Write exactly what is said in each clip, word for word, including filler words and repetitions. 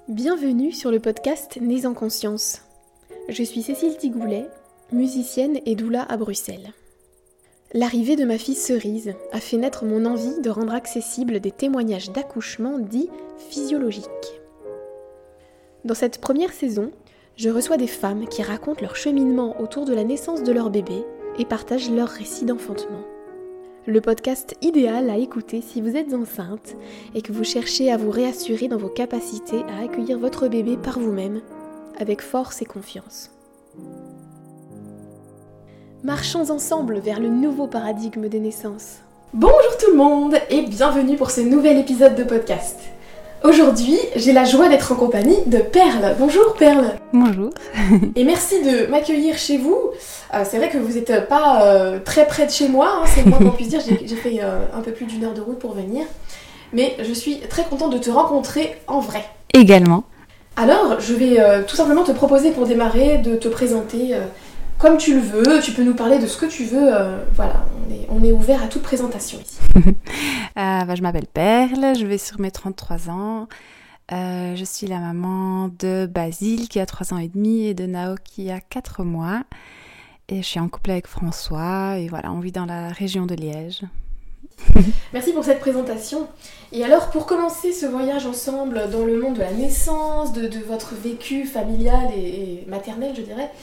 Bienvenue sur le podcast Nés en conscience. Je suis Cécile Tigoulet, musicienne et doula à Bruxelles. L'arrivée de ma fille Cerise a fait naître mon envie de rendre accessibles des témoignages d'accouchement dits physiologiques. Dans cette première saison, je reçois des femmes qui racontent leur cheminement autour de la naissance de leur bébé et partagent leur récit d'enfantement. Le podcast idéal à écouter si vous êtes enceinte et que vous cherchez à vous réassurer dans vos capacités à accueillir votre bébé par vous-même, avec force et confiance. Marchons ensemble vers le nouveau paradigme des naissances. Bonjour tout le monde et bienvenue pour ce nouvel épisode de podcast. Aujourd'hui, j'ai la joie d'être en compagnie de Perle. Bonjour Perle. Bonjour. Et merci de m'accueillir chez vous. Euh, c'est vrai que vous n'êtes pas euh, très près de chez moi, hein, c'est le moins qu'on puisse dire. J'ai, j'ai fait euh, un peu plus d'une heure de route pour venir. Mais je suis très contente de te rencontrer en vrai. Également. Alors, je vais euh, tout simplement te proposer pour démarrer de te présenter euh, comme tu le veux. Tu peux nous parler de ce que tu veux. Euh, voilà, on est, on est ouvert à toute présentation ici. euh, bah, je m'appelle Perle, je vais sur mes trente-trois ans. Euh, je suis la maman de Basile qui a trois ans et demi et de Nao qui a quatre mois. Et je suis en couple avec François et voilà, on vit dans la région de Liège. Merci pour cette présentation. Et alors, pour commencer ce voyage ensemble dans le monde de la naissance, de, de votre vécu familial et, et maternel, je dirais,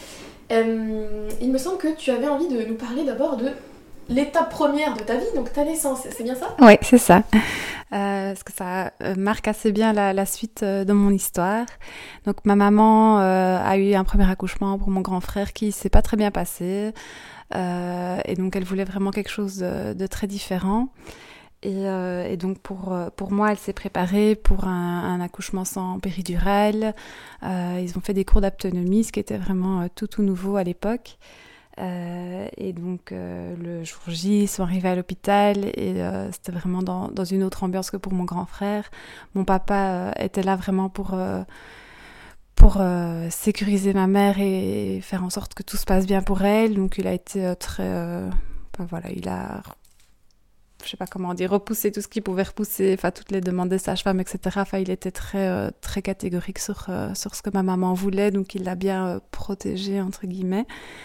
euh, il me semble que tu avais envie de nous parler d'abord de l'étape première de ta vie, donc ta naissance, c'est bien ça ? Oui, c'est ça. Euh, parce que ça euh, marque assez bien la, la suite euh, de mon histoire. Donc ma maman euh, a eu un premier accouchement pour mon grand frère qui s'est pas très bien passé. Euh, et donc elle voulait vraiment quelque chose de, de très différent. Et, euh, et donc pour, pour moi, elle s'est préparée pour un, un accouchement sans péridurale. Euh, ils ont fait des cours d'autonomie, ce qui était vraiment euh, tout tout nouveau à l'époque. Euh, et donc euh, le jour J, ils sont arrivés à l'hôpital et euh, c'était vraiment dans, dans une autre ambiance que pour mon grand frère. Mon papa euh, était là vraiment pour, euh, pour euh, sécuriser ma mère et faire en sorte que tout se passe bien pour elle. Donc il a été euh, très... Euh, ben voilà, il a... je sais pas comment dire, repoussé tout ce qu'il pouvait repousser, enfin toutes les demandes des sages-femmes, et cetera. Enfin, il était très, euh, très catégorique sur, euh, sur ce que ma maman voulait, donc il l'a bien euh, protégée, entre guillemets.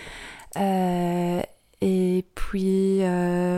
Euh, et puis euh,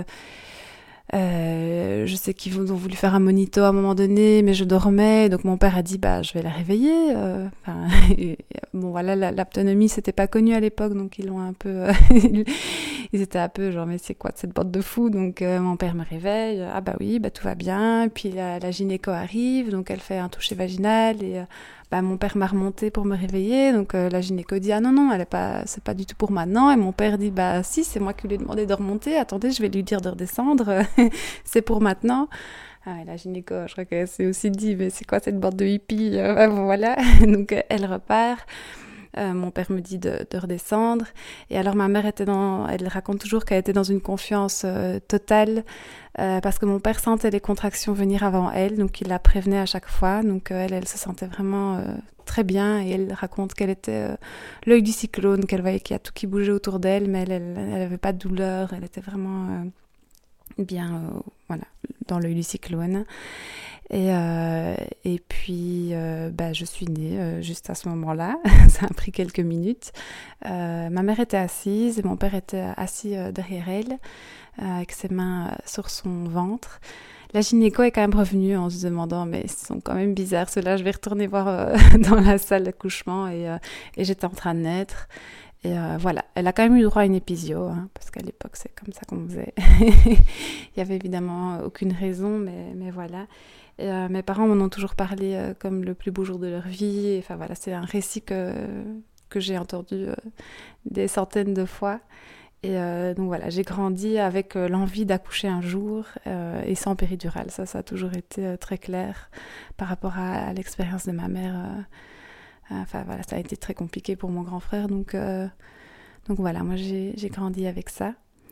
euh, je sais qu'ils ont voulu faire un monito à un moment donné, mais je dormais, donc mon père a dit bah je vais la réveiller. Euh, enfin, et, bon voilà, la, l'autonomie c'était pas connu à l'époque, donc ils l'ont un peu, euh, ils étaient un peu genre mais c'est quoi cette bande de fous, donc euh, mon père me réveille, ah bah oui bah tout va bien, et puis la, la gynéco arrive, donc elle fait un toucher vaginal et euh, bah, mon père m'a remonté pour me réveiller, donc euh, la gynéco dit ah non non elle est pas, c'est pas du tout pour maintenant, et mon père dit bah si c'est moi qui lui ai demandé de remonter, attendez je vais lui dire de redescendre, c'est pour maintenant. Ah, et la gynéco je crois qu'elle s'est aussi dit mais c'est quoi cette bande de hippies, euh, voilà, donc euh, elle repart. Euh, mon père me dit de, de redescendre. Et alors ma mère était dans, elle raconte toujours qu'elle était dans une confiance euh, totale euh, parce que mon père sentait les contractions venir avant elle, donc il la prévenait à chaque fois. Donc euh, elle, elle se sentait vraiment euh, très bien et elle raconte qu'elle était euh, l'œil du cyclone, qu'elle voyait qu'il y a tout qui bougeait autour d'elle, mais elle, elle, elle avait pas de douleur, elle était vraiment euh, bien, euh, voilà, dans l'œil du cyclone. Et, euh, et puis, euh, bah, je suis née euh, juste à ce moment-là. Ça a pris quelques minutes. Euh, ma mère était assise et mon père était assis euh, derrière elle, euh, avec ses mains euh, sur son ventre. La gynéco est quand même revenue en se demandant mais ils sont quand même bizarres ceux-là, je vais retourner voir euh, dans la salle d'accouchement et, euh, et j'étais en train de naître. Et euh, voilà, elle a quand même eu droit à une épisio, hein, parce qu'à l'époque c'est comme ça qu'on faisait. Il y avait évidemment aucune raison, mais, mais voilà. Et, euh, mes parents m'en ont toujours parlé euh, comme le plus beau jour de leur vie. Et, enfin voilà, c'est un récit que, que j'ai entendu euh, des centaines de fois. Et euh, donc voilà, j'ai grandi avec euh, l'envie d'accoucher un jour euh, et sans péridurale. Ça, ça a toujours été euh, très clair par rapport à, à l'expérience de ma mère. Euh, enfin voilà, ça a été très compliqué pour mon grand frère. Donc, euh, donc voilà, moi j'ai, j'ai grandi avec ça.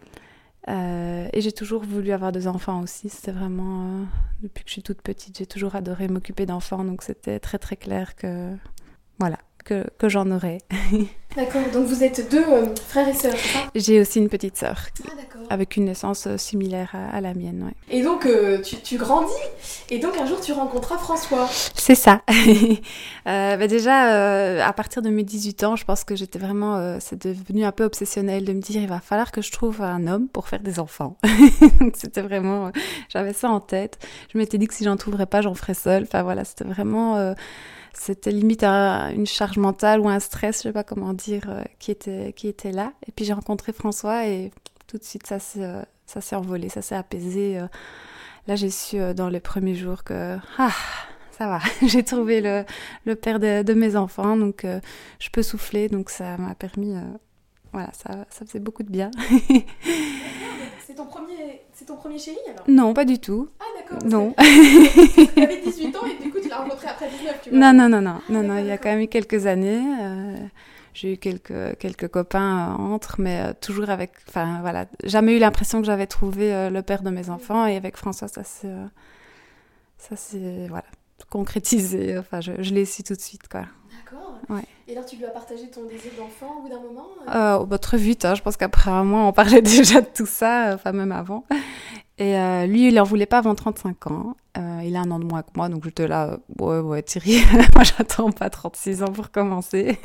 Euh, et j'ai toujours voulu avoir des enfants aussi. C'était vraiment, euh, depuis que je suis toute petite, j'ai toujours adoré m'occuper d'enfants. Donc c'était très très clair que, voilà, que, que j'en aurais. D'accord, donc vous êtes deux euh, frères et sœurs, c'est ça? J'ai aussi une petite sœur, Ah d'accord. avec une naissance euh, similaire à, à la mienne, ouais. Et donc euh, tu, tu grandis, et donc un jour tu rencontras François. C'est ça. euh, bah déjà, euh, à partir de mes dix-huit ans, je pense que j'étais vraiment... Euh, c'est devenu un peu obsessionnel de me dire, il va falloir que je trouve un homme pour faire des enfants. Donc c'était vraiment... Euh, j'avais ça en tête. Je m'étais dit que si j'en trouverais pas, j'en ferais seule. Enfin voilà, c'était vraiment... Euh, c'était limite un, une charge mentale ou un stress, je sais pas comment dire, euh, qui était, qui était là. Et puis j'ai rencontré François et tout de suite, ça s'est, euh, ça s'est envolé, ça s'est apaisé. Euh, là, j'ai su euh, dans les premiers jours que... Ah, ça va, j'ai trouvé le, le père de, de mes enfants, donc euh, je peux souffler, donc ça m'a permis... Euh, voilà, ça, ça faisait beaucoup de bien. C'est ton premier, c'est ton premier chéri alors? Non, pas du tout. Ah d'accord. Non. Tu avais dix-huit ans et du coup tu l'as rencontré après dix-neuf, tu vois? Non, non, non, non, Ah, non, non, il y a quand même eu quelques années. Euh, j'ai eu quelques, quelques copains euh, entre, mais euh, toujours avec... Enfin, voilà, jamais eu l'impression que j'avais trouvé euh, le père de mes enfants. Et avec François, ça s'est... Euh, ça s'est, voilà, concrétisé. Enfin, je, je l'ai su tout de suite, quoi. D'accord. Ouais. Et alors tu lui as partagé ton désir d'enfant au bout d'un moment? Euh, bah, très vite, hein, je pense qu'après un mois, on parlait déjà de tout ça, enfin même avant. Et euh, lui, il n'en voulait pas avant trente-cinq ans. Euh, il a un an de moins que moi, donc j'étais là, euh, ouais, ouais, Thierry, moi j'attends pas trente-six ans pour commencer.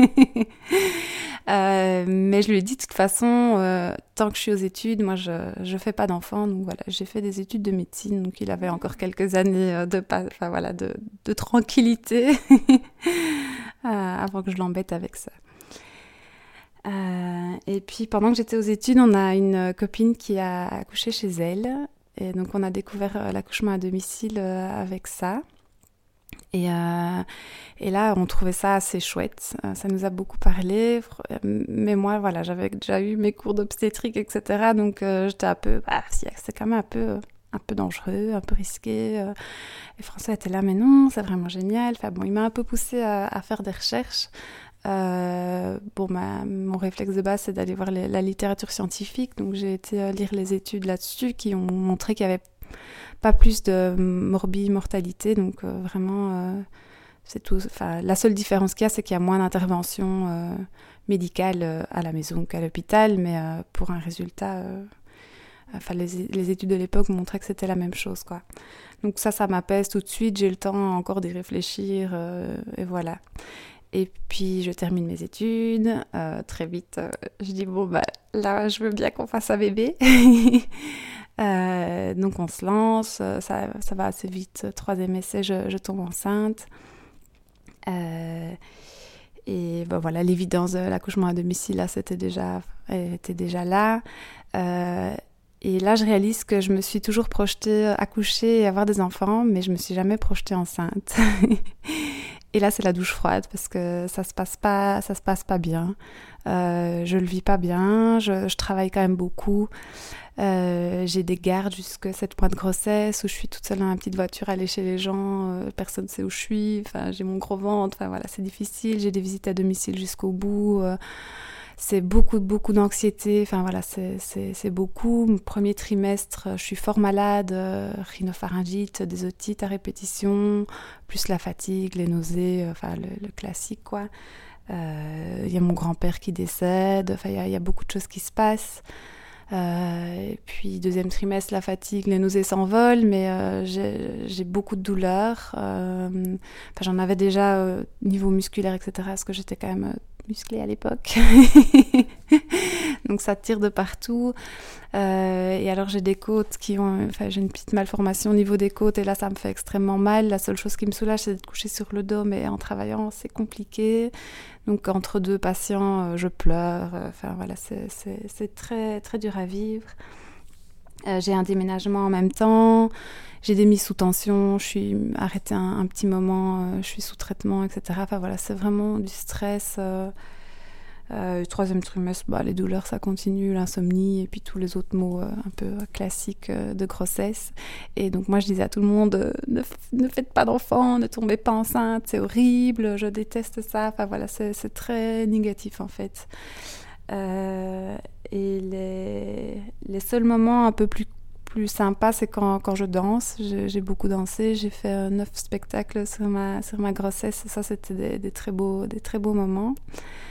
euh, mais je lui ai dit, de toute façon, euh, tant que je suis aux études, moi je je fais pas d'enfants, donc voilà, j'ai fait des études de médecine, donc il avait encore quelques années de, enfin, voilà, de, de tranquillité euh, avant que je l'embête avec ça. Euh, et puis pendant que j'étais aux études, on a une copine qui a accouché chez elle. Et donc on a découvert l'accouchement à domicile avec ça. Et, euh, et là, on trouvait ça assez chouette. Ça nous a beaucoup parlé. Mais moi, voilà, j'avais déjà eu mes cours d'obstétrique, et cetera. Donc euh, j'étais un peu... Bah, c'est quand même un peu, un peu dangereux, un peu risqué. Et François était là, mais non, c'est vraiment génial. Enfin bon, il m'a un peu poussée à, à faire des recherches. Euh, bon, ma, mon réflexe de base, c'est d'aller voir les, la littérature scientifique. Donc, j'ai été euh, lire les études là-dessus qui ont montré qu'il n'y avait pas plus de morbimortalité. Donc, euh, vraiment, euh, c'est tout. Enfin, la seule différence qu'il y a, c'est qu'il y a moins d'interventions euh, médicales euh, à la maison qu'à l'hôpital. Mais euh, pour un résultat, euh, enfin, les, les études de l'époque montraient que c'était la même chose, quoi. Donc, ça, ça m'apaise tout de suite. J'ai le temps encore d'y réfléchir. Euh, et voilà. Et puis, je termine mes études. Euh, très vite, euh, je dis, bon, bah, là, je veux bien qu'on fasse un bébé. euh, donc, on se lance. Ça, ça va assez vite. Troisième essai, je, je tombe enceinte. Euh, et ben, voilà, l'évidence de l'accouchement à domicile, là, c'était déjà, elle était déjà là. Euh, et là, je réalise que je me suis toujours projetée accoucher et avoir des enfants, mais je me suis jamais projetée enceinte. Et là, c'est la douche froide parce que ça se passe pas, ça se passe pas bien. Euh, je le vis pas bien. Je, je travaille quand même beaucoup. Euh, j'ai des gardes jusqu'à sept mois de grossesse où je suis toute seule dans ma petite voiture à aller chez les gens. Euh, personne ne sait où je suis. Enfin, j'ai mon gros ventre. Enfin voilà, c'est difficile. J'ai des visites à domicile jusqu'au bout. Euh, c'est beaucoup, beaucoup d'anxiété. Enfin voilà, c'est, c'est, c'est beaucoup. Mon premier trimestre, je suis fort malade, euh, rhinopharyngite, des otites à répétition, plus la fatigue, les nausées, enfin le, le classique quoi. Il euh, y a mon grand-père qui décède. Enfin, il y, y a beaucoup de choses qui se passent. Euh, et puis deuxième trimestre, la fatigue, les nausées s'envolent, mais euh, j'ai, j'ai beaucoup de douleurs. Euh, enfin, j'en avais déjà euh, niveau musculaire, et cetera. Parce que j'étais quand même euh, musclée à l'époque. Donc ça tire de partout. Euh, et alors j'ai des côtes qui ont... Enfin, j'ai une petite malformation au niveau des côtes et là ça me fait extrêmement mal. La seule chose qui me soulage, c'est d'être couchée sur le dos, mais en travaillant, c'est compliqué. Donc entre deux patients, je pleure. Enfin voilà, c'est, c'est, c'est très, très dur à vivre. Euh, j'ai un déménagement en même temps. J'ai des mises sous tension. Je suis arrêtée un, un petit moment. Euh, je suis sous traitement, et cetera. Enfin voilà, c'est vraiment du stress. Euh, euh, le troisième trimestre, bah, les douleurs, ça continue, l'insomnie et puis tous les autres maux euh, un peu classiques euh, de grossesse. Et donc moi, je disais à tout le monde, euh, ne, ne faites pas d'enfants, ne tombez pas enceinte, c'est horrible, je déteste ça. Enfin voilà, c'est, c'est très négatif en fait. Euh, et les, les seuls moments un peu plus, plus sympas, c'est quand, quand je danse. J'ai, j'ai beaucoup dansé, j'ai fait euh, neuf spectacles sur ma, sur ma grossesse. Ça, c'était des, des, très beaux, des très beaux moments.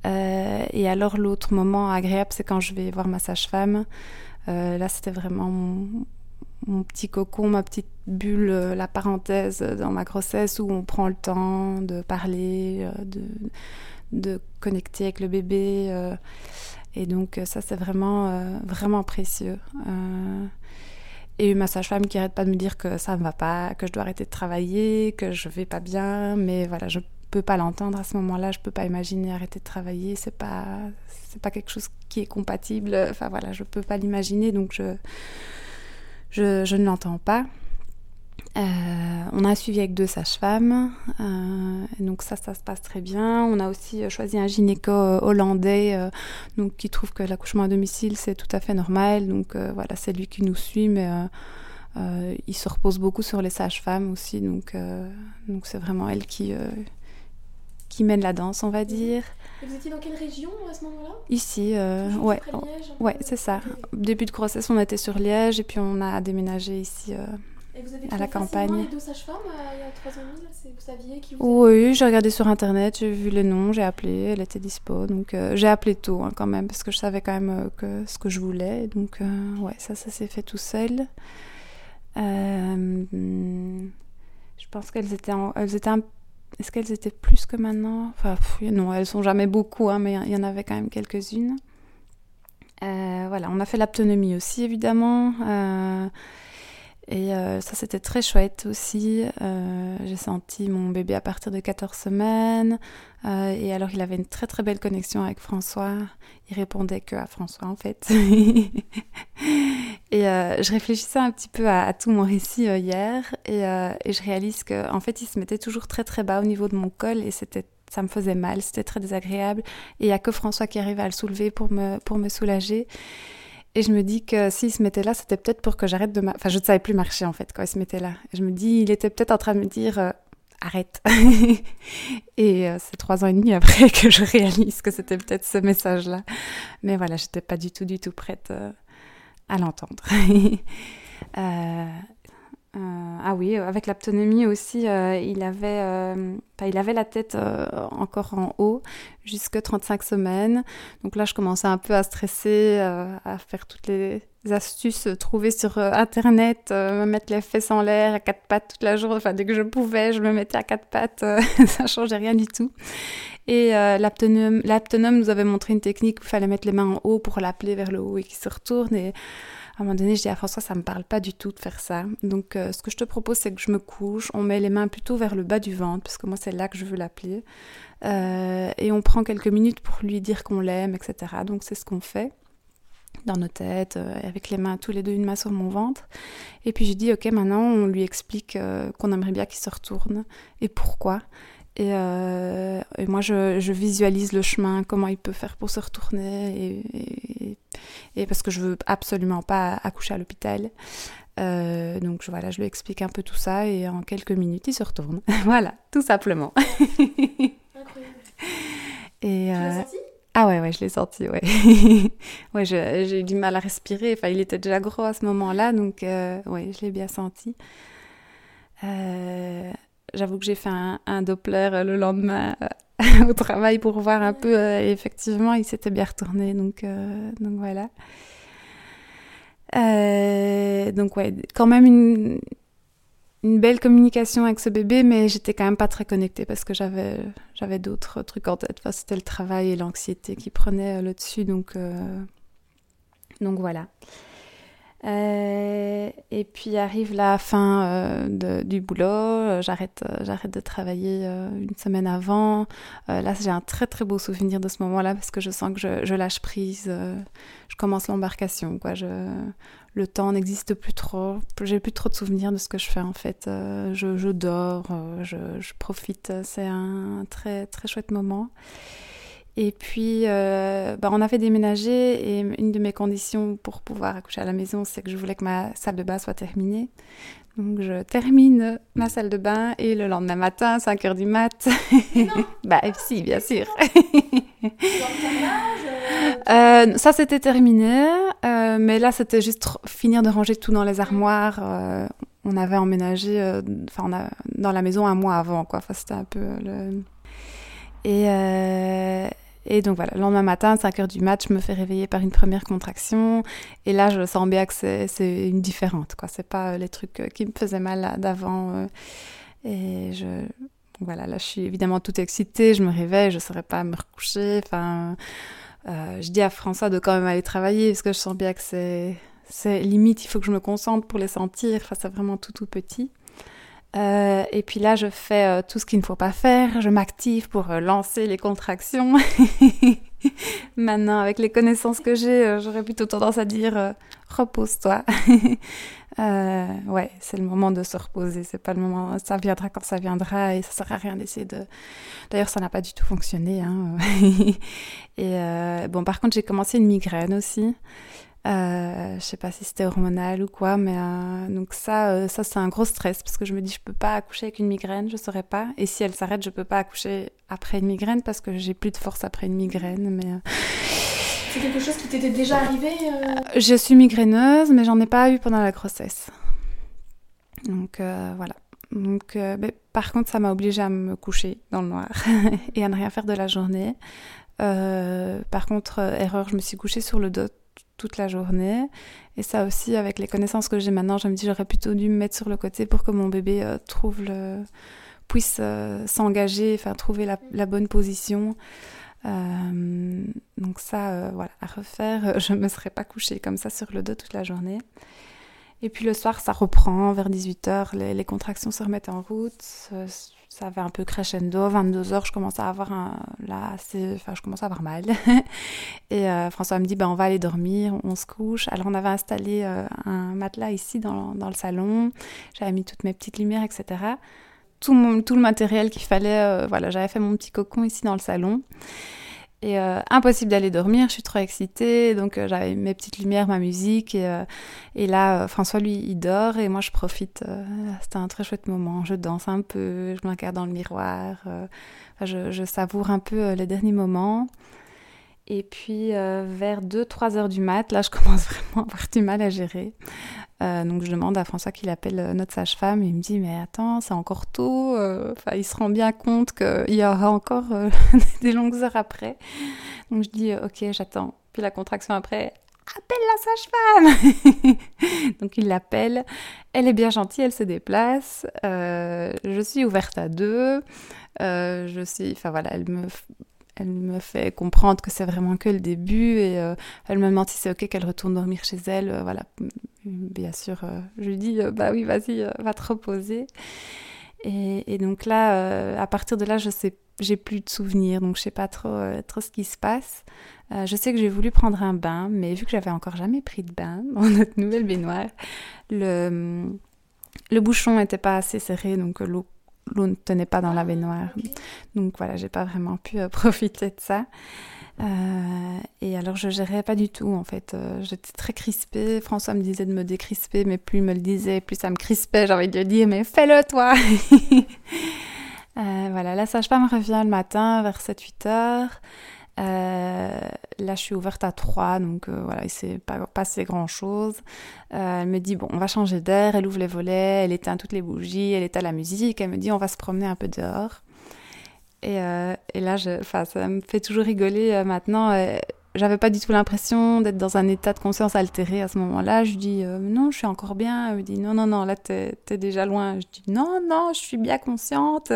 Euh, et alors l'autre moment agréable, c'est quand je vais voir ma sage-femme. Euh, là, c'était vraiment mon, mon petit cocon, ma petite bulle, euh, la parenthèse dans ma grossesse où on prend le temps de parler, euh, de, de connecter avec le bébé. Euh, et donc ça, c'est vraiment, euh, vraiment précieux. Euh, et ma sage-femme qui arrête pas de me dire que ça ne va pas, que je dois arrêter de travailler, que je vais pas bien, mais voilà, je peux pas l'entendre à ce moment-là, je peux pas imaginer arrêter de travailler, c'est pas, c'est pas quelque chose qui est compatible, enfin voilà, je peux pas l'imaginer, donc je, je, je ne l'entends pas. Euh, on a suivi avec deux sages-femmes, euh, donc ça, ça se passe très bien. On a aussi choisi un gynéco hollandais, euh, donc qui trouve que l'accouchement à domicile c'est tout à fait normal. Donc euh, voilà, c'est lui qui nous suit, mais euh, euh, il se repose beaucoup sur les sages-femmes aussi, donc euh, donc c'est vraiment elle qui euh, qui mène la danse, on va dire. Et vous étiez dans quelle région à ce moment-là ? Ici, euh, ouais, Liège, ouais, c'est ça. Début de grossesse, on était sur Liège et puis on a déménagé ici. Euh, Et vous avez à la campagne. Les deux sages-femmes euh, il y a trois ans et demi, vous saviez qui vous Oui, j'ai regardé sur internet, j'ai vu le nom, j'ai appelé, elle était dispo, donc euh, j'ai appelé tôt hein, quand même parce que je savais quand même euh, que ce que je voulais, donc euh, ouais, ça, ça s'est fait tout seul. Euh, je pense qu'elles étaient, en, elles étaient un, est-ce qu'elles étaient plus que maintenant ? Enfin, pff, non, elles sont jamais beaucoup, hein, mais il y en avait quand même quelques-unes. Euh, voilà, on a fait l'aptonomie aussi évidemment. Euh, Et euh, ça, c'était très chouette aussi. Euh, j'ai senti mon bébé à partir de quatorze semaines. Euh, et alors, il avait une très, très belle connexion avec François. Il répondait que à François, en fait. et euh, je réfléchissais un petit peu à, à tout mon récit euh, hier. Et, euh, et je réalise qu'en fait, il se mettait toujours très, très bas au niveau de mon col. Et c'était, ça me faisait mal. C'était très désagréable. Et il n'y a que François qui arrivait à le soulever pour me, pour me soulager. Et je me dis que s'il se mettait là, c'était peut-être pour que j'arrête de... Ma... Enfin, je ne savais plus marcher, en fait, quand il se mettait là. Et je me dis, il était peut-être en train de me dire, euh, arrête. Et euh, c'est trois ans et demi après que je réalise que c'était peut-être ce message-là. Mais voilà, je n'étais pas du tout, du tout prête euh, à l'entendre. euh... Euh, ah oui, avec l'aptonomie aussi, euh, il, avait, euh, il avait la tête euh, encore en haut jusqu'à trente-cinq semaines. Donc là, je commençais un peu à stresser, euh, à faire toutes les astuces trouvées sur euh, Internet, euh, me mettre les fesses en l'air à quatre pattes toute la journée. Enfin, dès que je pouvais, je me mettais à quatre pattes. Euh, ça ne changeait rien du tout. Et euh, l'aptonome, l'aptonome nous avait montré une technique où il fallait mettre les mains en haut pour l'appeler vers le haut et qu'il se retourne. Et à un moment donné, je dis à François, ça me parle pas du tout de faire ça. Donc, euh, ce que je te propose, c'est que je me couche, on met les mains plutôt vers le bas du ventre, parce que moi, c'est là que je veux l'appeler. Euh, et on prend quelques minutes pour lui dire qu'on l'aime, et cetera. Donc, c'est ce qu'on fait dans nos têtes, euh, avec les mains, tous les deux, une main sur mon ventre. Et puis, je dis, ok, maintenant, on lui explique euh, qu'on aimerait bien qu'il se retourne. Et pourquoi ? Et, euh, et moi, je, je visualise le chemin, comment il peut faire pour se retourner, et, et, et parce que je veux absolument pas accoucher à l'hôpital. Euh, donc je, voilà, je lui explique un peu tout ça, et en quelques minutes, il se retourne. Voilà, tout simplement. Incroyable. Et, tu euh, l'as senti ? Ah ouais, ouais, je l'ai senti, ouais. ouais, je, j'ai eu du mal à respirer. Enfin, il était déjà gros à ce moment-là, donc euh, ouais, je l'ai bien senti. Euh... J'avoue que j'ai fait un, un Doppler le lendemain euh, au travail pour voir un peu. Euh, et effectivement, il s'était bien retourné. Donc, euh, donc voilà. Euh, donc ouais, quand même une, une belle communication avec ce bébé, mais j'étais quand même pas très connectée parce que j'avais, j'avais d'autres trucs en tête. Enfin, c'était le travail et l'anxiété qui prenaient le dessus. Donc, euh, donc voilà. Euh, et puis arrive la fin euh, de, du boulot, euh, j'arrête, euh, j'arrête de travailler euh, une semaine avant. Euh, là, j'ai un très très beau souvenir de ce moment-là parce que je sens que je, je lâche prise, euh, je commence l'embarcation, quoi. Je, le temps n'existe plus trop, j'ai plus trop de souvenirs de ce que je fais en fait. Euh, je, je dors, euh, je, je profite, c'est un très très chouette moment. Et puis, euh, bah, on avait déménagé et une de mes conditions pour pouvoir accoucher à la maison, c'est que je voulais que ma salle de bain soit terminée. Donc, je termine ma salle de bain et le lendemain matin, cinq heures du mat. bah, si, bien sûr. euh, ça, c'était terminé. Euh, mais là, c'était juste finir de ranger tout dans les armoires. Euh, on avait emménagé euh, on a, dans la maison un mois avant, quoi. Enfin, c'était un peu le... Et... Euh, Et donc voilà, le lendemain matin, cinq heures du mat, je me fais réveiller par une première contraction. Et là, je sens bien que c'est, c'est une différente, quoi. C'est pas les trucs qui me faisaient mal d'avant. Et je... Voilà, là, je suis évidemment toute excitée. Je me réveille, je ne saurais pas me recoucher. Enfin, euh, je dis à François de quand même aller travailler parce que je sens bien que c'est, c'est limite, il faut que je me concentre pour les sentir. Enfin, c'est vraiment tout, tout petit. Euh, et puis là, je fais euh, tout ce qu'il ne faut pas faire. Je m'active pour euh, lancer les contractions. Maintenant, avec les connaissances que j'ai, euh, j'aurais plutôt tendance à dire euh, repose-toi. euh, ouais, c'est le moment de se reposer. C'est pas le moment. Ça viendra quand ça viendra et ça sert à rien d'essayer de. D'ailleurs, ça n'a pas du tout fonctionné. Hein. et euh, bon, par contre, j'ai commencé une migraine aussi. Euh, je sais pas si c'était hormonal ou quoi, mais euh, donc ça, euh, ça c'est un gros stress parce que je me dis je peux pas accoucher avec une migraine, je saurais pas. Et si elle s'arrête, je peux pas accoucher après une migraine parce que j'ai plus de force après une migraine. Mais euh... c'est quelque chose qui t'était déjà arrivé euh... Je suis migraineuse, mais j'en ai pas eu pendant la grossesse. Donc euh, voilà. Donc, euh, mais, par contre, ça m'a obligée à me coucher dans le noir et à ne rien faire de la journée. Euh, par contre, euh, erreur, je me suis couchée sur le dos toute la journée. Et ça aussi, avec les connaissances que j'ai maintenant, je me dis j'aurais plutôt dû me mettre sur le côté pour que mon bébé euh, trouve le... puisse euh, s'engager, enfin trouver la, la bonne position. Euh, donc ça, euh, voilà, à refaire. Je ne me serais pas couchée comme ça sur le dos toute la journée. Et puis le soir, ça reprend, vers dix-huit heures, les, les contractions se remettent en route. Ça va un peu crescendo, vingt-deux heures, je commence à avoir un, là, assez, enfin, je commence à avoir mal. Et euh, François me dit, ben, on va aller dormir, on se couche. Alors on avait installé euh, un matelas ici dans, dans le salon, j'avais mis toutes mes petites lumières, et cetera. Tout, mon, tout le matériel qu'il fallait, euh, voilà, j'avais fait mon petit cocon ici dans le salon. Et euh, impossible d'aller dormir, je suis trop excitée, donc euh, j'avais mes petites lumières, ma musique, et, euh, et là, euh, François, lui, il dort, et moi, je profite. Euh, c'était un très chouette moment, je danse un peu, je me regarde dans le miroir, euh, enfin, je, je savoure un peu euh, les derniers moments. Et puis, euh, vers deux trois heures du mat', là, je commence vraiment à avoir du mal à gérer. Euh, donc, je demande à François qu'il appelle euh, notre sage-femme, et il me dit, mais attends, c'est encore tôt. Euh, il se rend bien compte qu'il y aura encore euh, des longues heures après. Donc, je dis, euh, ok, j'attends. Puis la contraction après, appelle la sage-femme. Donc, il l'appelle. Elle est bien gentille, elle se déplace. Euh, je suis ouverte à deux. Euh, je suis, enfin voilà, elle me... Elle me fait comprendre que c'est vraiment que le début et euh, elle me demande si c'est ok qu'elle retourne dormir chez elle. Euh, voilà, bien sûr, euh, je lui dis euh, bah oui, vas-y, euh, va te reposer. Et, et donc là, euh, à partir de là, je sais, j'ai plus de souvenirs, donc je sais pas trop, euh, trop ce qui se passe. Euh, je sais que j'ai voulu prendre un bain, mais vu que j'avais encore jamais pris de bain dans notre nouvelle baignoire, le le bouchon était pas assez serré, donc l'eau L'eau ne tenait pas dans la baignoire. Okay. Donc voilà, j'ai pas vraiment pu euh, profiter de ça. Euh, et alors, je gérais pas du tout, en fait. Euh, j'étais très crispée. François me disait de me décrisper, mais plus il me le disait, plus ça me crispait. J'ai envie de lui dire, mais fais-le, toi. euh, Voilà, la sage-femme revient le matin vers sept huit heures. Euh, là, je suis ouverte à trois, donc euh, voilà, il s'est pas passé grand-chose. Euh, elle me dit, bon, on va changer d'air. Elle ouvre les volets, elle éteint toutes les bougies, elle éteint la musique. Elle me dit, on va se promener un peu dehors. Et, euh, et là, je, ça me fait toujours rigoler euh, maintenant. Euh, j'avais pas du tout l'impression d'être dans un état de conscience altéré à ce moment-là. Je dis, euh, non, je suis encore bien. Elle me dit, non, non, non, là, t'es, t'es déjà loin. Je dis, non, non, je suis bien consciente.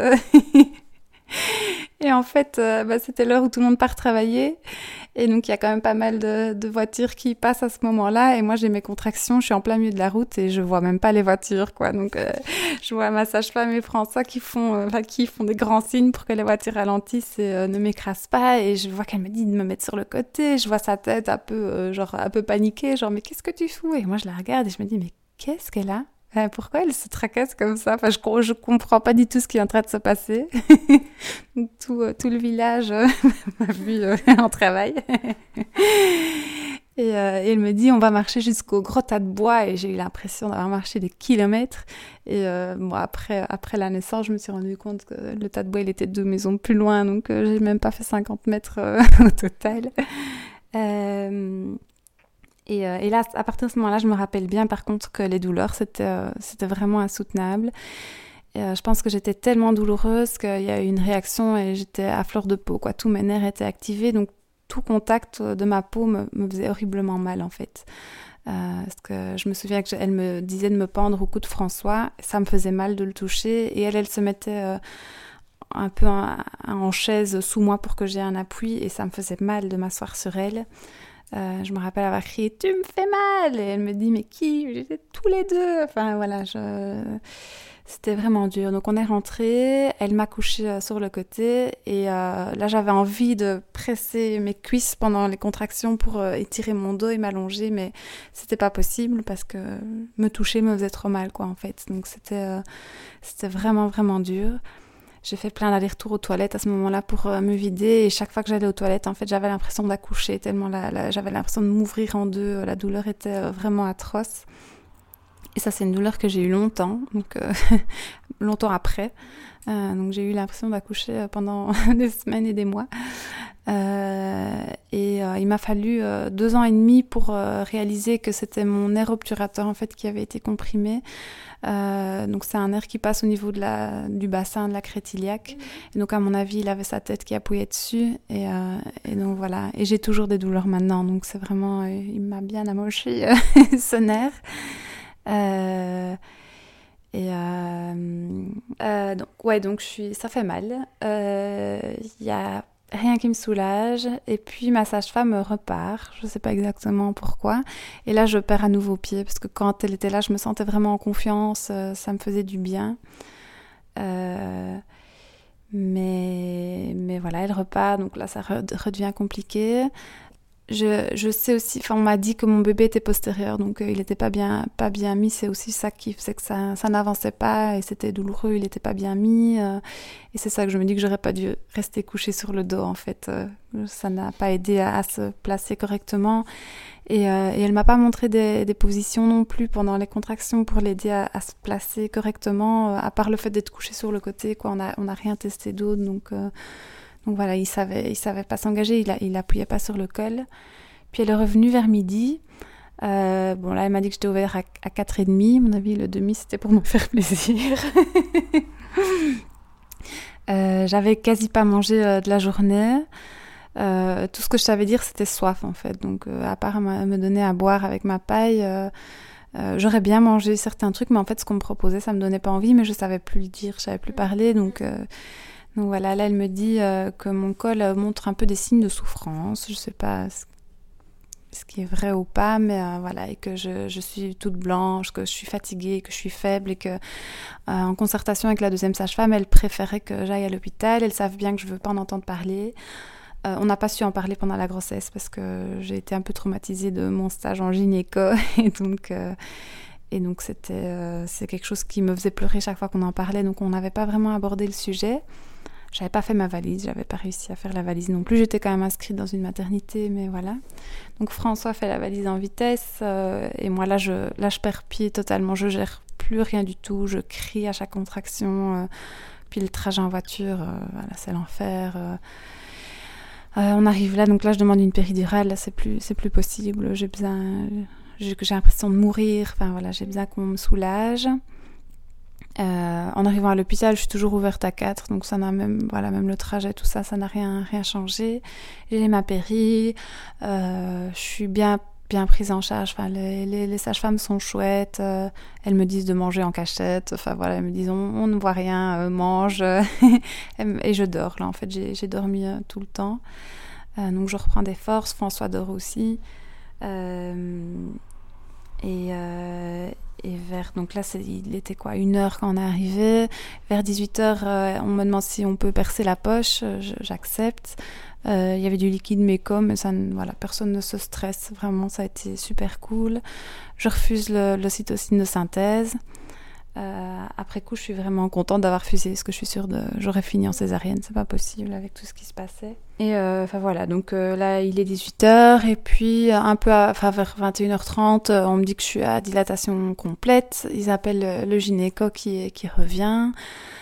Et en fait, euh, bah, c'était l'heure où tout le monde part travailler. Et donc, il y a quand même pas mal de, de voitures qui passent à ce moment-là. Et moi, j'ai mes contractions, je suis en plein milieu de la route et je vois même pas les voitures, quoi. Donc, euh, je vois ma sage-femme et François qui font, euh, enfin, qui font des grands signes pour que les voitures ralentissent et euh, ne m'écrasent pas. Et je vois qu'elle me dit de me mettre sur le côté. Je vois sa tête un peu, euh, genre, un peu paniquée, genre, mais qu'est-ce que tu fous? Et moi, je la regarde et je me dis, mais qu'est-ce qu'elle a? Euh, pourquoi elle se tracasse comme ça? Enfin, je, je comprends pas du tout ce qui est en train de se passer. tout, euh, tout le village euh, m'a vu euh, en travail. et, euh, et elle me dit, on va marcher jusqu'au gros tas de bois. Et j'ai eu l'impression d'avoir marché des kilomètres. Et euh, bon, après, après la naissance, je me suis rendu compte que le tas de bois, il était deux maisons plus loin. Donc, euh, j'ai même pas fait cinquante mètres euh, au total. Euh... Et, euh, et là, à partir de ce moment-là, je me rappelle bien, par contre, que les douleurs, c'était, euh, c'était vraiment insoutenable. Et, euh, je pense que j'étais tellement douloureuse qu'il y a eu une réaction et j'étais à fleur de peau, quoi. Tous mes nerfs étaient activés, donc tout contact de ma peau me, me faisait horriblement mal, en fait. Euh, parce que je me souviens qu'elle me disait de me pendre au cou de François, ça me faisait mal de le toucher, et elle, elle se mettait euh, un peu en, en chaise sous moi pour que j'ai un appui, et ça me faisait mal de m'asseoir sur elle. Euh, je me rappelle avoir crié « Tu me fais mal !» Et elle me dit « Mais qui ?» J'étais tous les deux. Enfin voilà, je... c'était vraiment dur. Donc on est rentré, elle m'a couchée sur le côté et euh, là j'avais envie de presser mes cuisses pendant les contractions pour euh, étirer mon dos et m'allonger, mais c'était pas possible parce que me toucher me faisait trop mal, quoi, en fait. Donc c'était, euh, c'était vraiment vraiment dur. J'ai fait plein d'allers-retours aux toilettes à ce moment-là pour euh, me vider, et chaque fois que j'allais aux toilettes, en fait, j'avais l'impression d'accoucher, tellement la, la, j'avais l'impression de m'ouvrir en deux. La douleur était euh, vraiment atroce. Et ça, c'est une douleur que j'ai eue longtemps, donc euh, longtemps après. Euh, donc j'ai eu l'impression d'accoucher pendant des semaines et des mois. Euh, et euh, il m'a fallu euh, deux ans et demi pour euh, réaliser que c'était mon nerf obturateur, en fait, qui avait été comprimé. Euh, donc c'est un nerf qui passe au niveau de la, du bassin de la crête iliaque. Et donc à mon avis, il avait sa tête qui appuyait dessus. Et, euh, et donc voilà. Et j'ai toujours des douleurs maintenant. Donc c'est vraiment, euh, il m'a bien amoché euh, ce nerf. Euh, et euh, euh, donc ouais, donc je suis, ça fait mal. Il euh, y a rien qui me soulage, et puis ma sage-femme repart, je sais pas exactement pourquoi, et là je perds à nouveau pied, parce que quand elle était là je me sentais vraiment en confiance, euh, ça me faisait du bien, euh, mais, mais voilà, elle repart, donc là ça redevient compliqué. Je, je sais aussi, enfin on m'a dit que mon bébé était postérieur, donc euh, il n'était pas bien, pas bien mis, c'est aussi ça qui faisait que ça, ça n'avançait pas et c'était douloureux, il n'était pas bien mis, euh, et c'est ça que je me dis que j'aurais pas dû rester couchée sur le dos, en fait, euh, ça n'a pas aidé à, à se placer correctement, et, euh, et elle m'a pas montré des, des positions non plus pendant les contractions pour l'aider à, à se placer correctement, euh, à part le fait d'être couchée sur le côté, quoi, on a, on a rien testé d'autre, donc... Euh, Donc voilà, il savait, il savait pas s'engager, il, a, il appuyait pas sur le col. Puis elle est revenue vers midi. Euh, bon là, elle m'a dit que j'étais ouverte à, à quatre heures trente. À mon avis, le demi, c'était pour me faire plaisir. euh, j'avais quasi pas mangé euh, de la journée. Euh, tout ce que je savais dire, c'était soif, en fait. Donc euh, à part me, me donner à boire avec ma paille, euh, euh, j'aurais bien mangé certains trucs, mais en fait, ce qu'on me proposait, ça me donnait pas envie, mais je savais plus le dire, je savais plus parler, donc... Euh, Donc voilà, là elle me dit euh, que mon col euh, montre un peu des signes de souffrance, je sais pas ce, ce qui est vrai ou pas, mais euh, voilà, et que je, je suis toute blanche, que je suis fatiguée, que je suis faible, et que euh, en concertation avec la deuxième sage-femme, elle préférait que j'aille à l'hôpital, elles savent bien que je veux pas en entendre parler. Euh, on n'a pas su en parler pendant la grossesse parce que j'ai été un peu traumatisée de mon stage en gynéco, et donc... Euh, Et donc, c'était, euh, c'est quelque chose qui me faisait pleurer chaque fois qu'on en parlait. Donc, on n'avait pas vraiment abordé le sujet. J'avais pas fait ma valise. J'avais pas réussi à faire la valise non plus. J'étais quand même inscrite dans une maternité, mais voilà. Donc, François fait la valise en vitesse. Euh, et moi, là je, là, je perds pied totalement. Je gère plus rien du tout. Je crie à chaque contraction. Euh, puis le trajet en voiture, euh, voilà, c'est l'enfer. Euh, euh, on arrive là. Donc là, je demande une péridurale. Là, c'est plus, c'est plus possible. J'ai besoin... J'ai, j'ai l'impression de mourir, enfin voilà, j'ai besoin qu'on me soulage. Euh, en arrivant à l'hôpital, je suis toujours ouverte à quatre, donc ça n'a même, voilà, même le trajet, tout ça, ça n'a rien, rien changé. J'ai ma péri, euh, je suis bien, bien prise en charge, enfin, les, les, les sages-femmes sont chouettes, euh, elles me disent de manger en cachette, enfin voilà, elles me disent on, on ne voit rien, euh, mange, et je dors, là en fait, j'ai, j'ai dormi euh, tout le temps. Euh, donc je reprends des forces, François dort aussi. Euh, Et, euh, et vers, donc là, c'est, il était quoi, une heure quand on est arrivé. Vers dix-huit heures, euh, on me demande si on peut percer la poche. Je, j'accepte. Euh, il y avait du liquide méco, mais ça, voilà, personne ne se stresse. Vraiment, ça a été super cool. Je refuse le, l'ocytocine de synthèse. Euh, après coup, je suis vraiment contente d'avoir refusé, parce que je suis sûre de, j'aurais fini en césarienne, c'est pas possible avec tout ce qui se passait. Et enfin euh, voilà, donc euh, là il est dix-huit heures, et puis un peu, enfin vers vingt et une heures trente, on me dit que je suis à dilatation complète. Ils appellent le gynéco qui qui revient.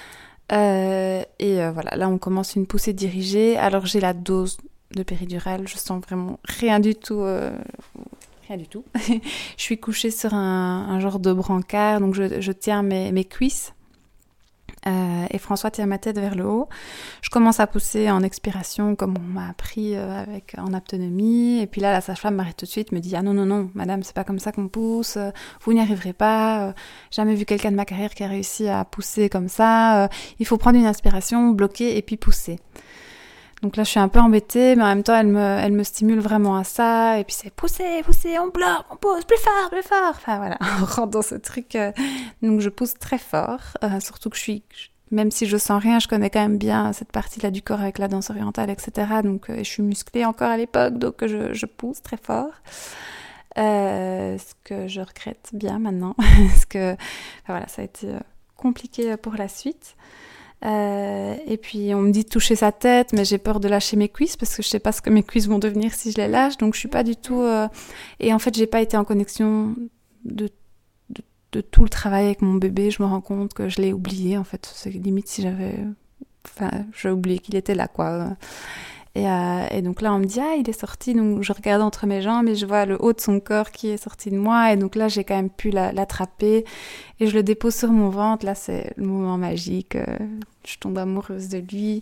Euh, et euh, voilà, là on commence une poussée dirigée. Alors j'ai la dose de péridurale, je sens vraiment rien du tout. Euh, Rien du tout. Je suis couchée sur un, un genre de brancard, donc je, je tiens mes, mes cuisses. Euh, et François tient ma tête vers le haut. Je commence à pousser en expiration comme on m'a appris euh, avec, en aptonomie. Et puis là, la sage-femme m'arrête tout de suite, me dit « Ah non, non, non, madame, c'est pas comme ça qu'on pousse. Euh, vous n'y arriverez pas. Euh, jamais vu quelqu'un de ma carrière qui a réussi à pousser comme ça. Euh, il faut prendre une inspiration, bloquer et puis pousser. » Donc là, je suis un peu embêtée, mais en même temps, elle me, elle me stimule vraiment à ça. Et puis c'est pousser, pousser, on bloque, on pousse, plus fort, plus fort. Enfin voilà, on rentre dans ce truc. Euh, donc je pousse très fort, euh, surtout que je suis, même si je sens rien, je connais quand même bien cette partie-là du corps avec la danse orientale, et cetera. Donc euh, je suis musclée encore à l'époque, donc je, je pousse très fort. Euh, ce que je regrette bien maintenant, parce que enfin, voilà, ça a été compliqué pour la suite. Euh, et puis on me dit de toucher sa tête, mais j'ai peur de lâcher mes cuisses parce que je sais pas ce que mes cuisses vont devenir si je les lâche, donc je suis pas du tout euh... et en fait j'ai pas été en connexion de, de, de tout le travail avec mon bébé. Je me rends compte que je l'ai oublié en fait, c'est limite si j'avais enfin j'ai oublié qu'il était là quoi. Et, euh, et donc là on me dit ah il est sorti, donc je regarde entre mes jambes et je vois le haut de son corps qui est sorti de moi, et donc là j'ai quand même pu la, l'attraper et je le dépose sur mon ventre. Là c'est le moment magique, euh, je tombe amoureuse de lui,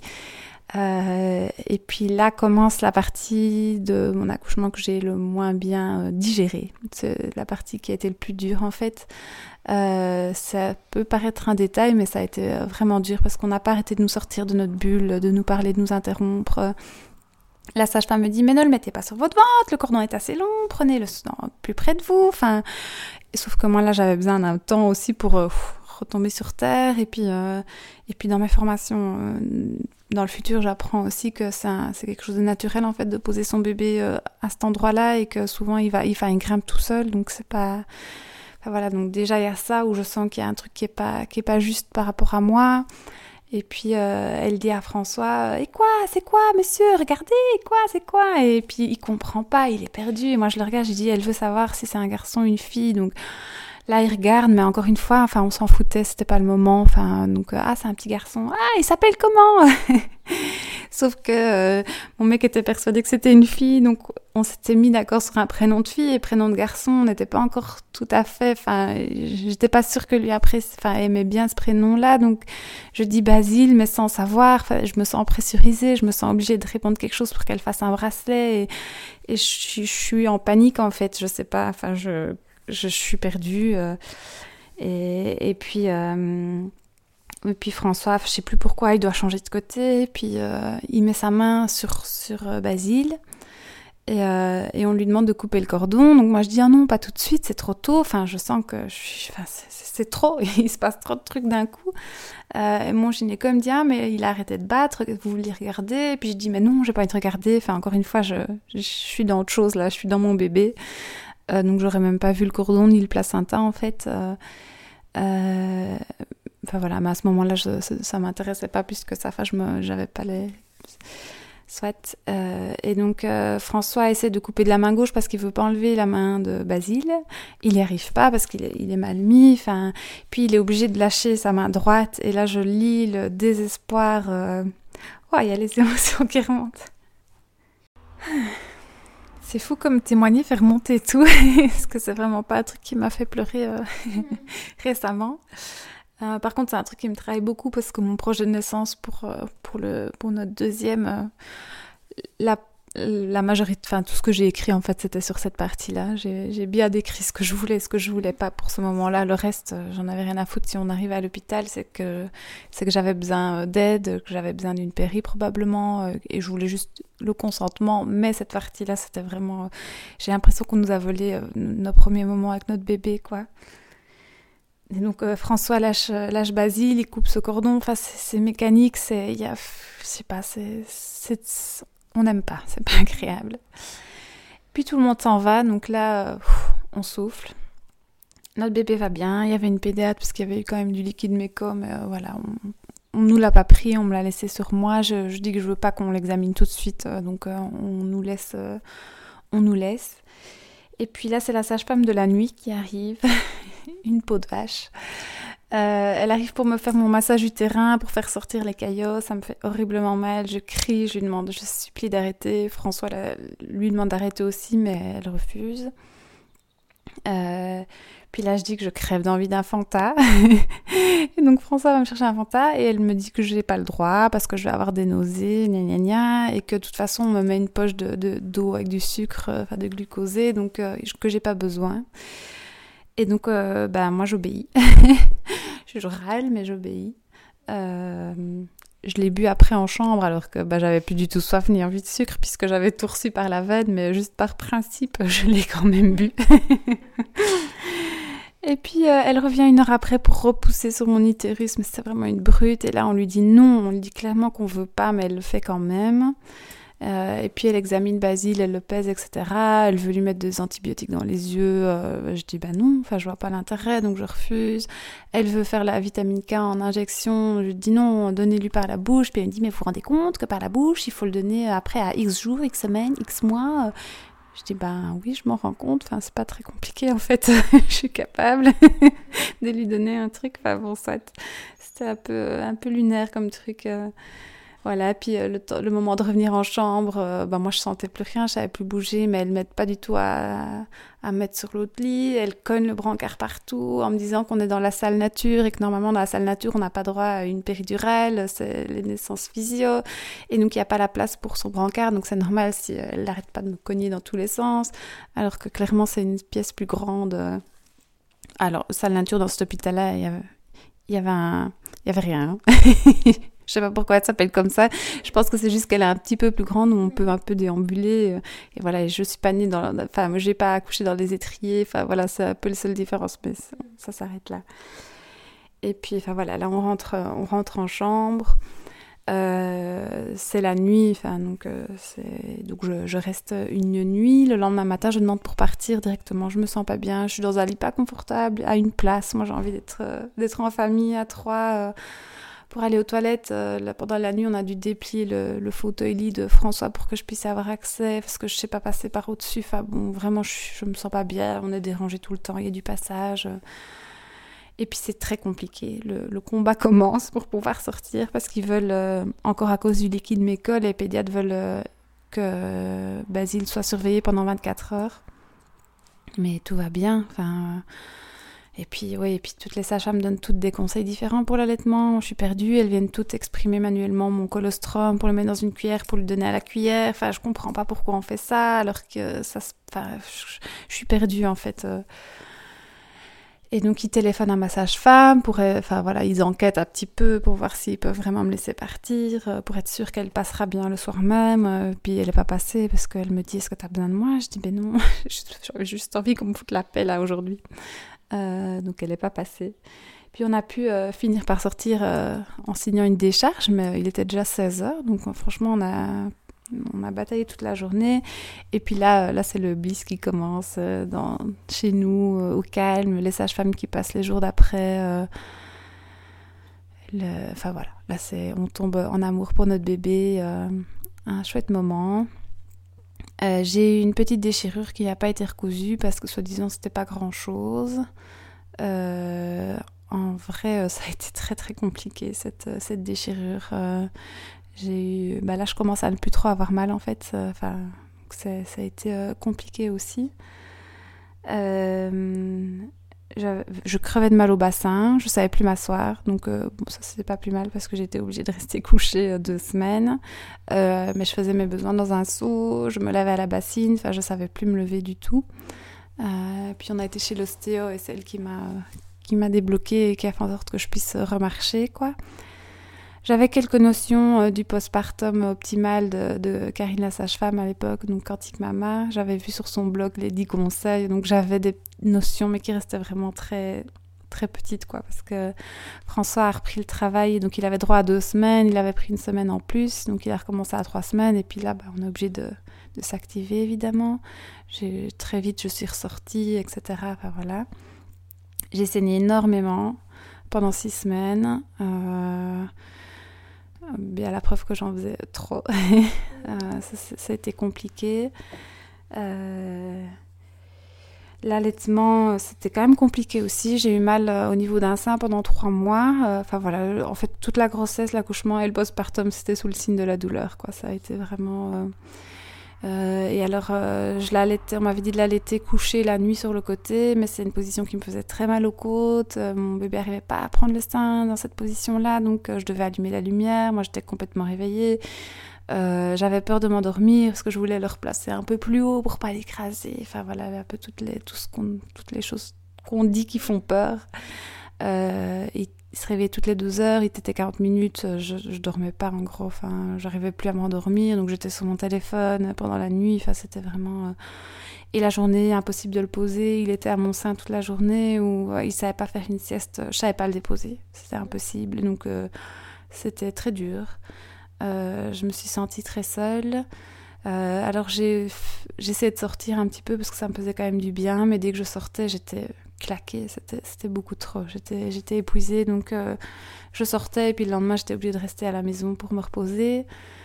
euh, et puis là commence la partie de mon accouchement que j'ai le moins bien euh, digérée. C'est la partie qui a été le plus dure en fait. Euh, ça peut paraître un détail, mais ça a été vraiment dur parce qu'on n'a pas arrêté de nous sortir de notre bulle, de nous parler, de nous interrompre. La sage-femme me dit « Mais ne le mettez pas sur votre ventre, le cordon est assez long, prenez-le plus près de vous. » Enfin, sauf que moi, là, j'avais besoin d'un temps aussi pour euh, retomber sur terre. Et puis, euh, et puis dans mes formations, euh, dans le futur, j'apprends aussi que c'est, un, c'est quelque chose de naturel, en fait, de poser son bébé euh, à cet endroit-là et que souvent, il va, il, enfin, il grimpe tout seul. Donc, c'est pas... Enfin, voilà, donc déjà, il y a ça où je sens qu'il y a un truc qui est pas, qui est pas juste par rapport à moi. Et puis, euh, elle dit à François « Et quoi, c'est quoi, monsieur? Regardez, quoi, c'est quoi ?» Et puis, il comprend pas, il est perdu. Et moi, je le regarde, je dis « Elle veut savoir si c'est un garçon ou une fille. » Donc là, il regarde, mais encore une fois, enfin, on s'en foutait, c'était pas le moment. Enfin, donc, euh, ah, c'est un petit garçon. Ah, il s'appelle comment? Sauf que euh, mon mec était persuadé que c'était une fille, donc on s'était mis d'accord sur un prénom de fille et prénom de garçon. On n'était pas encore tout à fait, enfin, j'étais pas sûre que lui après, enfin, aimait bien ce prénom-là, donc je dis Basile, mais sans savoir. Enfin, je me sens pressurisée, je me sens obligée de répondre quelque chose pour qu'elle fasse un bracelet, et, et je, je suis en panique en fait. Je sais pas, enfin, je, je, je suis perdue, euh, et, et puis. Euh, Et puis François, je sais plus pourquoi, il doit changer de côté, puis euh, il met sa main sur, sur euh, Basile, et, euh, et on lui demande de couper le cordon. Donc moi je dis ah non, pas tout de suite, c'est trop tôt, enfin je sens que je suis, enfin, c'est, c'est trop, il se passe trop de trucs d'un coup. Euh, et mon gynéco me dit ah mais il a arrêté de battre, vous voulez regarder? Et puis je dis mais non, j'ai pas envie de regarder, enfin encore une fois, je, je suis dans autre chose là, je suis dans mon bébé, euh, donc j'aurais même pas vu le cordon ni le placenta en fait. Euh, euh, Enfin voilà, mais à ce moment-là, je, ça, ça m'intéressait pas plus que ça. Enfin, je me, j'avais pas les... Soit. Euh, et donc, euh, François essaie de couper de la main gauche parce qu'il veut pas enlever la main de Basile. Il n'y arrive pas parce qu'il est, il est mal mis. Enfin, puis il est obligé de lâcher sa main droite. Et là, je lis le désespoir. Euh... Oh, il y a les émotions qui remontent. C'est fou comme témoigner, faire monter tout. Parce que c'est vraiment pas un truc qui m'a fait pleurer euh, récemment. Euh, par contre, c'est un truc qui me travaille beaucoup parce que mon projet de naissance pour, euh, pour, le, pour notre deuxième, euh, la, la majorité, enfin tout ce que j'ai écrit en fait, c'était sur cette partie-là. J'ai, j'ai bien décrit ce que je voulais, ce que je voulais pas pour ce moment-là. Le reste, euh, j'en avais rien à foutre. Si on arrivait à l'hôpital, c'est que, c'est que j'avais besoin d'aide, que j'avais besoin d'une péri probablement, euh, et je voulais juste le consentement. Mais cette partie-là, c'était vraiment... Euh, j'ai l'impression qu'on nous a volé euh, nos premiers moments avec notre bébé, quoi. Et donc euh, François lâche, lâche Basile, il coupe ce cordon, enfin c'est, c'est mécanique, c'est, y a, je sais pas, c'est, c'est, on n'aime pas, c'est pas agréable. Puis tout le monde s'en va, donc là, euh, on souffle. Notre bébé va bien, il y avait une pédiatre parce qu'il y avait eu quand même du liquide méco, mais euh, voilà, on, on nous l'a pas pris, on me l'a laissé sur moi. Je, je dis que je veux pas qu'on l'examine tout de suite, euh, donc euh, on nous laisse, euh, on nous laisse. Et puis là, c'est la sage-femme de la nuit qui arrive, une peau de vache. Euh, elle arrive pour me faire mon massage utérin, pour faire sortir les caillots. Ça me fait horriblement mal. Je crie, je lui demande, je supplie d'arrêter. François la, lui demande d'arrêter aussi, mais elle refuse. Euh, Puis là, je dis que je crève d'envie d'un Fanta. Et donc, François va me chercher un Fanta et elle me dit que je n'ai pas le droit parce que je vais avoir des nausées, gna gna gna, et que de toute façon, on me met une poche de, de, d'eau avec du sucre, enfin de glucosé, donc euh, que j'ai pas besoin. Et donc, euh, bah, moi, j'obéis. Je râle, mais j'obéis. Euh, je l'ai bu après en chambre, alors que bah, j'avais plus du tout soif ni envie de sucre, puisque j'avais tout reçu par la veine, mais juste par principe, je l'ai quand même bu. Et puis, euh, elle revient une heure après pour repousser sur mon utérus, mais c'est vraiment une brute. Et là, on lui dit non, on lui dit clairement qu'on veut pas, mais elle le fait quand même. Euh, et puis elle examine Basile, elle le pèse, et cetera. Elle veut lui mettre des antibiotiques dans les yeux. Euh, je dis bah non, enfin je vois pas l'intérêt, donc je refuse. Elle veut faire la vitamine K en injection. Je dis non, donnez-lui par la bouche. Puis elle me dit mais vous vous rendez compte que par la bouche, il faut le donner après à X jours, X semaines, X mois. Je dis ben oui, je m'en rends compte. Enfin c'est pas très compliqué en fait. Je suis capable de lui donner un truc. Enfin bon, soit c'était un peu un peu lunaire comme truc. Euh... Voilà, puis euh, le, t- le moment de revenir en chambre, euh, bah, moi je sentais plus rien, je savais plus bouger, mais elle m'aide pas du tout à, à mettre sur l'autre lit. Elle cogne le brancard partout en me disant qu'on est dans la salle nature et que normalement dans la salle nature on n'a pas droit à une péridurale, c'est les naissances physio, et donc il n'y a pas la place pour son brancard, donc c'est normal si elle n'arrête pas de me cogner dans tous les sens, alors que clairement c'est une pièce plus grande. Alors, salle nature dans cet hôpital-là, il y avait, il y avait, un, il y avait rien. Je sais pas pourquoi elle s'appelle comme ça. Je pense que c'est juste qu'elle est un petit peu plus grande où on peut un peu déambuler. Et voilà, et je suis pas née dans... Enfin, moi, j'ai pas accouché dans les étriers. Enfin, voilà, c'est un peu la seule différence, mais ça, ça s'arrête là. Et puis, enfin, voilà, là, on rentre, on rentre en chambre. Euh, c'est la nuit, enfin, donc, euh, c'est... donc je, je reste une nuit. Le lendemain matin, je demande pour partir directement. Je me sens pas bien. Je suis dans un lit pas confortable, à une place. Moi, j'ai envie d'être, euh, d'être en famille, à trois... Euh, Pour aller aux toilettes, euh, là, pendant la nuit, on a dû déplier le, le fauteuil-lit de François pour que je puisse avoir accès, parce que je ne sais pas passer par au-dessus. Enfin bon, vraiment, je ne me sens pas bien. On est dérangé tout le temps, il y a du passage. Et puis, c'est très compliqué. Le, le combat commence pour pouvoir sortir, parce qu'ils veulent, euh, encore à cause du liquide méco, les pédiatres veulent euh, que Basile soit surveillé pendant vingt-quatre heures. Mais tout va bien, enfin... Euh, Et puis, oui, et puis toutes les sages-femmes donnent toutes des conseils différents pour l'allaitement. Je suis perdue, elles viennent toutes exprimer manuellement mon colostrum pour le mettre dans une cuillère, pour le donner à la cuillère. Enfin, je comprends pas pourquoi on fait ça, alors que ça se... Enfin, je, je suis perdue, en fait. Et donc, ils téléphonent à ma sage-femme, pour... Enfin, voilà, ils enquêtent un petit peu pour voir s'ils peuvent vraiment me laisser partir, pour être sûre qu'elle passera bien le soir même. Puis, elle n'est pas passée, parce qu'elle me dit, est-ce que tu as besoin de moi? Je dis, ben non, j'avais juste envie qu'on me foute la paix, là, aujourd'hui. Euh, donc elle n'est pas passée. Puis on a pu euh, finir par sortir euh, en signant une décharge, mais il était déjà seize heures, donc euh, franchement on a, on a bataillé toute la journée. Et puis là, là c'est le bliss qui commence euh, dans, chez nous, euh, au calme, les sages-femmes qui passent les jours d'après. Euh, le, enfin voilà, là c'est, on tombe en amour pour notre bébé, euh, un chouette moment. Euh, j'ai eu une petite déchirure qui n'a pas été recousue parce que soi-disant c'était pas grand-chose. Euh, en vrai, euh, ça a été très très compliqué cette, cette déchirure. Euh, j'ai eu, bah là, je commence à ne plus trop avoir mal en fait. Enfin, euh, ça a été euh, compliqué aussi. Euh, Je, je crevais de mal au bassin, je savais plus m'asseoir, donc euh, bon, ça c'était pas plus mal parce que j'étais obligée de rester couchée euh, deux semaines, euh, mais je faisais mes besoins dans un seau, je me lavais à la bassine, enfin je savais plus me lever du tout. Euh, puis on a été chez l'ostéo et c'est elle qui m'a qui m'a débloquée et qui a fait en sorte que je puisse remarcher, quoi. J'avais quelques notions euh, du postpartum optimal de, de Karine la sage-femme à l'époque, donc Quantique Mama. J'avais vu sur son blog les dix conseils, donc j'avais des notions, mais qui restaient vraiment très, très petites, quoi, parce que François a repris le travail, donc il avait droit à deux semaines, il avait pris une semaine en plus, donc il a recommencé à trois semaines, et puis là, bah, on est obligé de, de s'activer, évidemment. J'ai, très vite, je suis ressortie, et cetera. Enfin, voilà. J'ai saigné énormément pendant six semaines. Euh... Bien la preuve que j'en faisais trop. euh, ça, ça a été compliqué. Euh, l'allaitement, c'était quand même compliqué aussi. J'ai eu mal euh, au niveau d'un sein pendant trois mois. Enfin euh, voilà, en fait, toute la grossesse, l'accouchement et le postpartum, c'était sous le signe de la douleur, quoi. Ça a été vraiment... Euh... Euh, et alors, euh, je l'allaitais, on m'avait dit de l'allaiter couché la nuit sur le côté, mais c'est une position qui me faisait très mal aux côtes. Euh, mon bébé n'arrivait pas à prendre le sein dans cette position-là, donc euh, je devais allumer la lumière. Moi, j'étais complètement réveillée. Euh, j'avais peur de m'endormir parce que je voulais le replacer un peu plus haut pour pas l'écraser. Enfin voilà, un peu toutes les, tout ce qu'on, toutes les choses qu'on dit qui font peur. Euh, il, il se réveillait toutes les deux heures, il était quarante minutes, je, je dormais pas en gros, enfin, j'arrivais plus à m'endormir, donc j'étais sur mon téléphone pendant la nuit, enfin, c'était vraiment... Euh... Et la journée, impossible de le poser, il était à mon sein toute la journée, ou euh, il savait pas faire une sieste, je savais pas le déposer, c'était impossible, donc euh, c'était très dur. Euh, je me suis sentie très seule. Euh, alors j'ai j'essayais de sortir un petit peu parce que ça me faisait quand même du bien, mais dès que je sortais, j'étais claquée, c'était, c'était beaucoup trop. J'étais, j'étais épuisée, donc euh, je sortais et puis le lendemain, j'étais obligée de rester à la maison pour me reposer.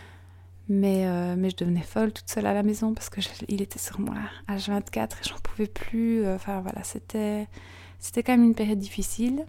Mais, euh, mais je devenais folle toute seule à la maison parce qu'il était sur moi H vingt-quatre et j'en pouvais plus. Enfin voilà, c'était, c'était quand même une période difficile.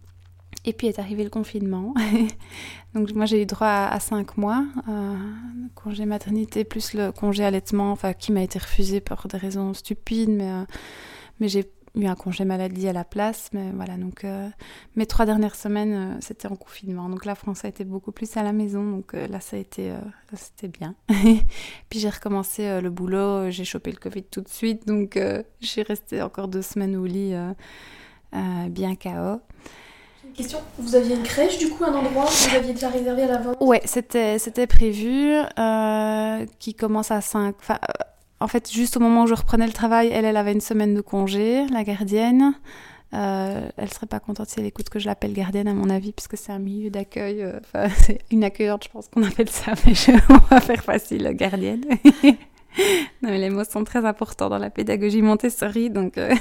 Et puis est arrivé le confinement. Donc moi j'ai eu droit à, à cinq mois, euh, congé maternité plus le congé allaitement, enfin qui m'a été refusé pour des raisons stupides, mais, euh, mais j'ai eu un congé maladie à la place. Mais voilà, donc euh, mes trois dernières semaines euh, c'était en confinement. Donc la France a été beaucoup plus à la maison, donc euh, là ça a été, euh, là, c'était bien. Puis j'ai recommencé euh, le boulot, j'ai chopé le Covid tout de suite, donc euh, j'ai resté encore deux semaines au lit, euh, euh, bien K O. Question, vous aviez une crèche du coup, un endroit que vous aviez déjà réservé à l'avance ? Ouais, c'était, c'était prévu, euh, qui commence à cinq... Enfin, euh, en fait, juste au moment où je reprenais le travail, elle, elle avait une semaine de congé, la gardienne. Euh, elle serait pas contente si elle écoute que je l'appelle gardienne, à mon avis, puisque c'est un milieu d'accueil. Euh, enfin, c'est une accueillante, je pense qu'on appelle ça, mais je, on va faire facile, gardienne. Non, mais les mots sont très importants dans la pédagogie Montessori, donc... Euh,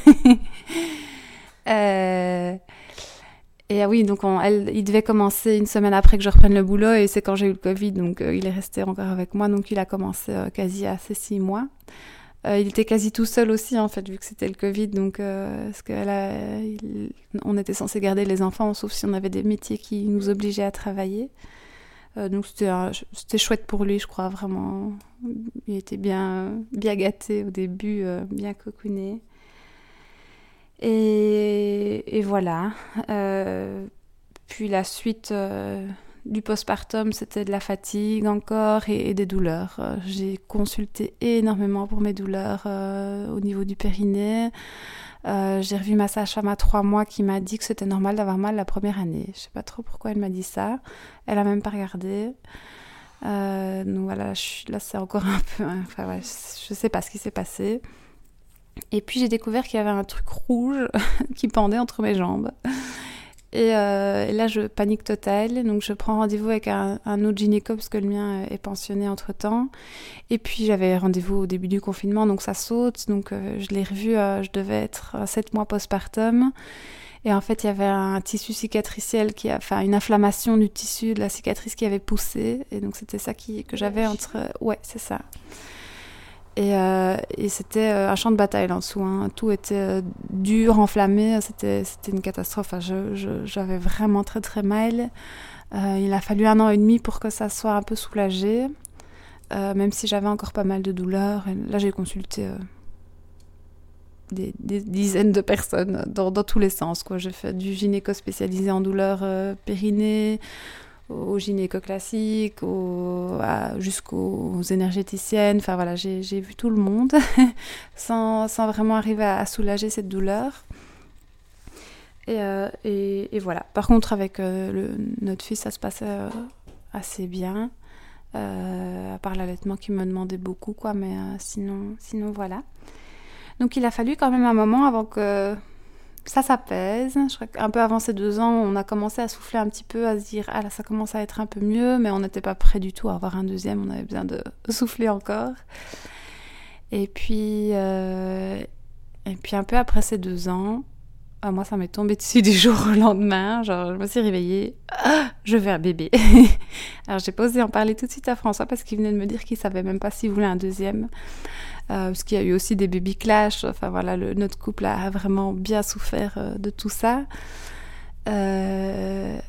euh... Et ah oui, donc on, elle, il devait commencer une semaine après que je reprenne le boulot et c'est quand j'ai eu le Covid, donc euh, il est resté encore avec moi, donc il a commencé euh, quasi à ses six mois. Euh, il était quasi tout seul aussi en fait, vu que c'était le Covid, donc euh, parce qu'elle a, il, on était censé garder les enfants, sauf si on avait des métiers qui nous obligeaient à travailler. Euh, donc c'était, un, c'était chouette pour lui, je crois, vraiment. Il était bien, bien gâté au début, euh, bien cocooné. Et, et voilà. Euh, puis la suite euh, du postpartum, c'était de la fatigue encore et, et des douleurs. Euh, j'ai consulté énormément pour mes douleurs euh, au niveau du périnée. Euh, j'ai revu ma sage-femme à trois mois qui m'a dit que c'était normal d'avoir mal la première année. Je sais pas trop pourquoi elle m'a dit ça. Elle a même pas regardé. Euh, donc voilà, je suis, là c'est encore un peu... Enfin ouais, je sais pas ce qui s'est passé. Et puis j'ai découvert qu'il y avait un truc rouge qui pendait entre mes jambes. Et, euh, et là, je panique totale. Donc je prends rendez-vous avec un, un autre gynéco parce que le mien est pensionné entre-temps. Et puis j'avais rendez-vous au début du confinement, donc ça saute. Donc euh, je l'ai revu, euh, je devais être à sept mois postpartum. Et en fait, il y avait un tissu cicatriciel, qui a, enfin une inflammation du tissu de la cicatrice qui avait poussé. Et donc c'était ça qui, que j'avais entre... Ouais, c'est ça. Et, euh, et c'était euh, un champ de bataille là en dessous, hein. Tout était euh, dur, enflammé, c'était, c'était une catastrophe. Enfin, je, je, j'avais vraiment très très mal. Euh, il a fallu un an et demi pour que ça soit un peu soulagé, euh, même si j'avais encore pas mal de douleurs. Et là, j'ai consulté euh, des, des dizaines de personnes dans, dans tous les sens, quoi. J'ai fait du gynéco spécialisé en douleurs euh, périnée, au gynéco classique, au, à, jusqu'aux énergéticiennes. Enfin voilà, j'ai, j'ai vu tout le monde sans, sans vraiment arriver à, à soulager cette douleur. Et, euh, et, et voilà. Par contre, avec euh, le, notre fils, ça se passait euh, assez bien. Euh, à part l'allaitement qui me demandait beaucoup, quoi. Mais euh, sinon, sinon, voilà. Donc il a fallu quand même un moment avant que... ça s'apaise. Je crois qu'un peu avant ces deux ans, on a commencé à souffler un petit peu, à se dire « Ah là, ça commence à être un peu mieux », mais on n'était pas prêt du tout à avoir un deuxième, on avait besoin de souffler encore. Et puis, euh, et puis un peu après ces deux ans, ah, moi ça m'est tombé dessus du jour au lendemain, genre je me suis réveillée, ah, je veux un bébé. Alors j'ai pas osé en parler tout de suite à François parce qu'il venait de me dire qu'il savait même pas s'il voulait un deuxième. Euh, parce qu'il y a eu aussi des baby clash, enfin voilà, le, notre couple a vraiment bien souffert euh, de tout ça. Euh,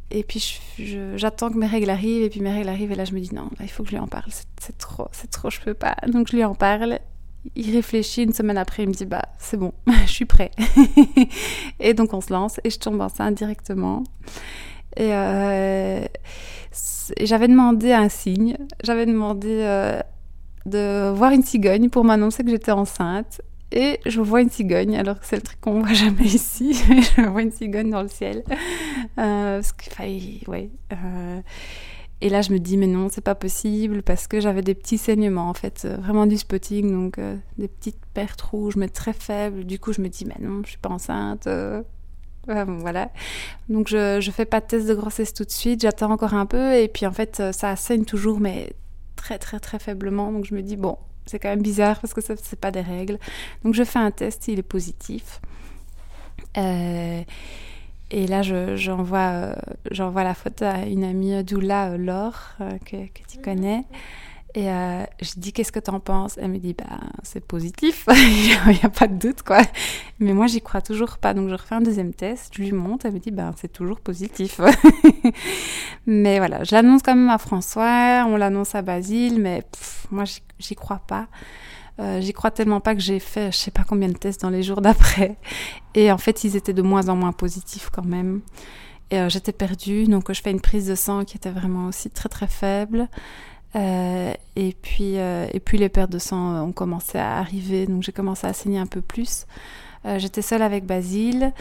et puis je, je, j'attends que mes règles arrivent, et puis mes règles arrivent, et là je me dis non, là, il faut que je lui en parle, c'est, c'est trop, c'est trop, je peux pas. Donc je lui en parle, il réfléchit, une semaine après il me dit bah c'est bon, je suis prêt. Et donc on se lance, et je tombe enceinte directement. Et, euh, et j'avais demandé un signe, j'avais demandé euh, de voir une cigogne pour m'annoncer que j'étais enceinte. Et je vois une cigogne, alors que c'est le truc qu'on voit jamais ici. Je vois une cigogne dans le ciel. Euh, parce que, enfin, ouais. Euh, et là, je me dis, mais non, c'est pas possible, parce que j'avais des petits saignements, en fait, euh, vraiment du spotting, donc euh, des petites pertes rouges, mais très faibles. Du coup, je me dis, mais non, je suis pas enceinte. Euh, euh, bon, voilà. Donc, je, je fais pas de test de grossesse tout de suite, j'attends encore un peu, et puis en fait, ça saigne toujours, mais très, très, très faiblement. Donc, je me dis, bon, c'est quand même bizarre parce que ça, c'est pas des règles. Donc je fais un test, il est positif. Euh, et là, je, j'envoie, euh, j'envoie la photo à une amie doula, euh, Laure, euh, que, que tu connais. Et euh, je dis, qu'est-ce que t'en penses? Elle me dit, bah, c'est positif, il n'y a pas de doute, quoi. Mais moi, j'y crois toujours pas. Donc je refais un deuxième test, je lui montre, elle me dit, bah, c'est toujours positif. Mais voilà, je l'annonce quand même à François, on l'annonce à Basile, mais pff, moi, j'y, j'y crois pas. Euh, j'y crois tellement pas que j'ai fait je sais pas combien de tests dans les jours d'après. Et en fait, ils étaient de moins en moins positifs quand même. Et euh, j'étais perdue, donc je fais une prise de sang qui était vraiment aussi très très faible. Euh, et puis euh, et puis les pertes de sang ont commencé à arriver, donc j'ai commencé à saigner un peu plus. Euh, j'étais seule avec Basile.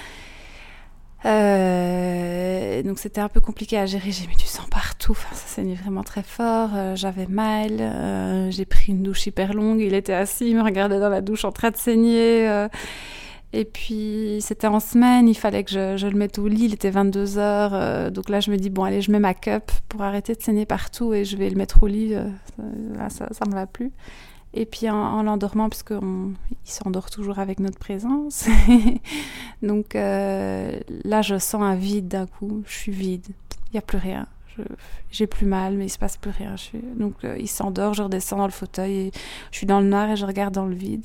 Euh, donc c'était un peu compliqué à gérer, j'ai mis du sang partout, enfin, ça saignait vraiment très fort, euh, j'avais mal, euh, j'ai pris une douche hyper longue, il était assis, il me regardait dans la douche en train de saigner, euh, et puis c'était en semaine, il fallait que je, je le mette au lit, il était vingt-deux heures, euh, donc là je me dis bon allez je mets ma cup pour arrêter de saigner partout et je vais le mettre au lit, euh, là ça, ça me va plus. Et puis en, en l'endormant, parce qu'il s'endort toujours avec notre présence. Donc euh, là, je sens un vide d'un coup. Je suis vide. Il n'y a plus rien. Je, j'ai plus mal, mais il ne se passe plus rien. Je suis, donc euh, il s'endort, je redescends dans le fauteuil. Et je suis dans le noir et je regarde dans le vide.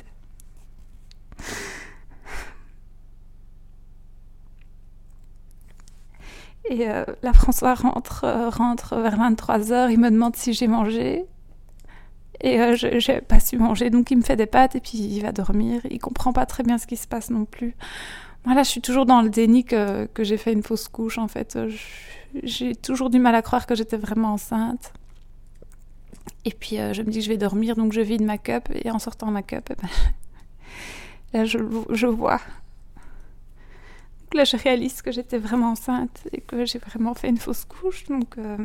Et euh, là, François rentre, euh, rentre vers vingt-trois heures. Il me demande si j'ai mangé. Et euh, je n'ai pas su manger, donc il me fait des pâtes et puis il va dormir. Il comprend pas très bien ce qui se passe non plus. Moi là, je suis toujours dans le déni que, que j'ai fait une fausse couche, en fait. Je, j'ai toujours du mal à croire que j'étais vraiment enceinte. Et puis euh, je me dis que je vais dormir, donc je vide ma cup, et en sortant ma cup, eh ben, là je, je vois. Donc là je réalise que j'étais vraiment enceinte et que j'ai vraiment fait une fausse couche, donc... Euh...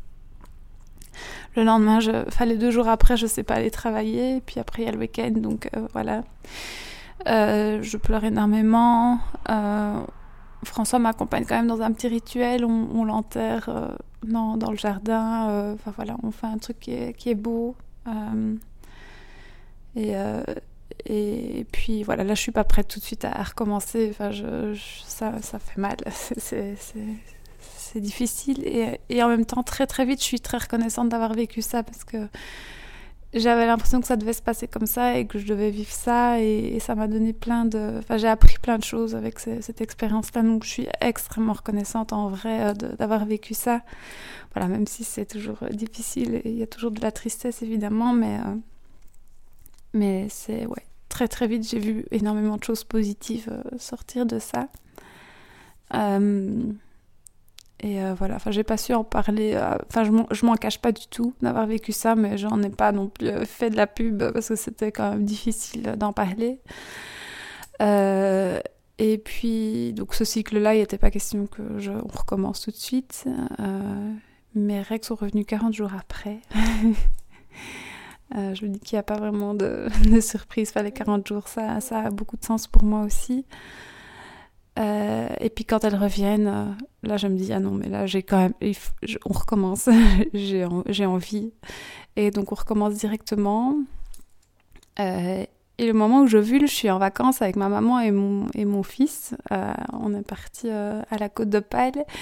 Le lendemain, je... enfin les deux jours après, je sais pas aller travailler. Et puis après, il y a le week-end, donc euh, voilà. Euh, je pleure énormément. Euh, François m'accompagne quand même dans un petit rituel. On, on l'enterre euh, dans, dans le jardin. Euh, enfin voilà, on fait un truc qui est, qui est beau. Euh, et, euh, et, et puis voilà, là, je suis pas prête tout de suite à, à recommencer. Enfin, je, je, ça, ça fait mal. C'est... c'est, c'est... c'est difficile et, et en même temps très très vite je suis très reconnaissante d'avoir vécu ça parce que j'avais l'impression que ça devait se passer comme ça et que je devais vivre ça et, et ça m'a donné plein de... Enfin j'ai appris plein de choses avec ce, cette expérience-là, donc je suis extrêmement reconnaissante en vrai de, d'avoir vécu ça. Voilà, même si c'est toujours difficile et il y a toujours de la tristesse évidemment, mais, euh, mais c'est... ouais, très très vite j'ai vu énormément de choses positives euh, sortir de ça. Euh... Et euh, voilà, enfin, j'ai pas su en parler. Enfin, euh, je, m'en, je m'en cache pas du tout d'avoir vécu ça, mais j'en ai pas non plus fait de la pub parce que c'était quand même difficile d'en parler. Euh, et puis, donc, ce cycle-là, il n'était pas question que je, on recommence tout de suite. Euh, mes règles sont revenues quarante jours après. euh, je me dis qu'il n'y a pas vraiment de, de surprise. Enfin, les quarante jours, ça, ça a beaucoup de sens pour moi aussi. Euh, et puis quand elles reviennent, euh, là je me dis ah non mais là j'ai quand même, il faut, je, on recommence, j'ai, en, j'ai envie, et donc on recommence directement. Euh, et le moment où j'ovule, je suis en vacances avec ma maman et mon et mon fils. Euh, on est parti euh, à la Côte d'Opale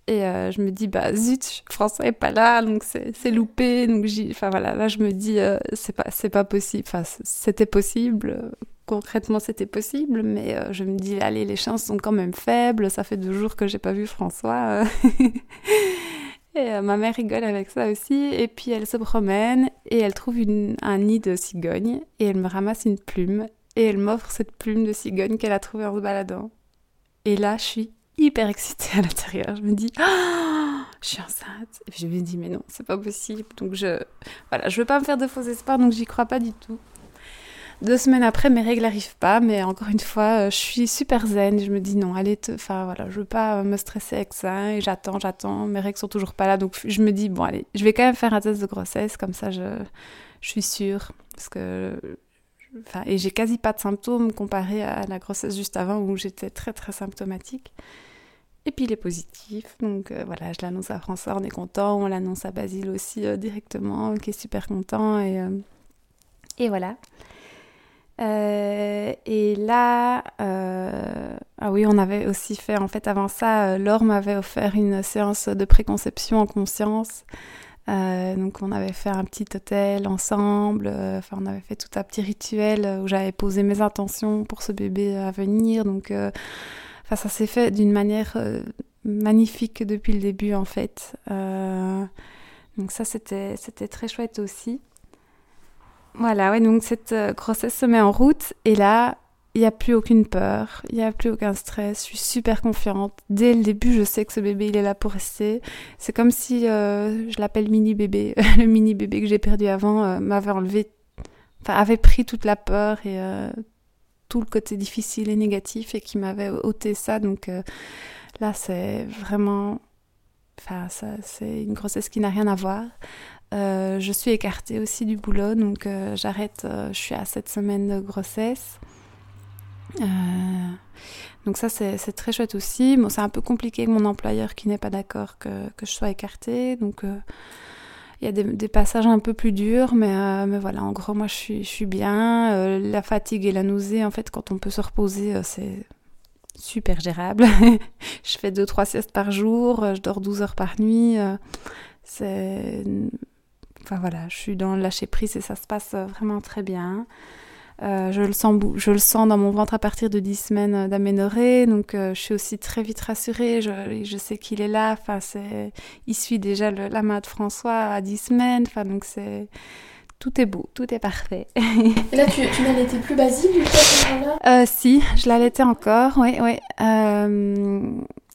Et euh, je me dis, bah zut, François est pas là, donc c'est, c'est loupé. Donc j'y... Enfin voilà, là je me dis, euh, c'est pas, c'est pas possible. Enfin, c'était possible, euh, concrètement c'était possible, mais euh, je me dis, allez, les chances sont quand même faibles. Ça fait deux jours que j'ai pas vu François. Et euh, ma mère rigole avec ça aussi. Et puis elle se promène et elle trouve une, un nid de cigogne et elle me ramasse une plume et elle m'offre cette plume de cigogne qu'elle a trouvée en se baladant. Et là, je suis hyper excitée à l'intérieur. Je me dis, oh, je suis enceinte. Et puis je me dis, mais non, c'est pas possible. Donc je, voilà, je veux pas me faire de faux espoirs, donc j'y crois pas du tout. Deux semaines après, mes règles n'arrivent pas, mais encore une fois, je suis super zen. Je me dis non, allez, enfin voilà, je veux pas me stresser avec ça. Et j'attends, j'attends. Mes règles sont toujours pas là, donc je me dis bon, allez, je vais quand même faire un test de grossesse, comme ça, je, je suis sûre, parce que, enfin, et j'ai quasi pas de symptômes comparé à la grossesse juste avant où j'étais très très symptomatique. Et puis il est positif, donc euh, voilà, je l'annonce à François, on est content. On l'annonce à Basile aussi euh, directement, qui est super content et euh, et voilà. Euh, et là, euh, ah oui, on avait aussi fait, en fait, avant ça, euh, Laure m'avait offert une séance de préconception en conscience. Euh, donc, on avait fait un petit hôtel ensemble. Euh, enfin, on avait fait tout un petit rituel où j'avais posé mes intentions pour ce bébé à venir. Donc, euh, enfin, ça s'est fait d'une manière euh, magnifique depuis le début, en fait. Euh, donc, ça, c'était, c'était très chouette aussi. Voilà, ouais, donc cette euh, grossesse se met en route et là, il n'y a plus aucune peur, il n'y a plus aucun stress, je suis super confiante. Dès le début, je sais que ce bébé, il est là pour rester. C'est comme si, euh, je l'appelle mini-bébé, le mini-bébé que j'ai perdu avant euh, m'avait enlevé, enfin, avait pris toute la peur et euh, tout le côté difficile et négatif et qui m'avait ôté ça. Donc euh, là, c'est vraiment, enfin, ça, c'est une grossesse qui n'a rien à voir. Euh, je suis écartée aussi du boulot, donc euh, j'arrête, euh, je suis à sept semaines de grossesse. Euh, donc ça, c'est, c'est très chouette aussi. Bon, c'est un peu compliqué avec mon employeur qui n'est pas d'accord que, que je sois écartée. Donc, il euh, y a des, des passages un peu plus durs, mais, euh, mais voilà, en gros, moi, je suis, je suis bien. Euh, la fatigue et la nausée, en fait, quand on peut se reposer, euh, c'est super gérable. Je fais deux trois siestes par jour, je dors douze heures par nuit. Euh, c'est... Enfin voilà, je suis dans le lâcher prise et ça se passe vraiment très bien. Euh, je le sens, je le sens dans mon ventre à partir de dix semaines d'aménorrhée, donc euh, je suis aussi très vite rassurée. Je, je sais qu'il est là. Enfin, c'est, il suit déjà le, la main de François à dix semaines. Enfin, donc c'est, tout est beau, tout est parfait. Et là, tu, tu n'allaitais plus Basile du coup à ce moment-là ? euh, Si, je l'allaitais encore. Oui, oui. Euh,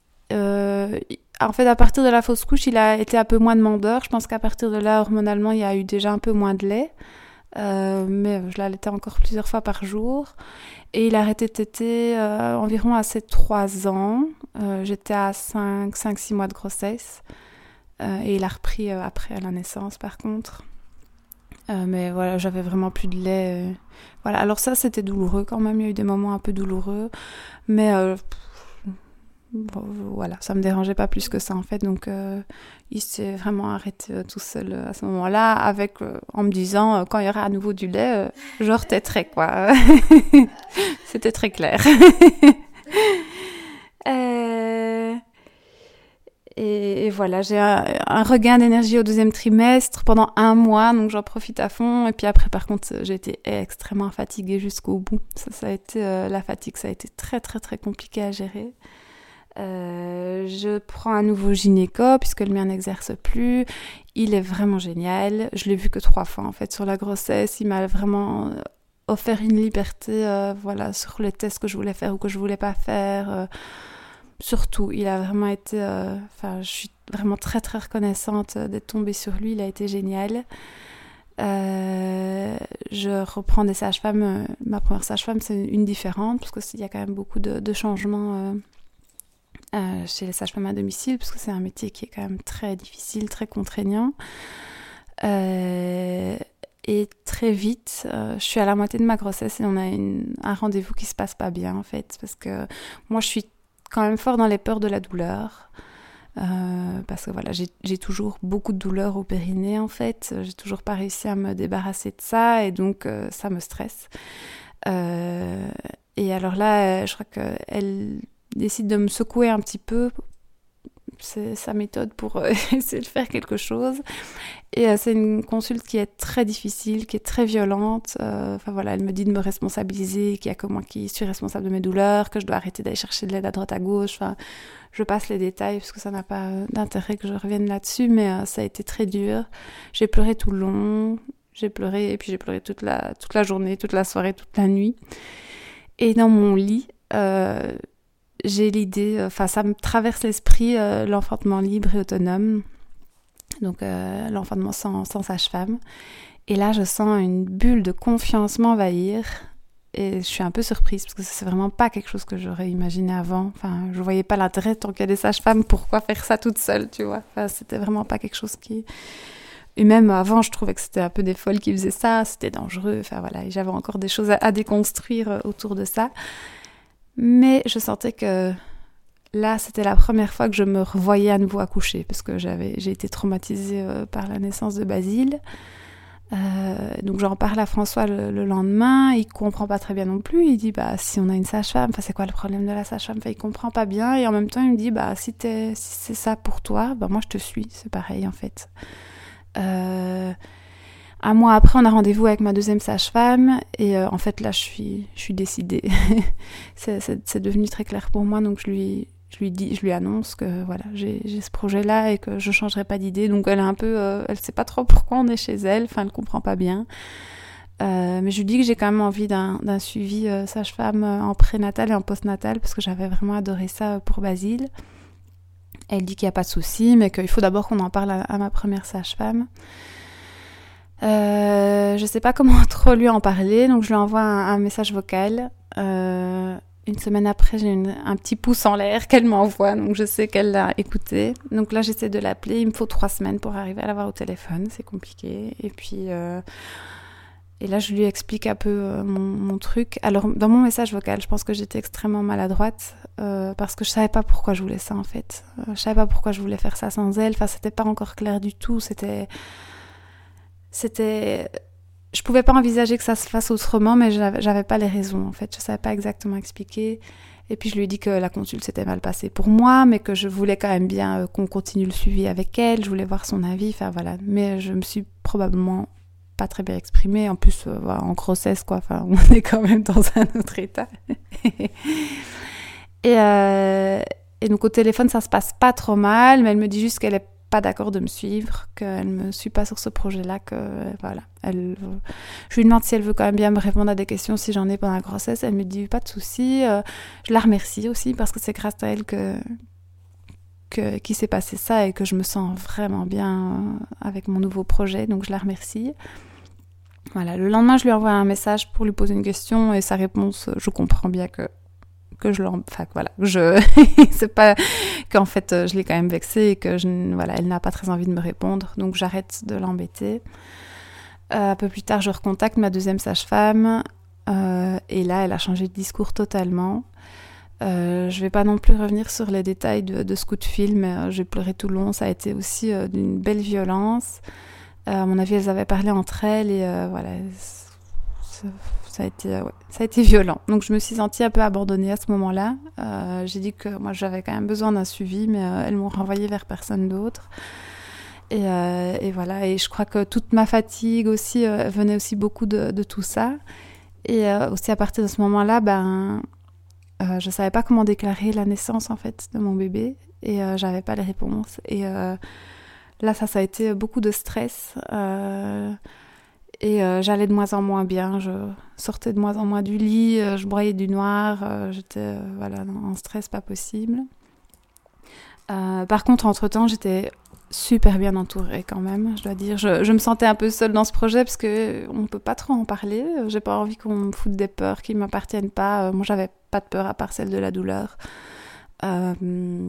euh, En fait, à partir de la fausse couche, il a été un peu moins demandeur. Je pense qu'à partir de là, hormonalement, il y a eu déjà un peu moins de lait. Euh, mais je l'allaitais encore plusieurs fois par jour. Et il a arrêté de téter euh, environ à ses trois ans. Euh, j'étais à cinq six mois de grossesse. Euh, et il a repris euh, après à la naissance, par contre. Euh, mais voilà, j'avais vraiment plus de lait. Euh, voilà. Alors ça, c'était douloureux quand même. Il y a eu des moments un peu douloureux. Mais... Euh, Bon, voilà, ça me dérangeait pas plus que ça en fait, donc euh, il s'est vraiment arrêté euh, tout seul euh, à ce moment-là, avec euh, en me disant euh, quand il y aura à nouveau du lait, euh, je retêterai quoi. C'était très clair. euh... et, et voilà, j'ai un, un regain d'énergie au deuxième trimestre pendant un mois, donc j'en profite à fond. Et puis après, par contre, j'ai été extrêmement fatiguée jusqu'au bout. Ça, ça a été euh, la fatigue, ça a été très très très compliqué à gérer. Euh, je prends un nouveau gynéco puisque le mien n'exerce plus. Il est vraiment génial. Je l'ai vu que trois fois en fait sur la grossesse. Il m'a vraiment offert une liberté, euh, voilà, sur les tests que je voulais faire ou que je voulais pas faire. Euh, surtout, il a vraiment été. Enfin, euh, je suis vraiment très très reconnaissante d'être tombée sur lui. Il a été génial. Euh, je reprends des sages-femmes. Ma première sage-femme, c'est une différente parce qu'il y a quand même beaucoup de, de changements. Euh, Euh, chez les sages-femmes à domicile, parce que c'est un métier qui est quand même très difficile, très contraignant. Euh, et très vite, euh, je suis à la moitié de ma grossesse et on a une, un rendez-vous qui se passe pas bien, en fait, parce que moi, je suis quand même fort dans les peurs de la douleur. Euh, parce que voilà, j'ai, j'ai toujours beaucoup de douleur au périnée, en fait. J'ai toujours pas réussi à me débarrasser de ça, et donc euh, ça me stresse. Euh, et alors là, je crois qu'elle décide de me secouer un petit peu c'est sa méthode pour euh, essayer de faire quelque chose. Et euh, c'est une consulte qui est très difficile, qui est très violente. Euh, enfin voilà, elle me dit de me responsabiliser, qu'il y a que moi qui suis responsable de mes douleurs, que je dois arrêter d'aller chercher de l'aide à droite à gauche. Enfin, je passe les détails parce que ça n'a pas d'intérêt que je revienne là-dessus, mais euh, ça a été très dur. J'ai pleuré tout le long, j'ai pleuré et puis j'ai pleuré toute la, toute la journée, toute la soirée, toute la nuit. Et dans mon lit, euh, j'ai l'idée, enfin ça me traverse l'esprit, euh, l'enfantement libre et autonome, donc euh, l'enfantement sans, sans sage-femme. Et là, je sens une bulle de confiance m'envahir. Et je suis un peu surprise parce que c'est vraiment pas quelque chose que j'aurais imaginé avant. Enfin, je voyais pas l'intérêt tant qu'il y a des sages-femmes, pourquoi faire ça toute seule, tu vois. Enfin, c'était vraiment pas quelque chose qui... Et même avant, je trouvais que c'était un peu des folles qui faisaient ça, c'était dangereux. Enfin voilà, et j'avais encore des choses à, à déconstruire autour de ça. Mais je sentais que là, c'était la première fois que je me revoyais à nouveau accoucher parce que j'avais, j'ai été traumatisée euh, par la naissance de Basile. Euh, donc j'en parle à François le, le lendemain, il comprend pas très bien non plus, il dit bah si on a une sage-femme, enfin c'est quoi le problème de la sage-femme, enfin il comprend pas bien et en même temps il me dit bah si, t'es, si c'est ça pour toi, bah moi je te suis, c'est pareil en fait. Euh, un mois après on a rendez-vous avec ma deuxième sage-femme et euh, en fait là je suis, je suis décidée, c'est, c'est, c'est devenu très clair pour moi donc je lui Je lui dis, je lui annonce que voilà, j'ai, j'ai ce projet-là et que je changerai pas d'idée. Donc elle est un peu, euh, elle sait pas trop pourquoi on est chez elle. Enfin, elle comprend pas bien. Euh, mais je lui dis que j'ai quand même envie d'un, d'un suivi euh, sage-femme en prénatal et en postnatal parce que j'avais vraiment adoré ça pour Basile. Elle dit qu'il y a pas de souci, mais qu'il faut d'abord qu'on en parle à, à ma première sage-femme. Euh, je sais pas comment trop lui en parler, donc je lui envoie un, un message vocal. Euh, Une semaine après, j'ai une, un petit pouce en l'air qu'elle m'envoie, donc je sais qu'elle l'a écouté. Donc là, j'essaie de l'appeler. Il me faut trois semaines pour arriver à l'avoir au téléphone, c'est compliqué. Et puis, euh, et là, je lui explique un peu euh, mon, mon truc. Alors, dans mon message vocal, je pense que j'étais extrêmement maladroite euh, parce que je savais pas pourquoi je voulais ça en fait. Euh, je savais pas pourquoi je voulais faire ça sans elle. Enfin, c'était pas encore clair du tout. C'était, c'était. Je pouvais pas envisager que ça se fasse autrement, mais j'avais, j'avais pas les raisons, en fait. Je savais pas exactement expliquer. Et puis, je lui ai dit que la consulte s'était mal passée pour moi, mais que je voulais quand même bien euh, qu'on continue le suivi avec elle. Je voulais voir son avis, enfin voilà. Mais je me suis probablement pas très bien exprimée. En plus, euh, voilà, en grossesse, quoi. Enfin, on est quand même dans un autre état. et, euh, et donc, au téléphone, ça se passe pas trop mal, mais elle me dit juste qu'elle est pas d'accord de me suivre, qu'elle me suit pas sur ce projet-là, que voilà, elle, je lui demande si elle veut quand même bien me répondre à des questions si j'en ai pendant la grossesse, elle me dit pas de souci, euh, je la remercie aussi parce que c'est grâce à elle que, que qu'il s'est passé ça et que je me sens vraiment bien avec mon nouveau projet, donc je la remercie. Voilà, le lendemain je lui envoie un message pour lui poser une question et sa réponse, je comprends bien que que je l'en... Enfin, voilà, je... c'est pas qu'en fait, je l'ai quand même vexée et que, je... voilà, elle n'a pas très envie de me répondre, donc j'arrête de l'embêter. Euh, un peu plus tard, je recontacte ma deuxième sage-femme euh, et là, elle a changé de discours totalement. Euh, je vais pas non plus revenir sur les détails de, de ce coup de fil, mais euh, j'ai pleuré tout le long, ça a été aussi euh, d'une belle violence. Euh, à mon avis, elles avaient parlé entre elles et euh, voilà... C'est... Ça a été, ouais, ça a été violent. Donc je me suis sentie un peu abandonnée à ce moment-là. Euh, j'ai dit que moi j'avais quand même besoin d'un suivi, mais euh, elles m'ont renvoyée vers personne d'autre. Et, euh, et voilà. Et je crois que toute ma fatigue aussi euh, venait aussi beaucoup de, de tout ça. Et euh, aussi à partir de ce moment-là, ben, euh, je savais pas comment déclarer la naissance en fait de mon bébé et euh, j'avais pas les réponses. Et euh, là, ça, ça a été beaucoup de stress. Euh, Et euh, j'allais de moins en moins bien, je sortais de moins en moins du lit, euh, je broyais du noir, euh, j'étais euh, voilà, en stress pas possible. Euh, par contre, entre-temps, j'étais super bien entourée quand même, je dois dire. Je, je me sentais un peu seule dans ce projet parce qu'on ne peut pas trop en parler. J'ai pas envie qu'on me foute des peurs qui ne m'appartiennent pas. Moi, j'avais pas de peur à part celle de la douleur. Euh,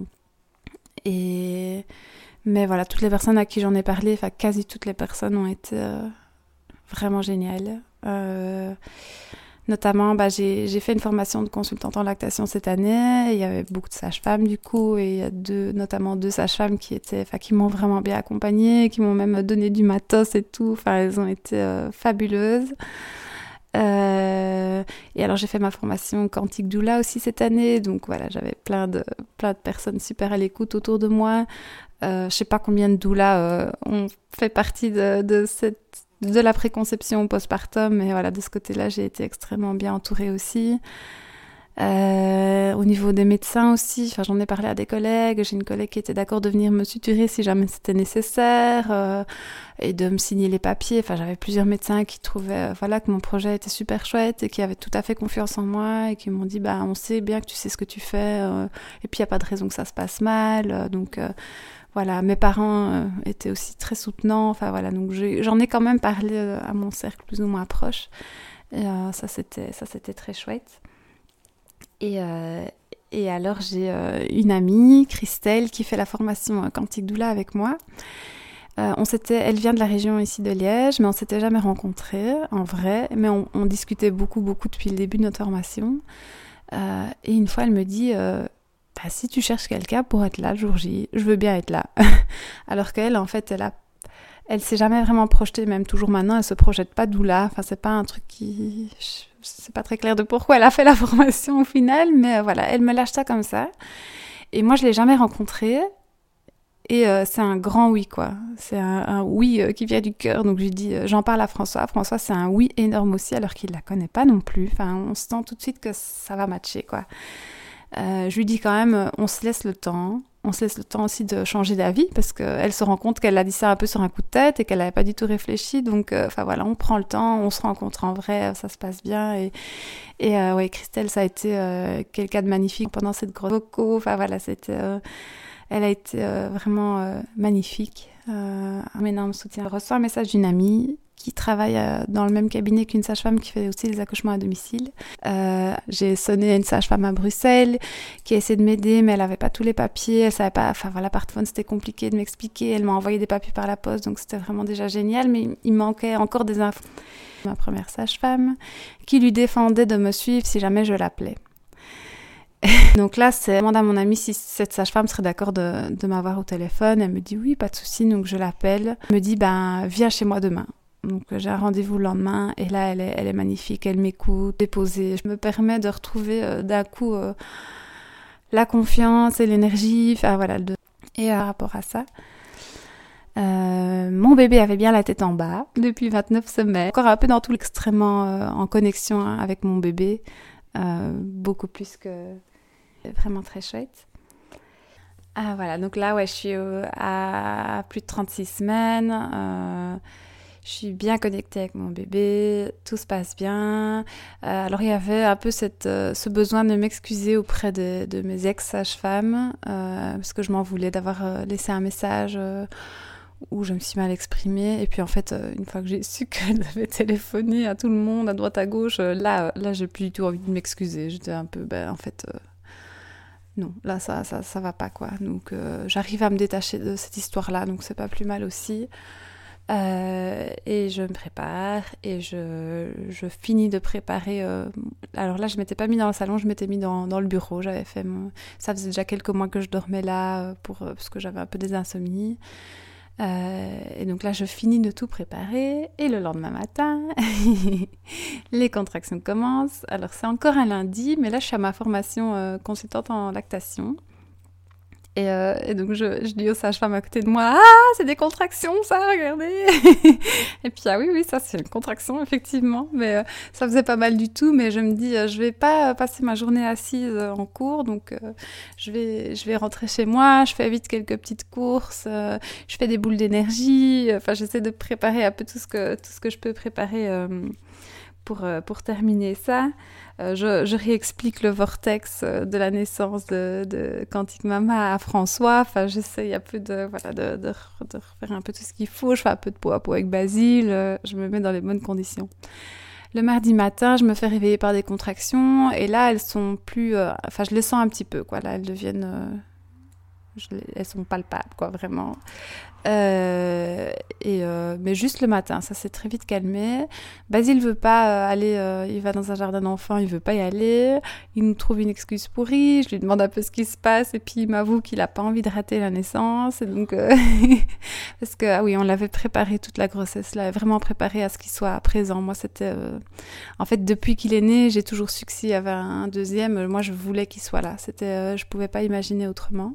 et... Mais voilà, toutes les personnes à qui j'en ai parlé, enfin quasi toutes les personnes ont été... Euh, vraiment génial. Euh, notamment, bah, j'ai, j'ai fait une formation de consultante en lactation cette année. Il y avait beaucoup de sages-femmes du coup, et il y a deux, notamment deux sages-femmes qui étaient, enfin, qui m'ont vraiment bien accompagnée, qui m'ont même donné du matos et tout. Enfin, elles ont été euh, fabuleuses. Euh, et alors j'ai fait ma formation Quantique Doula aussi cette année, donc voilà, j'avais plein de, plein de personnes super à l'écoute autour de moi. Euh, je sais pas combien de doulas euh, ont fait partie de, de, cette, de la préconception au postpartum, mais voilà, de ce côté-là, j'ai été extrêmement bien entourée aussi. Euh, au niveau des médecins aussi, enfin, j'en ai parlé à des collègues, j'ai une collègue qui était d'accord de venir me suturer si jamais c'était nécessaire euh, et de me signer les papiers. Enfin, j'avais plusieurs médecins qui trouvaient euh, voilà, que mon projet était super chouette et qui avaient tout à fait confiance en moi et qui m'ont dit bah, on sait bien que tu sais ce que tu fais euh, et puis il n'y a pas de raison que ça se passe mal. Euh, donc euh, voilà, mes parents euh, étaient aussi très soutenants. Enfin voilà, donc j'ai, j'en ai quand même parlé euh, à mon cercle plus ou moins proche. Et euh, ça, c'était, ça, c'était très chouette. Et, euh, et alors, j'ai euh, une amie, Christelle, qui fait la formation Quantique Doula avec moi. Euh, on s'était, elle vient de la région ici de Liège, mais on ne s'était jamais rencontrés en vrai. Mais on, on discutait beaucoup, beaucoup depuis le début de notre formation. Euh, et une fois, elle me dit euh, bah, si tu cherches quelqu'un pour être là le jour J, je veux bien être là. Alors qu'elle, en fait, elle a Elle s'est jamais vraiment projetée, même toujours maintenant, elle se projette pas doula. Enfin, c'est pas un truc qui... C'est pas très clair de pourquoi elle a fait la formation au final, mais euh, voilà, elle me lâche ça comme ça. Et moi, je l'ai jamais rencontrée. Et euh, c'est un grand oui, quoi. C'est un, un oui euh, qui vient du cœur. Donc, j'ai dit, euh, j'en parle à François. François, c'est un oui énorme aussi, alors qu'il la connaît pas non plus. Enfin, on sent tout de suite que ça va matcher, quoi. Euh, je lui dis quand même, on se laisse le temps. On se laisse le temps aussi de changer d'avis parce qu'elle se rend compte qu'elle a dit ça un peu sur un coup de tête et qu'elle n'avait pas du tout réfléchi. Donc, enfin euh, voilà, on prend le temps, on se rencontre en vrai, ça se passe bien. Et, et euh, ouais, Christelle, ça a été euh, quelqu'un de magnifique pendant cette grosse voco. Enfin voilà, c'était, euh, elle a été euh, vraiment euh, magnifique. Euh, un énorme soutien. Je reçois un message d'une amie qui travaille euh, dans le même cabinet qu'une sage-femme qui fait aussi des accouchements à domicile. Euh, j'ai sonné à une sage-femme à Bruxelles qui a essayé de m'aider, mais elle n'avait pas tous les papiers, elle savait pas, enfin voilà, par téléphone c'était compliqué de m'expliquer, elle m'a envoyé des papiers par la poste, donc c'était vraiment déjà génial, mais il manquait encore des infos. Ma première sage-femme qui lui défendait de me suivre si jamais je l'appelais. Donc là, c'est demande à mon amie si cette sage-femme serait d'accord de, de m'avoir au téléphone. Elle me dit oui, pas de souci, donc je l'appelle. Elle me dit ben viens chez moi demain. Donc j'ai un rendez-vous le lendemain et là elle est, elle est magnifique, elle m'écoute, déposée. Je me permets de retrouver euh, d'un coup euh, la confiance et l'énergie. Enfin voilà. De... Et par rapport à ça, euh, mon bébé avait bien la tête en bas depuis vingt-neuf semaines. Encore un peu dans tout l'extrêmement euh, en connexion hein, avec mon bébé, euh, beaucoup plus que vraiment très chouette. Ah voilà. Donc là ouais, je suis euh, à plus de trente-six semaines. Euh, Je suis bien connectée avec mon bébé, tout se passe bien. Euh, alors il y avait un peu cette, euh, ce besoin de m'excuser auprès de, de mes ex-sages-femmes, euh, parce que je m'en voulais d'avoir euh, laissé un message euh, où je me suis mal exprimée. Et puis en fait, euh, une fois que j'ai su qu'elle avait téléphoné à tout le monde, à droite à gauche, euh, là, là j'ai plus du tout envie de m'excuser. J'étais un peu, ben en fait... Euh, non, là ça, ça, ça va pas quoi. Donc euh, j'arrive à me détacher de cette histoire-là, donc c'est pas plus mal aussi. Euh, et je me prépare et je, je finis de préparer. Euh, alors là, je m'étais pas mis dans le salon, je m'étais mis dans, dans le bureau. J'avais fait mon... Ça faisait déjà quelques mois que je dormais là pour, parce que j'avais un peu des insomnies. Euh, et donc là, je finis de tout préparer. Et le lendemain matin, les contractions commencent. Alors c'est encore un lundi, mais là, je suis à ma formation euh, consultante en lactation. Et, euh, et donc, je, je dis aux sages-femmes à côté de moi, « Ah, c'est des contractions, ça, regardez !» Et puis, ah oui, oui, ça, c'est une contraction, effectivement. Mais euh, ça faisait pas mal du tout. Mais je me dis, euh, je vais pas passer ma journée assise euh, en cours. Donc, euh, je vais, je vais rentrer chez moi. Je fais vite quelques petites courses. Euh, je fais des boules d'énergie. Enfin, j'essaie de préparer un peu tout ce que, tout ce que je peux préparer euh, pour, euh, pour terminer ça. Euh, je, je réexplique le vortex de la naissance de, de Quantique Mama à François. Enfin, j'essaye un peu de, voilà, de, de, de refaire un peu tout ce qu'il faut. Je fais un peu de peau à peau avec Basile. Euh, je me mets dans les bonnes conditions. Le mardi matin, je me fais réveiller par des contractions. Et là, elles sont plus... Euh, enfin, je les sens un petit peu, quoi. Là, elles deviennent... Euh, je les, elles sont palpables, quoi, vraiment. Euh, et euh, mais juste le matin, ça s'est très vite calmé. Basile veut pas euh, aller, euh, il va dans un jardin d'enfants, il veut pas y aller. Il nous trouve une excuse pourrie. Je lui demande un peu ce qui se passe et puis il m'avoue qu'il a pas envie de rater la naissance. Et donc euh, parce que ah oui, on l'avait préparé toute la grossesse, là, vraiment préparé à ce qu'il soit présent. Moi, c'était euh... en fait depuis qu'il est né, j'ai toujours su que s'il y avait un deuxième, moi je voulais qu'il soit là. C'était, euh, je pouvais pas imaginer autrement.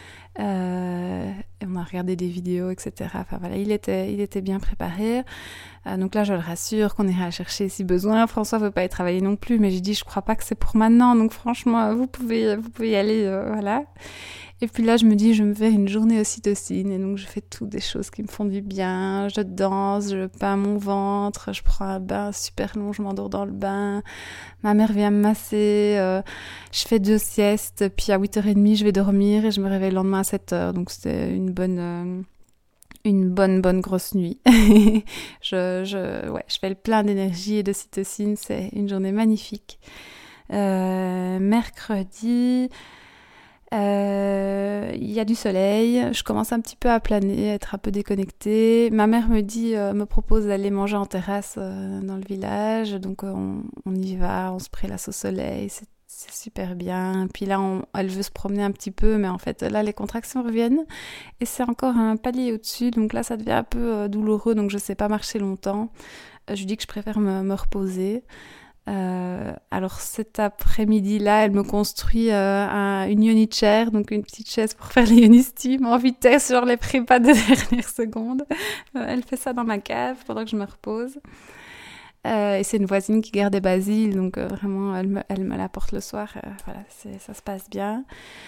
Euh, et on a regardé des vidéos, et cetera. Enfin voilà, il était, il était bien préparé. Euh, donc là, je le rassure qu'on ira le chercher si besoin. François veut pas y travailler non plus, mais j'ai dit, je crois pas que c'est pour maintenant. Donc franchement, vous pouvez, vous pouvez y aller, euh, voilà. Et puis là, je me dis, je vais me faire une journée ocytocine. Et donc, je fais toutes des choses qui me font du bien. Je danse, je peins mon ventre, je prends un bain super long, je m'endors dans le bain. Ma mère vient me masser. Euh, je fais deux siestes. Puis à huit heures trente, je vais dormir et je me réveille le lendemain à sept heures. Donc, c'était une bonne... Euh, une bonne, bonne grosse nuit. je, je, ouais, je fais le plein d'énergie et de cytocine. C'est une journée magnifique. Euh, mercredi... Il euh, y a du soleil, je commence un petit peu à planer, à être un peu déconnectée. Ma mère me dit, euh, me propose d'aller manger en terrasse euh, dans le village, donc euh, on, on y va, on se prélasse au soleil, c'est, c'est super bien. Puis là, on, elle veut se promener un petit peu, mais en fait, là, les contractions reviennent et c'est encore un palier au-dessus, donc là, ça devient un peu euh, douloureux, donc je sais pas marcher longtemps. Euh, je lui dis que je préfère me, me reposer. Euh, alors cet après-midi-là, elle me construit euh, un, une yoni chair, donc une petite chaise pour faire les yoni steam en vitesse, genre les prépas de dernière seconde. Euh, elle fait ça dans ma cave pendant que je me repose. Euh, et c'est une voisine qui garde des basiles, donc euh, vraiment, elle me, elle me l'apporte le soir. Euh, voilà, c'est, ça se passe bien.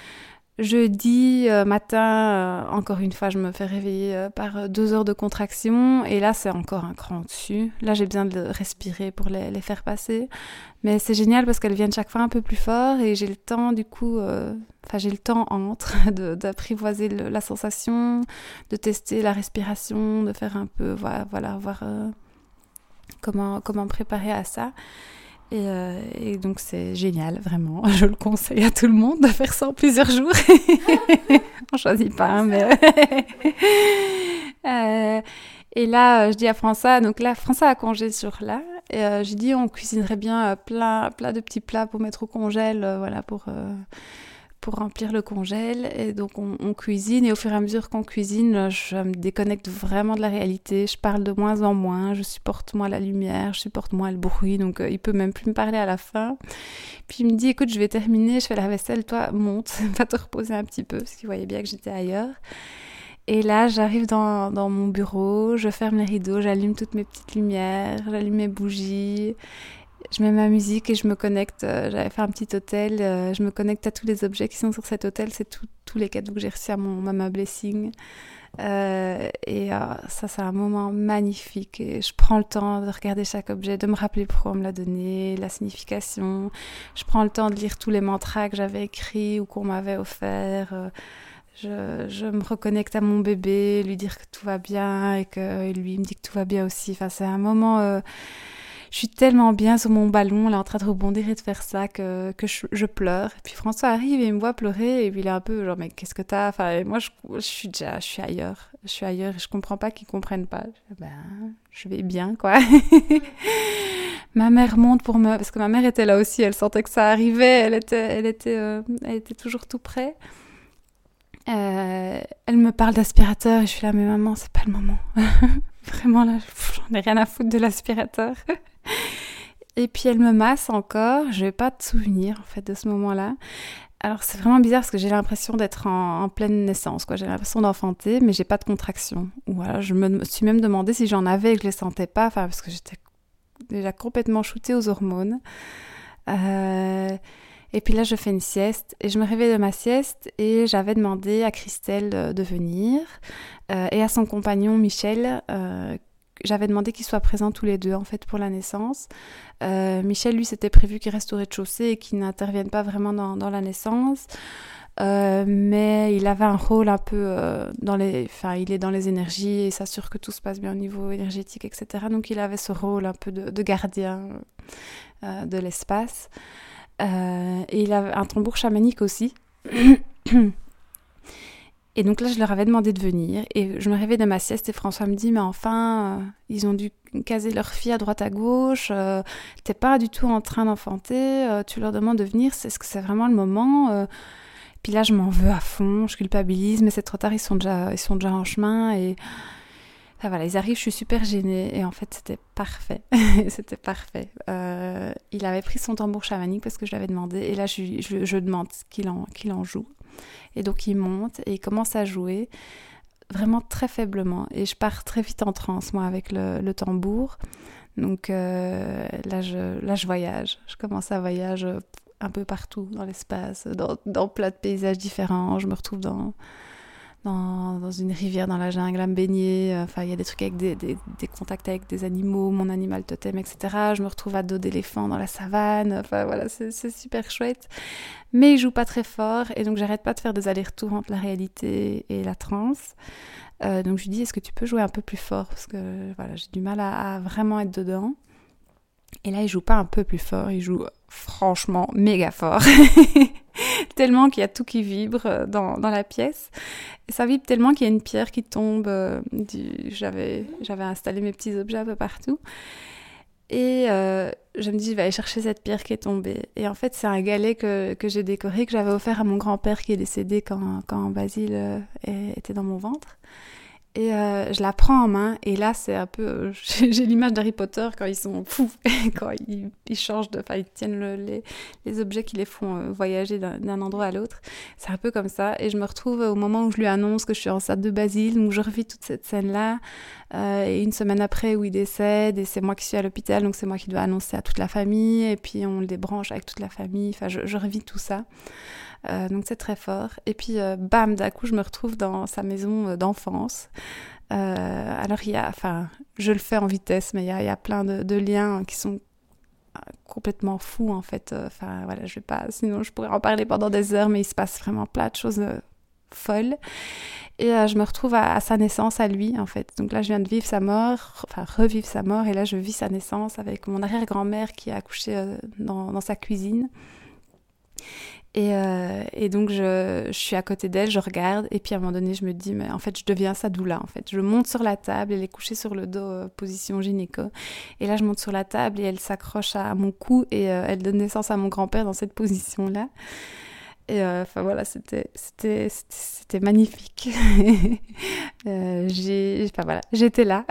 Jeudi euh, matin, euh, encore une fois, je me fais réveiller euh, par deux heures de contraction. Et là, c'est encore un cran au-dessus. Là, j'ai besoin de respirer pour les, les faire passer. Mais c'est génial parce qu'elles viennent chaque fois un peu plus fort. Et j'ai le temps, du coup... Euh, enfin, j'ai le temps entre de, d'apprivoiser le, la sensation, de tester la respiration, de faire un peu... Voilà, voilà voir euh, comment, comment me préparer à ça. Et, euh, et donc c'est génial, vraiment. Je le conseille à tout le monde de faire ça en plusieurs jours. On choisit pas, hein, mais... euh, et là, je dis à François, donc là, François a congé sur là. Et euh, j'ai dit, on cuisinerait bien euh, plein, plein de petits plats pour mettre au congèle, euh, voilà, pour... Euh, pour remplir le congèle. Et donc on, on cuisine, et au fur et à mesure qu'on cuisine, je me déconnecte vraiment de la réalité. Je parle de moins en moins, je supporte moins la lumière, je supporte moins le bruit, donc euh, il peut même plus me parler à la fin. Puis il me dit, écoute, je vais terminer, je fais la vaisselle, toi monte, va te reposer un petit peu, parce qu'il voyait bien que j'étais ailleurs. Et là, j'arrive dans, dans mon bureau, je ferme les rideaux, j'allume toutes mes petites lumières, j'allume mes bougies, je mets ma musique et je me connecte. Euh, j'avais fait un petit hôtel, euh, je me connecte à tous les objets qui sont sur cet hôtel. C'est tout, tous les cadeaux que j'ai reçus à mon Mama Blessing. Euh, et euh, ça, c'est un moment magnifique. Et je prends le temps de regarder chaque objet, de me rappeler pourquoi on me l'a donné, la signification. Je prends le temps de lire tous les mantras que j'avais écrits ou qu'on m'avait offerts. Euh, je, je me reconnecte à mon bébé, lui dire que tout va bien et que et lui il me dit que tout va bien aussi. Enfin, c'est un moment... Euh, Je suis tellement bien sur mon ballon, là, en train de rebondir et de faire ça, que, que je, je pleure. Et puis François arrive et il me voit pleurer, et puis il est un peu genre, mais qu'est-ce que t'as? Enfin, et moi, je, je suis déjà, je suis ailleurs. Je suis ailleurs et je comprends pas qu'ils comprennent pas. Je, ben, je vais bien, quoi. Ma mère monte pour me... Parce que ma mère était là aussi, elle sentait que ça arrivait, elle était, elle était, euh, elle était toujours tout près. Euh, elle me parle d'aspirateur et je suis là, mais maman, c'est pas le moment. Vraiment, là, j'en ai rien à foutre de l'aspirateur. Et puis elle me masse encore, je n'ai pas de souvenir en fait de ce moment-là. Alors c'est vraiment bizarre parce que j'ai l'impression d'être en, en pleine naissance, quoi. J'ai l'impression d'enfanter, mais j'ai pas de contraction. Voilà, je me suis même demandé si j'en avais et que je les sentais pas, enfin parce que j'étais déjà complètement shootée aux hormones. Euh, et puis là je fais une sieste et je me réveille de ma sieste et j'avais demandé à Christelle de, de venir euh, et à son compagnon Michel. Euh, J'avais demandé qu'ils soient présents tous les deux, en fait, pour la naissance. Euh, Michel, lui, c'était prévu qu'il reste au rez-de-chaussée et qu'il n'intervienne pas vraiment dans, dans la naissance. Euh, mais il avait un rôle un peu euh, dans les... Enfin, il est dans les énergies et s'assure que tout se passe bien au niveau énergétique, et cetera. Donc, il avait ce rôle un peu de, de gardien euh, de l'espace. Euh, et il avait un tambour chamanique aussi. Et donc là, je leur avais demandé de venir et je me réveille de ma sieste et François me dit « Mais enfin, euh, ils ont dû caser leur fille à droite à gauche, euh, t'es pas du tout en train d'enfanter, euh, tu leur demandes de venir, est-ce que c'est vraiment le moment euh... ?» Puis là, je m'en veux à fond, je culpabilise, mais c'est trop tard, ils sont déjà, ils sont déjà en chemin et... Enfin, voilà, ils arrivent, je suis super gênée et en fait c'était parfait, c'était parfait. Euh, il avait pris son tambour chamanique parce que je l'avais demandé et là je, je, je demande qu'il en, qu'il en joue. Et donc il monte et il commence à jouer vraiment très faiblement et je pars très vite en transe moi avec le, le tambour. Donc euh, là, je, là je voyage, je commence à voyager un peu partout dans l'espace, dans, dans plein de paysages différents, je me retrouve dans... Dans, dans une rivière dans la jungle à me baigner, enfin il y a des trucs avec des, des, des contacts avec des animaux, mon animal totem, et cetera. Je me retrouve à dos d'éléphant dans la savane, enfin voilà, c'est, c'est super chouette. Mais il joue pas très fort et donc j'arrête pas de faire des allers-retours entre la réalité et la transe. Euh, donc je lui dis, est-ce que tu peux jouer un peu plus fort parce que voilà, j'ai du mal à, à vraiment être dedans. Et là il joue pas un peu plus fort, il joue franchement méga fort. Tellement qu'il y a tout qui vibre dans, dans la pièce. Et ça vibre tellement qu'il y a une pierre qui tombe. Euh, du, j'avais, j'avais installé mes petits objets un peu partout. Et euh, je me dis, je vais aller chercher cette pierre qui est tombée. Et en fait, c'est un galet que, que j'ai décoré, que j'avais offert à mon grand-père qui est décédé quand, quand Basile euh, était dans mon ventre. Et euh, je la prends en main et là c'est un peu euh, j'ai l'image d'Harry Potter quand ils sont fous, quand ils, ils changent de, enfin ils tiennent le, les, les objets qui les font euh, voyager d'un, d'un endroit à l'autre, c'est un peu comme ça. Et je me retrouve au moment où je lui annonce que je suis enceinte de Basile, donc je revis toute cette scène là euh, et une semaine après où il décède et c'est moi qui suis à l'hôpital, donc c'est moi qui dois annoncer à toute la famille et puis on le débranche avec toute la famille, enfin je, je revis tout ça. Euh, donc c'est très fort. Et puis euh, bam, d'un coup je me retrouve dans sa maison d'enfance. Euh, alors il y a, enfin, je le fais en vitesse, mais il y a, il y a plein de, de liens qui sont complètement fous en fait. Enfin voilà, je vais pas, sinon je pourrais en parler pendant des heures, mais il se passe vraiment plein de choses euh, folles. Et euh, je me retrouve à, à sa naissance à lui en fait. Donc là je viens de vivre sa mort, enfin revivre sa mort, et là je vis sa naissance avec mon arrière-grand-mère qui a accouché euh, dans, dans sa cuisine. Et, euh, et donc je, je suis à côté d'elle, je regarde et puis à un moment donné je me dis mais en fait je deviens sa doula en fait. Je monte sur la table, elle est couchée sur le dos, euh, position gynéco, et là je monte sur la table et elle s'accroche à, à mon cou et euh, elle donne naissance à mon grand-père dans cette position là. Et enfin euh, voilà, c'était, c'était, c'était, c'était magnifique. euh, j'ai, enfin voilà, j'étais là.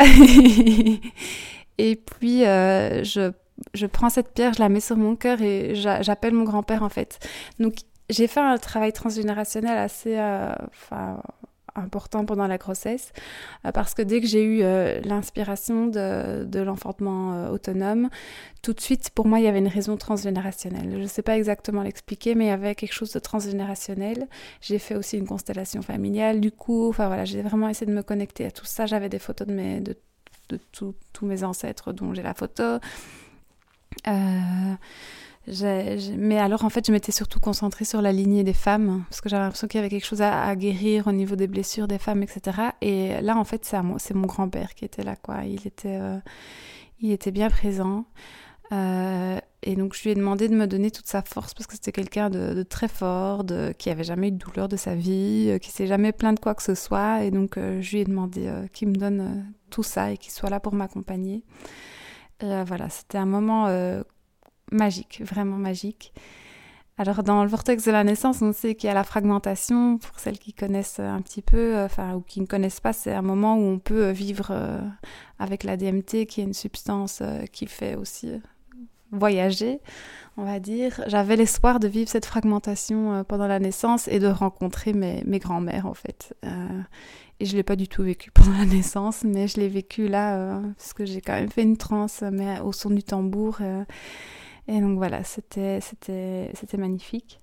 Et puis euh, je je prends cette pierre, je la mets sur mon cœur et j'appelle mon grand-père en fait. Donc j'ai fait un travail transgénérationnel assez euh, enfin, important pendant la grossesse euh, parce que dès que j'ai eu euh, l'inspiration de, de l'enfantement euh, autonome, tout de suite pour moi il y avait une raison transgénérationnelle. Je ne sais pas exactement l'expliquer, mais il y avait quelque chose de transgénérationnel. J'ai fait aussi une constellation familiale du coup, enfin voilà, j'ai vraiment essayé de me connecter à tout ça. J'avais des photos de, mes, de, de tous mes ancêtres dont j'ai la photo. Euh, j'ai, j'ai... Mais alors en fait je m'étais surtout concentrée sur la lignée des femmes parce que j'avais l'impression qu'il y avait quelque chose à, à guérir au niveau des blessures des femmes, etc. Et là en fait c'est, à moi, c'est mon grand-père qui était là quoi. Il était, euh, il était bien présent euh, et donc je lui ai demandé de me donner toute sa force parce que c'était quelqu'un de, de très fort, de, qui avait jamais eu de douleur de sa vie, euh, qui s'est jamais plaint de quoi que ce soit, et donc euh, je lui ai demandé euh, qu'il me donne euh, tout ça et qu'il soit là pour m'accompagner. Et euh, voilà, c'était un moment euh, magique, vraiment magique. Alors dans le vortex de la naissance, on sait qu'il y a la fragmentation. Pour celles qui connaissent un petit peu, enfin, ou qui ne connaissent pas, c'est un moment où on peut vivre euh, avec la D M T, qui est une substance euh, qui fait aussi euh, voyager, on va dire. J'avais l'espoir de vivre cette fragmentation euh, pendant la naissance et de rencontrer mes, mes grands-mères, en fait. Euh, Et je ne l'ai pas du tout vécu pendant la naissance, mais je l'ai vécu là, euh, parce que j'ai quand même fait une transe, mais au son du tambour. Euh, et donc voilà, c'était, c'était, c'était magnifique.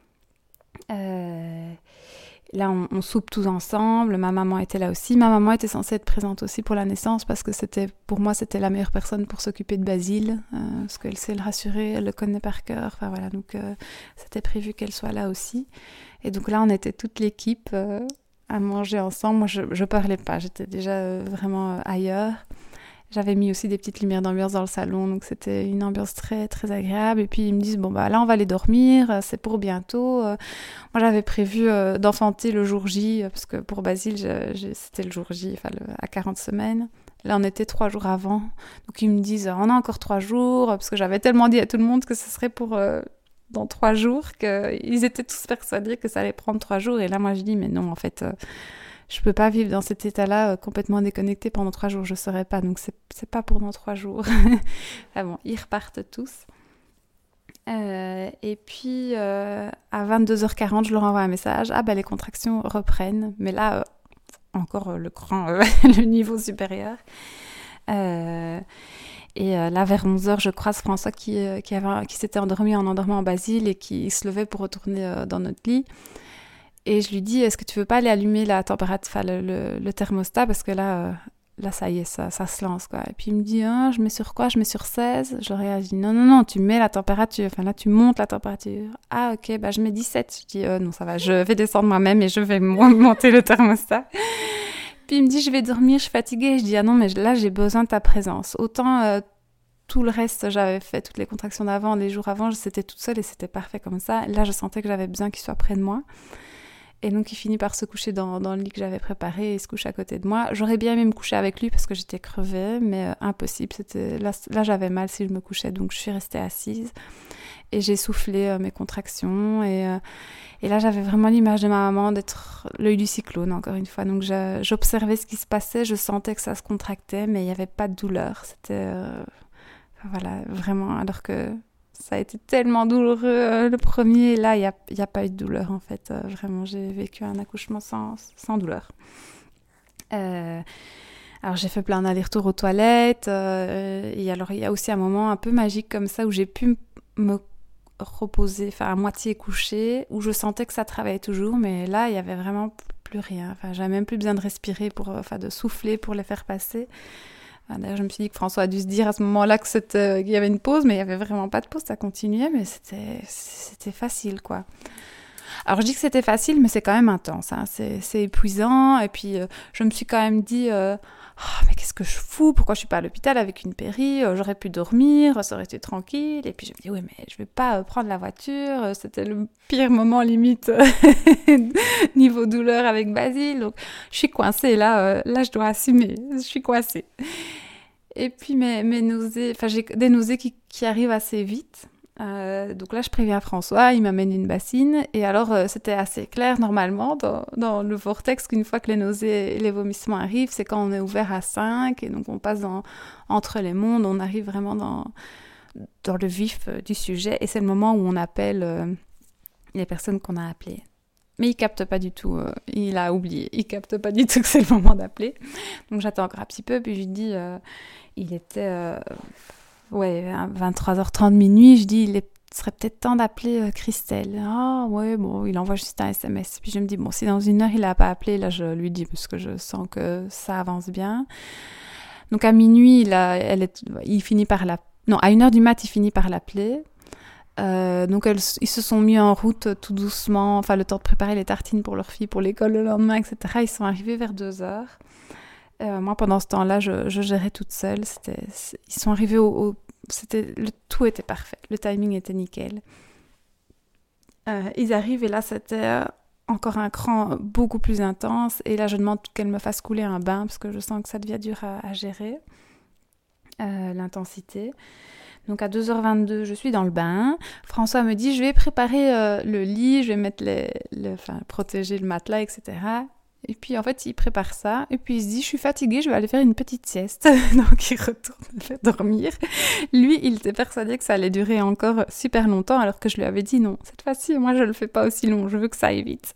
Euh, là, on, on soupe tous ensemble. Ma maman était là aussi. Ma maman était censée être présente aussi pour la naissance, parce que c'était, pour moi, c'était la meilleure personne pour s'occuper de Basile, euh, parce qu'elle sait le rassurer, elle le connaît par cœur. Enfin voilà, donc euh, c'était prévu qu'elle soit là aussi. Et donc là, on était toute l'équipe... Euh, à manger ensemble. Moi, je ne parlais pas, j'étais déjà euh, vraiment euh, ailleurs. J'avais mis aussi des petites lumières d'ambiance dans le salon, donc c'était une ambiance très très agréable. Et puis ils me disent bon bah là on va aller dormir, c'est pour bientôt. Moi j'avais prévu euh, d'enfanter le jour J parce que pour Basile je, je, c'était le jour J, enfin le, à quarante semaines. Là on était trois jours avant, donc ils me disent on a encore trois jours parce que j'avais tellement dit à tout le monde que ce serait pour euh, dans trois jours qu'ils étaient tous persuadés que ça allait prendre trois jours. Et là moi je dis mais non en fait. Euh, Je peux pas vivre dans cet état-là euh, complètement déconnecté pendant trois jours, je saurais pas. Donc c'est c'est pas pour dans trois jours. Ah bon, ils repartent tous. Euh, et puis euh, à vingt-deux heures quarante, je leur envoie un message. Ah ben les contractions reprennent, mais là euh, encore euh, le grand, euh, le niveau supérieur. Euh, et euh, là vers onze heures, je croise François qui euh, qui, avait, qui s'était endormi en endormant en Basile et qui se levait pour retourner euh, dans notre lit. Et je lui dis, est-ce que tu veux pas aller allumer la température, enfin le, le, le thermostat, parce que là, euh, là ça y est, ça, ça se lance, quoi. Et puis il me dit, ah, je mets sur quoi? Je mets sur seize. Je réagis, non, non, non, tu mets la température, enfin là, tu montes la température. Ah, ok, bah je mets dix-sept. Je dis, euh, non, ça va, je vais descendre moi-même et je vais monter le thermostat. Puis il me dit, je vais dormir, je suis fatiguée. Je dis, ah non, mais là, j'ai besoin de ta présence. Autant euh, tout le reste, j'avais fait toutes les contractions d'avant, les jours avant, c'était toute seule et c'était parfait comme ça. Là, je sentais que j'avais besoin qu'il soit près de moi. Et donc, il finit par se coucher dans, dans le lit que j'avais préparé et il se couche à côté de moi. J'aurais bien aimé me coucher avec lui parce que j'étais crevée, mais euh, impossible. C'était, là, là, j'avais mal si je me couchais, donc je suis restée assise. Et j'ai soufflé euh, mes contractions. Et, euh, et là, j'avais vraiment l'image de ma maman d'être l'œil du cyclone, encore une fois. Donc, je, j'observais ce qui se passait. Je sentais que ça se contractait, mais il n'y avait pas de douleur. C'était, euh, enfin, voilà, vraiment, alors que... Ça a été tellement douloureux euh, le premier. Là, il n'y a, y a pas eu de douleur, en fait. Euh, vraiment, j'ai vécu un accouchement sans, sans douleur. Euh, alors, j'ai fait plein d'allers-retours aux toilettes. Euh, et alors, il y a aussi un moment un peu magique comme ça où j'ai pu m- me reposer, enfin, à moitié couchée, où je sentais que ça travaillait toujours. Mais là, il n'y avait vraiment plus rien. Enfin, j'avais même plus besoin de respirer, pour, enfin, de souffler pour les faire passer. D'ailleurs, je me suis dit que François a dû se dire à ce moment-là que c'était, qu'il y avait une pause, mais il n'y avait vraiment pas de pause, ça continuait, mais c'était, c'était facile, quoi. Alors, je dis que c'était facile, mais c'est quand même intense, hein. c'est, c'est épuisant, et puis euh, je me suis quand même dit, euh, oh, mais qu'est-ce que je fous, pourquoi je suis pas à l'hôpital avec une péri, euh, j'aurais pu dormir, ça aurait été tranquille, et puis je me dis, oui, mais je vais pas euh, prendre la voiture, euh, c'était le pire moment limite niveau douleur avec Basile, donc je suis coincée, là, euh, là je dois assumer, je suis coincée. Et puis mes, mes nausées, enfin j'ai des nausées qui, qui arrivent assez vite. Euh, donc là je préviens François, il m'amène une bassine. Et alors euh, c'était assez clair normalement dans, dans le vortex qu'une fois que les nausées et les vomissements arrivent, c'est quand on est ouvert à cinq et donc on passe dans, entre les mondes, on arrive vraiment dans, dans le vif euh, du sujet. Et c'est le moment où on appelle euh, les personnes qu'on a appelées. Mais il capte pas du tout, euh, il a oublié, il capte pas du tout que c'est le moment d'appeler. Donc j'attends encore un petit peu, puis je lui dis, euh, il était euh, ouais, vingt-trois heures trente minuit, je dis, il est, serait peut-être temps d'appeler euh, Christelle. Ah ouais, bon, il envoie juste un S M S. Puis je me dis, bon, si dans une heure il a pas appelé, là je lui dis, parce que je sens que ça avance bien. Donc à minuit, il, a, elle est, il finit par la... Non, à une heure du mat, il finit par l'appeler. Euh, donc elles, ils se sont mis en route tout doucement, enfin le temps de préparer les tartines pour leur fille pour l'école le lendemain, et cetera. Ils sont arrivés vers deux heures. Euh, moi pendant ce temps-là, je, je gérais toute seule. C'était, ils sont arrivés au, au c'était, le, tout était parfait, le timing était nickel. Euh, ils arrivent et là c'était encore un cran beaucoup plus intense. Et là je demande qu'elle me fasse couler un bain parce que je sens que ça devient dur à, à gérer euh, l'intensité. Donc à deux heures vingt-deux, je suis dans le bain. François me dit, je vais préparer euh, le lit, je vais mettre les, les, enfin, protéger le matelas, et cetera. Et puis en fait, il prépare ça. Et puis il se dit, je suis fatiguée, je vais aller faire une petite sieste. Donc il retourne faire dormir. Lui, il était persuadé que ça allait durer encore super longtemps, alors que je lui avais dit, non, cette fois-ci, moi je le fais pas aussi long, je veux que ça aille vite.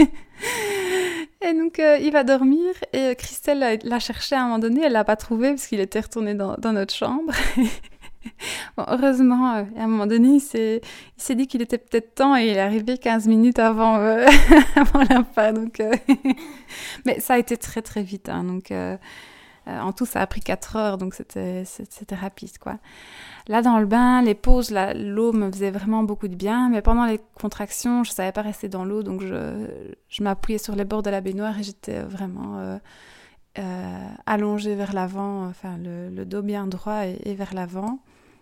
Et donc euh, il va dormir et Christelle l'a, l'a cherché à un moment donné, elle l'a pas trouvé parce qu'il était retourné dans, dans notre chambre. Bon, heureusement, euh, à un moment donné, il s'est, il s'est dit qu'il était peut-être temps et il est arrivé quinze minutes avant, euh, avant la fin. Donc, euh... Mais ça a été très très vite. Hein, donc, euh, euh, en tout, ça a pris quatre heures, donc c'était, c'était rapide, quoi. Là, dans le bain, les pauses, là, l'eau me faisait vraiment beaucoup de bien. Mais pendant les contractions, je ne savais pas rester dans l'eau, donc je, je m'appuyais sur les bords de la baignoire et j'étais vraiment... Euh, euh, allongé vers l'avant, enfin le, le dos bien droit et, et vers l'avant.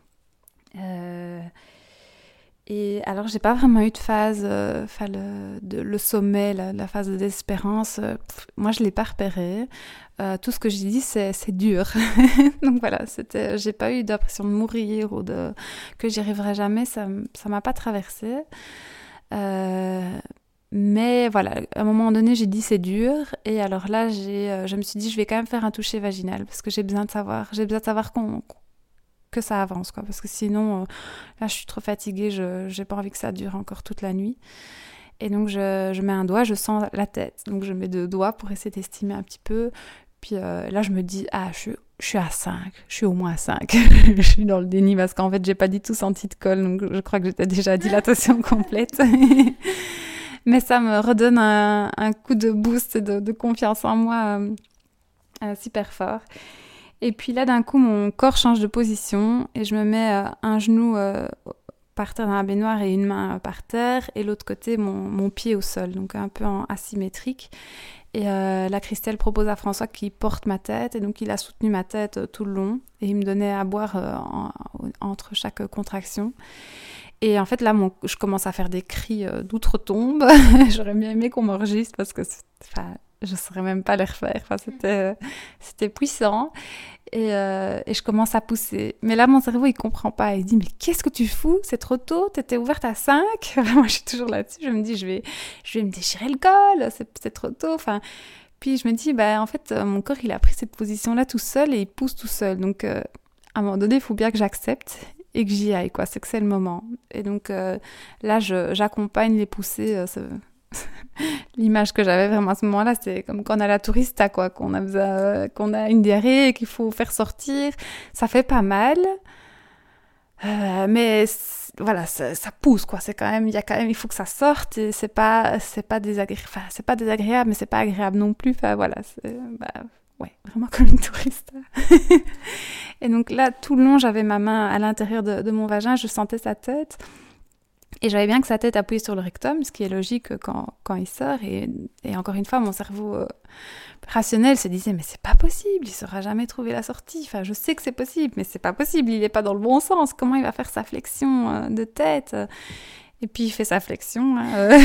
Euh, et alors j'ai pas vraiment eu de phase, enfin euh, le, le sommet, la, la phase de désespérance. Euh, pff, moi je l'ai pas repéré. Euh, tout ce que j'ai dit c'est, c'est dur. Donc voilà, c'était, j'ai pas eu d'impression de mourir ou de que j'y arriverai jamais. Ça, ça m'a pas traversé. Euh, mais voilà, à un moment donné, j'ai dit c'est dur. Et alors là, j'ai, euh, je me suis dit, je vais quand même faire un toucher vaginal parce que j'ai besoin de savoir, j'ai besoin de savoir qu'on, que ça avance, quoi. Parce que sinon, euh, là, je suis trop fatiguée, je j'ai pas envie que ça dure encore toute la nuit. Et donc, je, je mets un doigt, je sens la tête. Donc, je mets deux doigts pour essayer d'estimer un petit peu. Puis euh, là, je me dis, ah, je suis, je suis à cinq, je suis au moins à cinq. Je suis dans le déni parce qu'en fait, j'ai pas du tout senti de colle. Donc, je crois que j'étais déjà à dilatation complète. Mais ça me redonne un, un coup de boost, de, de confiance en moi euh, euh, super fort. Et puis là, d'un coup, mon corps change de position et je me mets euh, un genou euh, par terre dans la baignoire et une main euh, par terre et l'autre côté, mon, mon pied au sol, donc un peu en asymétrique. Et euh, là, Christelle propose à François qu'il porte ma tête et donc il a soutenu ma tête euh, tout le long et il me donnait à boire euh, en, entre chaque contraction. Et en fait, là, mon, je commence à faire des cris euh, d'outre-tombe. J'aurais bien aimé qu'on m'enregistre parce que je ne saurais même pas les refaire. Enfin, c'était, euh, c'était puissant. Et, euh, et je commence à pousser. Mais là, mon cerveau, il ne comprend pas. Il dit, mais qu'est-ce que tu fous? C'est trop tôt, tu étais ouverte à cinq. Moi, je suis toujours là-dessus. Je me dis, je vais, je vais me déchirer le col. C'est, c'est trop tôt. Enfin, puis je me dis, bah, en fait, mon corps, il a pris cette position-là tout seul et il pousse tout seul. Donc, euh, à un moment donné, il faut bien que j'accepte et que j'y aille, quoi. C'est que c'est le moment. Et donc, euh, là, je, j'accompagne les poussées. Euh, ce... L'image que j'avais vraiment à ce moment-là, c'est comme quand on a la tourista, quoi, qu'on a, besoin, euh, qu'on a une diarrhée et qu'il faut faire sortir. Ça fait pas mal, euh, mais voilà, ça, ça pousse, quoi. C'est quand même, il y a quand même, il faut que ça sorte. Et c'est pas, c'est pas désagréable. Enfin, c'est pas désagréable, mais c'est pas agréable non plus. Enfin, voilà, c'est, bah, ouais, vraiment comme une touriste. Et donc là, tout le long, j'avais ma main à l'intérieur de, de mon vagin, je sentais sa tête. Et j'avais bien que sa tête appuyée sur le rectum, ce qui est logique quand, quand il sort. Et, et encore une fois, mon cerveau euh, rationnel se disait, mais c'est pas possible, il ne saura jamais trouver la sortie. Enfin, je sais que c'est possible, mais c'est pas possible, il n'est pas dans le bon sens. Comment il va faire sa flexion euh, de tête? Et puis, il fait sa flexion, hein, euh...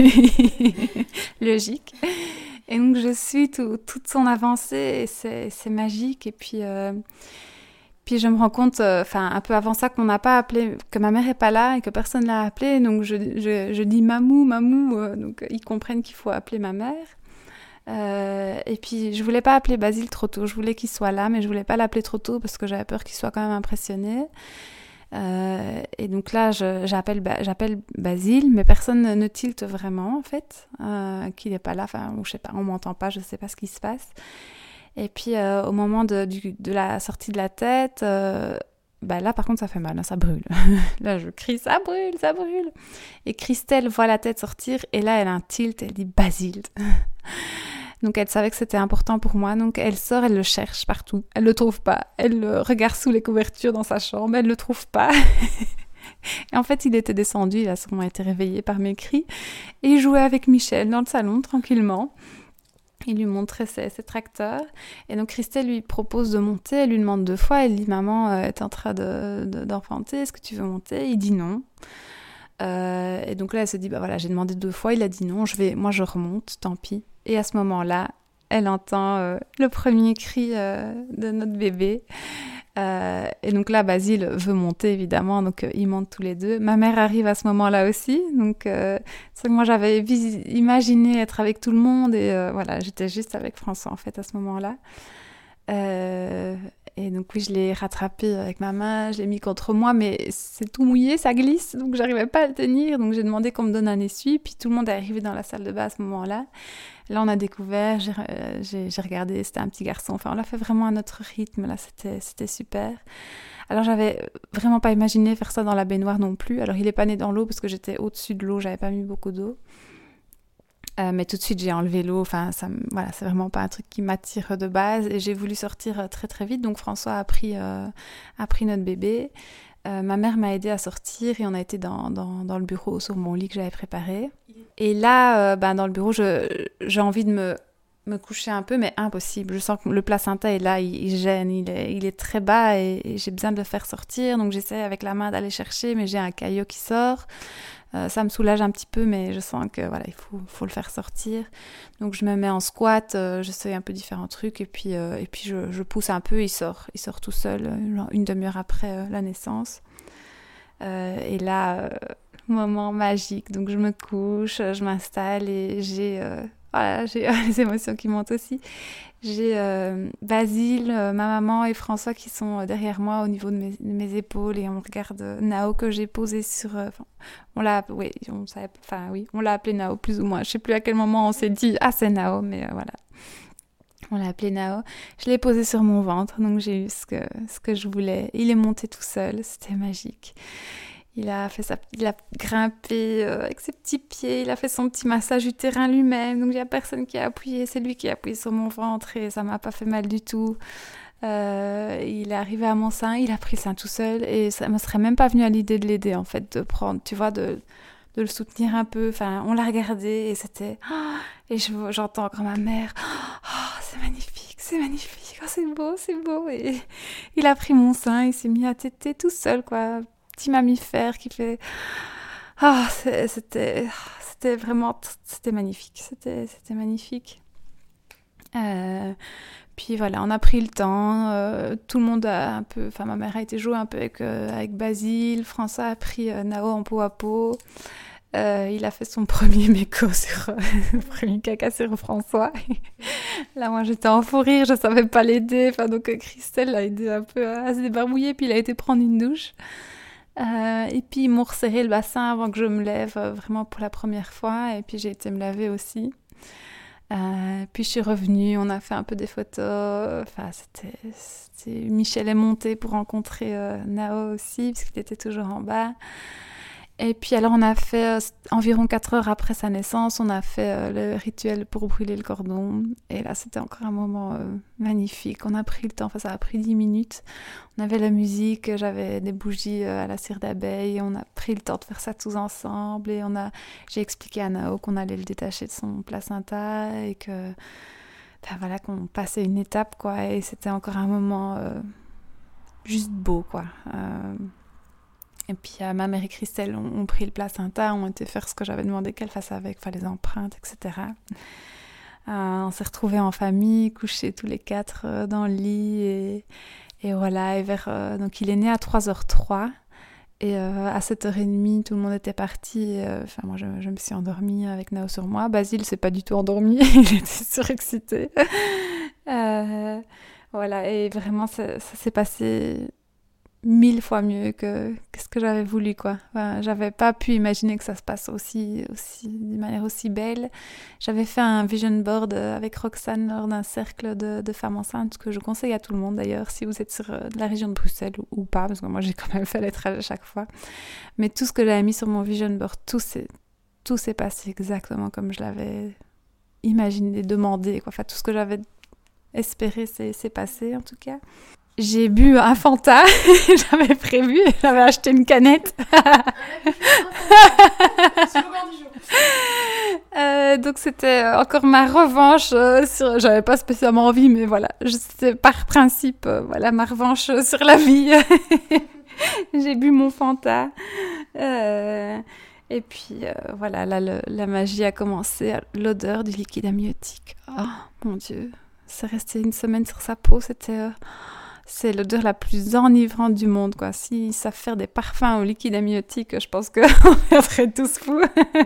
logique. Et donc, je suis tout, toute son avancée, et c'est, c'est magique. Et puis, euh, puis, je me rends compte, enfin, euh, un peu avant ça, qu'on n'a pas appelé, que ma mère n'est pas là et que personne ne l'a appelée. Donc, je, je, je dis mamou, mamou. Euh, donc, ils comprennent qu'il faut appeler ma mère. Euh, et puis, je ne voulais pas appeler Basile trop tôt. Je voulais qu'il soit là, mais je ne voulais pas l'appeler trop tôt parce que j'avais peur qu'il soit quand même impressionné. Euh, et donc là, je, j'appelle, j'appelle Basile, mais personne ne, ne tilte vraiment, en fait, euh, qu'il n'est pas là. Enfin, je sais pas, on m'entend pas, je sais pas ce qui se passe. Et puis, euh, au moment de, du, de la sortie de la tête, euh, bah là, par contre, ça fait mal, hein, ça brûle. Là, je crie, ça brûle, ça brûle. Et Christelle voit la tête sortir, et là, elle a un tilt, elle dit Basile. Donc, elle savait que c'était important pour moi. Donc, elle sort, elle le cherche partout. Elle le trouve pas. Elle le regarde sous les couvertures dans sa chambre. Elle le trouve pas. Et en fait, il était descendu. Il a sûrement été réveillé par mes cris. Et il jouait avec Michel dans le salon, tranquillement. Il lui montrait ses, ses tracteurs. Et donc, Christelle lui propose de monter. Elle lui demande deux fois. Elle dit, maman, euh, t'es en train de, de, d'enfanter. Est-ce que tu veux monter? Il dit non. Euh, et donc là, elle se dit, bah voilà, j'ai demandé deux fois. Il a dit non. Je vais, moi, je remonte. Tant pis. Et à ce moment-là, elle entend euh, le premier cri euh, de notre bébé. Euh, et donc là, Basile veut monter, évidemment. Donc, euh, ils montent tous les deux. Ma mère arrive à ce moment-là aussi. Donc, euh, c'est que moi, j'avais vis- imaginé être avec tout le monde. Et euh, voilà, j'étais juste avec François, en fait, à ce moment-là. Euh, et donc, oui, je l'ai rattrapé avec ma main. Je l'ai mis contre moi. Mais c'est tout mouillé, ça glisse. Donc, j'arrivais pas à le tenir. Donc, j'ai demandé qu'on me donne un essuie. Puis, tout le monde est arrivé dans la salle de bain à ce moment-là. Là, on a découvert, j'ai, j'ai, j'ai regardé, c'était un petit garçon. Enfin, on l'a fait vraiment à notre rythme. Là, c'était, c'était super. Alors, j'avais vraiment pas imaginé faire ça dans la baignoire non plus. Alors, il est pas né dans l'eau parce que j'étais au-dessus de l'eau. J'avais pas mis beaucoup d'eau. Euh, mais tout de suite, j'ai enlevé l'eau. Enfin, ça, voilà, c'est vraiment pas un truc qui m'attire de base. Et j'ai voulu sortir très, très vite. Donc, François a pris, euh, a pris notre bébé. Euh, ma mère m'a aidée à sortir et on a été dans, dans, dans le bureau sur mon lit que j'avais préparé. Et là, euh, ben, dans le bureau, je, j'ai envie de me me coucher un peu, mais impossible. Je sens que le placenta est là, il, il gêne, il est, il est très bas et, et j'ai besoin de le faire sortir. Donc j'essaie avec la main d'aller chercher, mais j'ai un caillot qui sort. Euh, ça me soulage un petit peu, mais je sens que voilà, il faut, faut le faire sortir. Donc je me mets en squat, euh, j'essaie un peu différents trucs et puis, euh, et puis je, je pousse un peu, il sort, il sort tout seul, genre une demi-heure après euh, la naissance. Euh, et là, euh, moment magique. Donc je me couche, je m'installe et j'ai... Euh, Voilà, j'ai les émotions qui montent aussi. J'ai euh, Basile, euh, ma maman et François qui sont derrière moi au niveau de mes, de mes épaules et on regarde euh, Nao que j'ai posé sur... Euh, on l'a, oui, on savait, enfin, oui, on l'a appelé Nao plus ou moins. Je sais plus à quel moment on s'est dit « Ah, c'est Nao », mais euh, voilà. On l'a appelé Nao. Je l'ai posé sur mon ventre, donc j'ai eu ce que, ce que je voulais. Il est monté tout seul, c'était magique. Il a fait ça, il a grimpé euh, avec ses petits pieds, il a fait son petit massage utérin lui-même, donc il n'y a personne qui a appuyé, c'est lui qui a appuyé sur mon ventre et ça m'a pas fait mal du tout. Euh, il est arrivé à mon sein, il a pris le sein tout seul et ça me serait même pas venu à l'idée de l'aider en fait, de prendre, tu vois, de, de le soutenir un peu. Enfin, on l'a regardé et c'était... Et je, j'entends encore ma mère, oh, c'est magnifique, c'est magnifique, oh, c'est beau, c'est beau. Et il a pris mon sein, il s'est mis à téter tout seul, quoi. Petit mammifère qui fait ah oh, c'était c'était vraiment c'était magnifique c'était c'était magnifique euh, puis voilà, on a pris le temps, euh, tout le monde a un peu, enfin ma mère a été jouer un peu avec euh, avec Basile, François a pris euh, Nao en peau à peau. Euh, il a fait son premier méco sur euh, premier caca sur François. Là, moi, j'étais en fou rire, je savais pas l'aider. Enfin, donc Christelle l'a aidé un peu à, à se débarbouiller, puis il a été prendre une douche. Euh, et puis ils m'ont resserré le bassin avant que je me lève, euh, vraiment pour la première fois. Et puis j'ai été me laver aussi. Euh, puis je suis revenue, on a fait un peu des photos. Enfin, c'était, c'était... Michel est monté pour rencontrer euh, Nao aussi, parce qu'il était toujours en bas. Et puis alors on a fait, euh, environ quatre heures après sa naissance, on a fait euh, le rituel pour brûler le cordon. Et là c'était encore un moment euh, magnifique. On a pris le temps, enfin ça a pris dix minutes. On avait la musique, j'avais des bougies euh, à la cire d'abeille. On a pris le temps de faire ça tous ensemble. Et on a, j'ai expliqué à Nao qu'on allait le détacher de son placenta et que, ben voilà, qu'on passait une étape, quoi. Et c'était encore un moment euh, juste beau, quoi. Euh, Et puis euh, ma mère et Christelle ont, ont pris le placenta, ont été faire ce que j'avais demandé qu'elles fassent avec, enfin les empreintes, et cetera. Euh, on s'est retrouvés en famille, couchés tous les quatre euh, dans le lit. Et, et voilà, et vers, euh, donc il est né à trois heures trois. Et euh, à sept heures trente, tout le monde était parti. Enfin, euh, moi, je, je me suis endormie avec Nao sur moi. Basile s'est pas du tout endormi, il était surexcité. euh, voilà, et vraiment, ça, ça s'est passé mille fois mieux que, que ce que j'avais voulu, quoi. Enfin, j'avais pas pu imaginer que ça se passe aussi, aussi, d'une manière aussi belle. J'avais fait un vision board avec Roxane lors d'un cercle de, de femmes enceintes que je conseille à tout le monde d'ailleurs, si vous êtes sur euh, la région de Bruxelles ou, ou pas, parce que moi j'ai quand même fait les trajets à chaque fois. Mais tout ce que j'avais mis sur mon vision board, tout s'est, tout s'est passé exactement comme je l'avais imaginé, demandé, quoi. Enfin, tout ce que j'avais espéré s'est, s'est passé en tout cas. J'ai bu un Fanta, j'avais prévu, j'avais acheté une canette. euh, donc c'était encore ma revanche euh, sur... J'avais pas spécialement envie, mais voilà, c'était par principe, euh, voilà, ma revanche sur la vie. J'ai bu mon Fanta. Euh, et puis euh, voilà, là, le, la magie a commencé, l'odeur du liquide amniotique. Oh mon Dieu, c'est resté une semaine sur sa peau, c'était... Euh... C'est l'odeur la plus enivrante du monde, quoi. S'ils savent faire des parfums au liquide amniotique, je pense qu'on serait tous fous.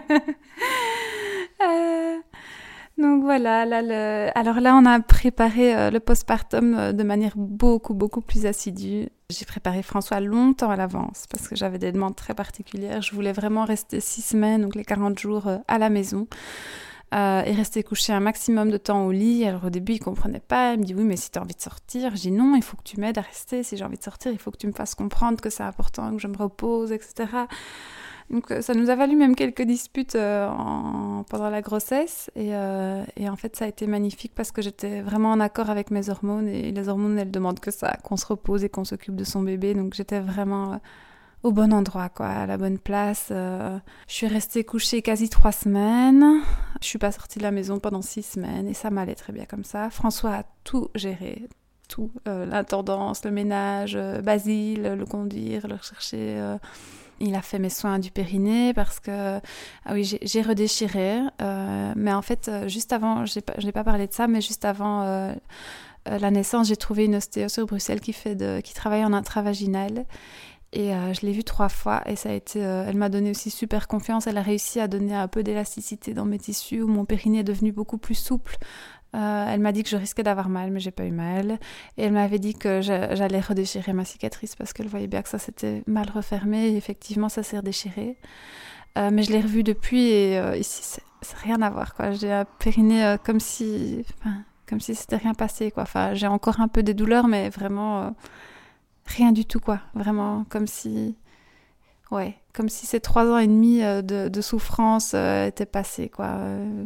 euh, donc voilà, là, le... alors là, on a préparé euh, le postpartum euh, de manière beaucoup, beaucoup plus assidue. J'ai préparé François longtemps à l'avance parce que j'avais des demandes très particulières. Je voulais vraiment rester six semaines, donc les quarante jours euh, à la maison. Euh, et rester couché un maximum de temps au lit. Alors au début il comprenait pas, il me dit oui mais si tu as envie de sortir, je dis non, il faut que tu m'aides à rester, si j'ai envie de sortir il faut que tu me fasses comprendre que c'est important, que je me repose, et cetera. Donc ça nous a valu même quelques disputes euh, en... pendant la grossesse et, euh, et en fait ça a été magnifique parce que j'étais vraiment en accord avec mes hormones et les hormones elles demandent que ça, qu'on se repose et qu'on s'occupe de son bébé, donc j'étais vraiment au bon endroit, quoi, à la bonne place. Euh, je suis restée couchée quasi trois semaines. Je suis pas sortie de la maison pendant six semaines et ça m'allait très bien comme ça. François a tout géré, tout, euh, l'intendance, le ménage, euh, Basile, le conduire, le rechercher. Euh, il a fait mes soins du périnée parce que ah oui, j'ai, j'ai redéchiré. Euh, mais en fait, juste avant, je n'ai pas parlé de ça, mais juste avant euh, euh, la naissance, j'ai trouvé une ostéo sur Bruxelles qui fait de, qui travaille en intravaginal. Et euh, je l'ai vue trois fois et ça a été, euh, elle m'a donné aussi super confiance. Elle a réussi à donner un peu d'élasticité dans mes tissus où mon périnée est devenu beaucoup plus souple. Euh, elle m'a dit que je risquais d'avoir mal, mais j'ai pas eu mal. Et elle m'avait dit que j'allais redéchirer ma cicatrice parce qu'elle voyait bien que ça s'était mal refermé. Et effectivement, ça s'est redéchiré. Euh, mais je l'ai revue depuis et euh, ici, c'est, c'est rien à voir, quoi. J'ai un périnée euh, comme si, enfin, comme si c'était rien passé, quoi. Enfin, j'ai encore un peu des douleurs, mais vraiment euh, rien du tout, quoi. Vraiment comme si, ouais, comme si ces trois ans et demi euh, de, de souffrance euh, étaient passés, quoi. Euh,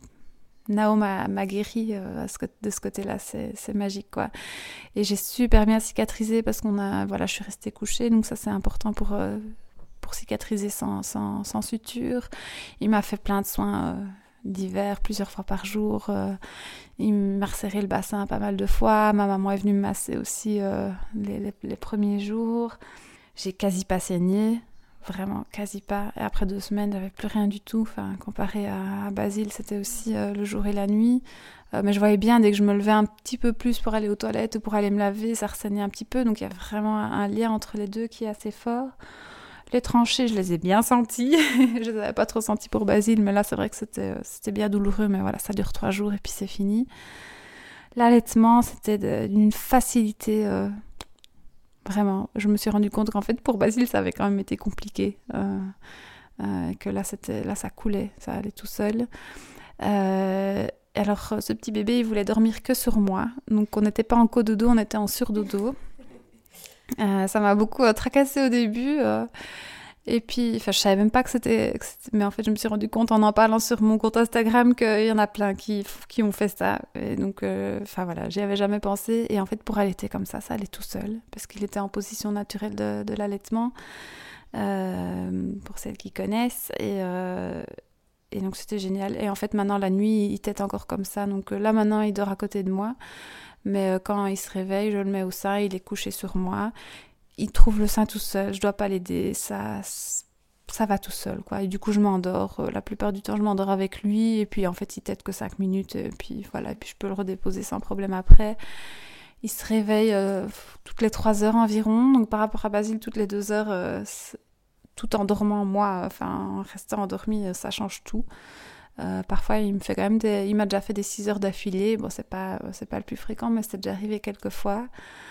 Nao m'a, m'a guéri euh, de ce côté-là, c'est, c'est magique, quoi. Et j'ai super bien cicatrisé parce qu'on a, voilà, je suis restée couchée, donc ça c'est important pour, euh, pour cicatriser sans, sans, sans suture. Il m'a fait plein de soins euh, divers, plusieurs fois par jour. Euh, il m'a resserré le bassin pas mal de fois. Ma maman est venue me masser aussi euh, les, les, les premiers jours. J'ai quasi pas saigné. Vraiment, quasi pas. Et après deux semaines, j'avais plus rien du tout. Enfin, comparé à, à Basile, c'était aussi euh, le jour et la nuit. Euh, mais je voyais bien, dès que je me levais un petit peu plus pour aller aux toilettes ou pour aller me laver, ça ressaignait un petit peu. Donc, il y a vraiment un, un lien entre les deux qui est assez fort. Les tranchées, je les ai bien senties. Je les avais pas trop senties pour Basile, mais là, c'est vrai que c'était, c'était bien douloureux. Mais voilà, ça dure trois jours et puis c'est fini. L'allaitement, c'était de, d'une facilité... Euh, Vraiment, je me suis rendu compte qu'en fait, pour Basile, ça avait quand même été compliqué. Euh, euh, que là, c'était, là, ça coulait, ça allait tout seul. Euh, alors, ce petit bébé, il voulait dormir que sur moi. Donc, on n'était pas en cododo, on était en surdodo. Euh, ça m'a beaucoup euh, tracassée au début. Euh, et puis, enfin, je savais même pas que c'était, que c'était... Mais en fait, je me suis rendu compte en en parlant sur mon compte Instagram qu'il y en a plein qui, qui ont fait ça. Et donc, euh, enfin voilà, j'y avais jamais pensé. Et en fait, pour allaiter comme ça, ça allait tout seul. Parce qu'il était en position naturelle de, de l'allaitement. Euh, pour celles qui connaissent. Et, euh, et donc, c'était génial. Et en fait, maintenant, la nuit, il tète encore comme ça. Donc là, maintenant, il dort à côté de moi. Mais euh, quand il se réveille, je le mets au sein, il est couché sur moi. Il trouve le sein tout seul, je dois pas l'aider, ça, ça va tout seul, quoi. Et du coup, je m'endors. La plupart du temps, je m'endors avec lui. Et puis, en fait, il tète que cinq minutes. Et puis, voilà. Et puis, je peux le redéposer sans problème après. Il se réveille euh, toutes les trois heures environ. Donc, par rapport à Basile, toutes les deux heures, euh, tout en dormant, moi, enfin, en restant endormi, ça change tout. Euh, parfois, il me fait quand même des... Il m'a déjà fait des six heures d'affilée. Bon, c'est pas, c'est pas le plus fréquent, mais c'est déjà arrivé quelques fois.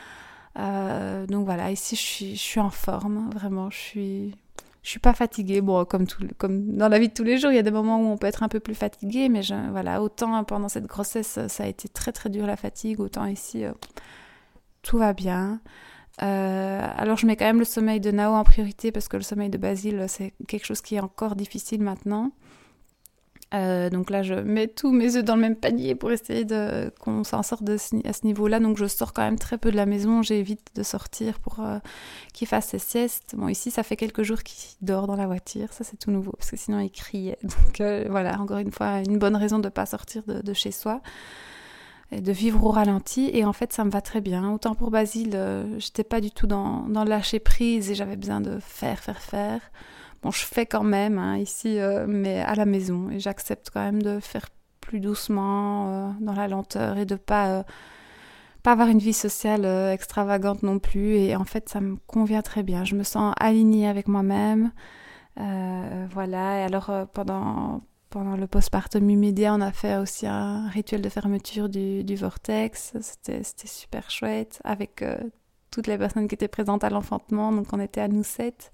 Euh, donc voilà, ici je suis, je suis en forme, vraiment, je suis, je suis pas fatiguée. Bon, comme, tout, comme dans la vie de tous les jours, il y a des moments où on peut être un peu plus fatigué, mais je, voilà, autant pendant cette grossesse, ça a été très très dur la fatigue, autant ici, euh, tout va bien. Euh, alors je mets quand même le sommeil de Nao en priorité parce que le sommeil de Basile, c'est quelque chose qui est encore difficile maintenant. Euh, donc là, je mets tous mes œufs dans le même panier pour essayer de, qu'on s'en sorte de ce, à ce niveau-là. Donc je sors quand même très peu de la maison. J'évite de sortir pour euh, qu'il fasse ses siestes. Bon, ici, ça fait quelques jours qu'il dort dans la voiture. Ça, c'est tout nouveau parce que sinon, il criait. Donc euh, voilà, encore une fois, une bonne raison de ne pas sortir de, de chez soi et de vivre au ralenti. Et en fait, ça me va très bien. Autant pour Basile, euh, j'étais pas du tout dans, dans le lâcher prise et j'avais besoin de faire, faire, faire. Bon, je fais quand même hein, ici, euh, mais à la maison. Et j'accepte quand même de faire plus doucement, euh, dans la lenteur, et de pas, euh, pas avoir une vie sociale euh, extravagante non plus. Et en fait, ça me convient très bien. Je me sens alignée avec moi-même. Euh, voilà. Et alors, euh, pendant, pendant le postpartum immédiat, on a fait aussi un rituel de fermeture du, du vortex. C'était, c'était super chouette, avec euh, toutes les personnes qui étaient présentes à l'enfantement. Donc, on était à nous sept.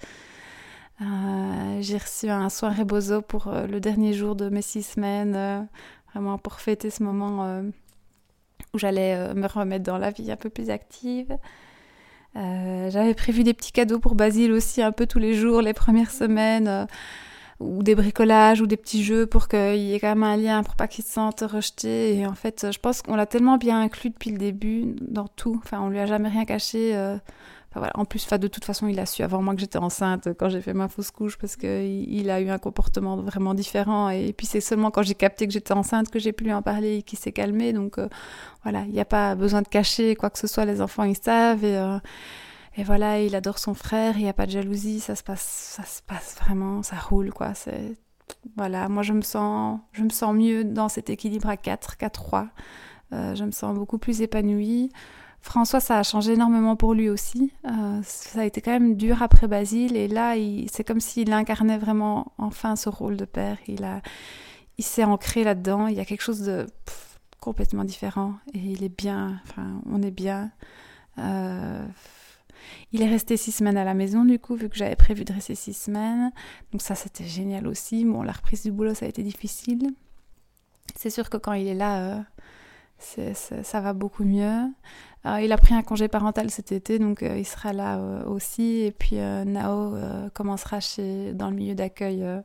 Euh, j'ai reçu un soin rebozo pour euh, le dernier jour de mes six semaines, euh, vraiment pour fêter ce moment euh, où j'allais euh, me remettre dans la vie un peu plus active. Euh, j'avais prévu des petits cadeaux pour Basile aussi, un peu tous les jours, les premières semaines, euh, ou des bricolages ou des petits jeux pour qu'il y ait quand même un lien, pour pas qu'il se sente rejeté. Et en fait, je pense qu'on l'a tellement bien inclus depuis le début dans tout. Enfin, on lui a jamais rien caché. Euh, Enfin, voilà. En plus, enfin, de toute façon, il a su avant moi que j'étais enceinte quand j'ai fait ma fausse couche parce qu'il il a eu un comportement vraiment différent. Et puis, c'est seulement quand j'ai capté que j'étais enceinte que j'ai pu lui en parler et qu'il s'est calmé. Donc, euh, voilà, il n'y a pas besoin de cacher quoi que ce soit. Les enfants, ils savent. Et, euh, et voilà, il adore son frère. Il n'y a pas de jalousie. Ça se passe, ça se passe vraiment, ça roule, quoi. C'est... Voilà, moi, je me sens, je me sens mieux dans cet équilibre à quatre qu'à trois. Euh, je me sens beaucoup plus épanouie. François, ça a changé énormément pour lui aussi. Euh, ça a été quand même dur après Basile. Et là, il, c'est comme s'il incarnait vraiment enfin ce rôle de père. Il, a, il s'est ancré là-dedans. Il y a quelque chose de pff, complètement différent. Et il est bien. Enfin, on est bien. Euh, il est resté six semaines à la maison, du coup, vu que j'avais prévu de rester six semaines. Donc ça, c'était génial aussi. Bon, la reprise du boulot, ça a été difficile. C'est sûr que quand il est là... Euh, C'est, c'est, ça va beaucoup mieux. Euh, il a pris un congé parental cet été, donc euh, il sera là euh, aussi. Et puis euh, Nao euh, commencera chez, dans le milieu d'accueil euh,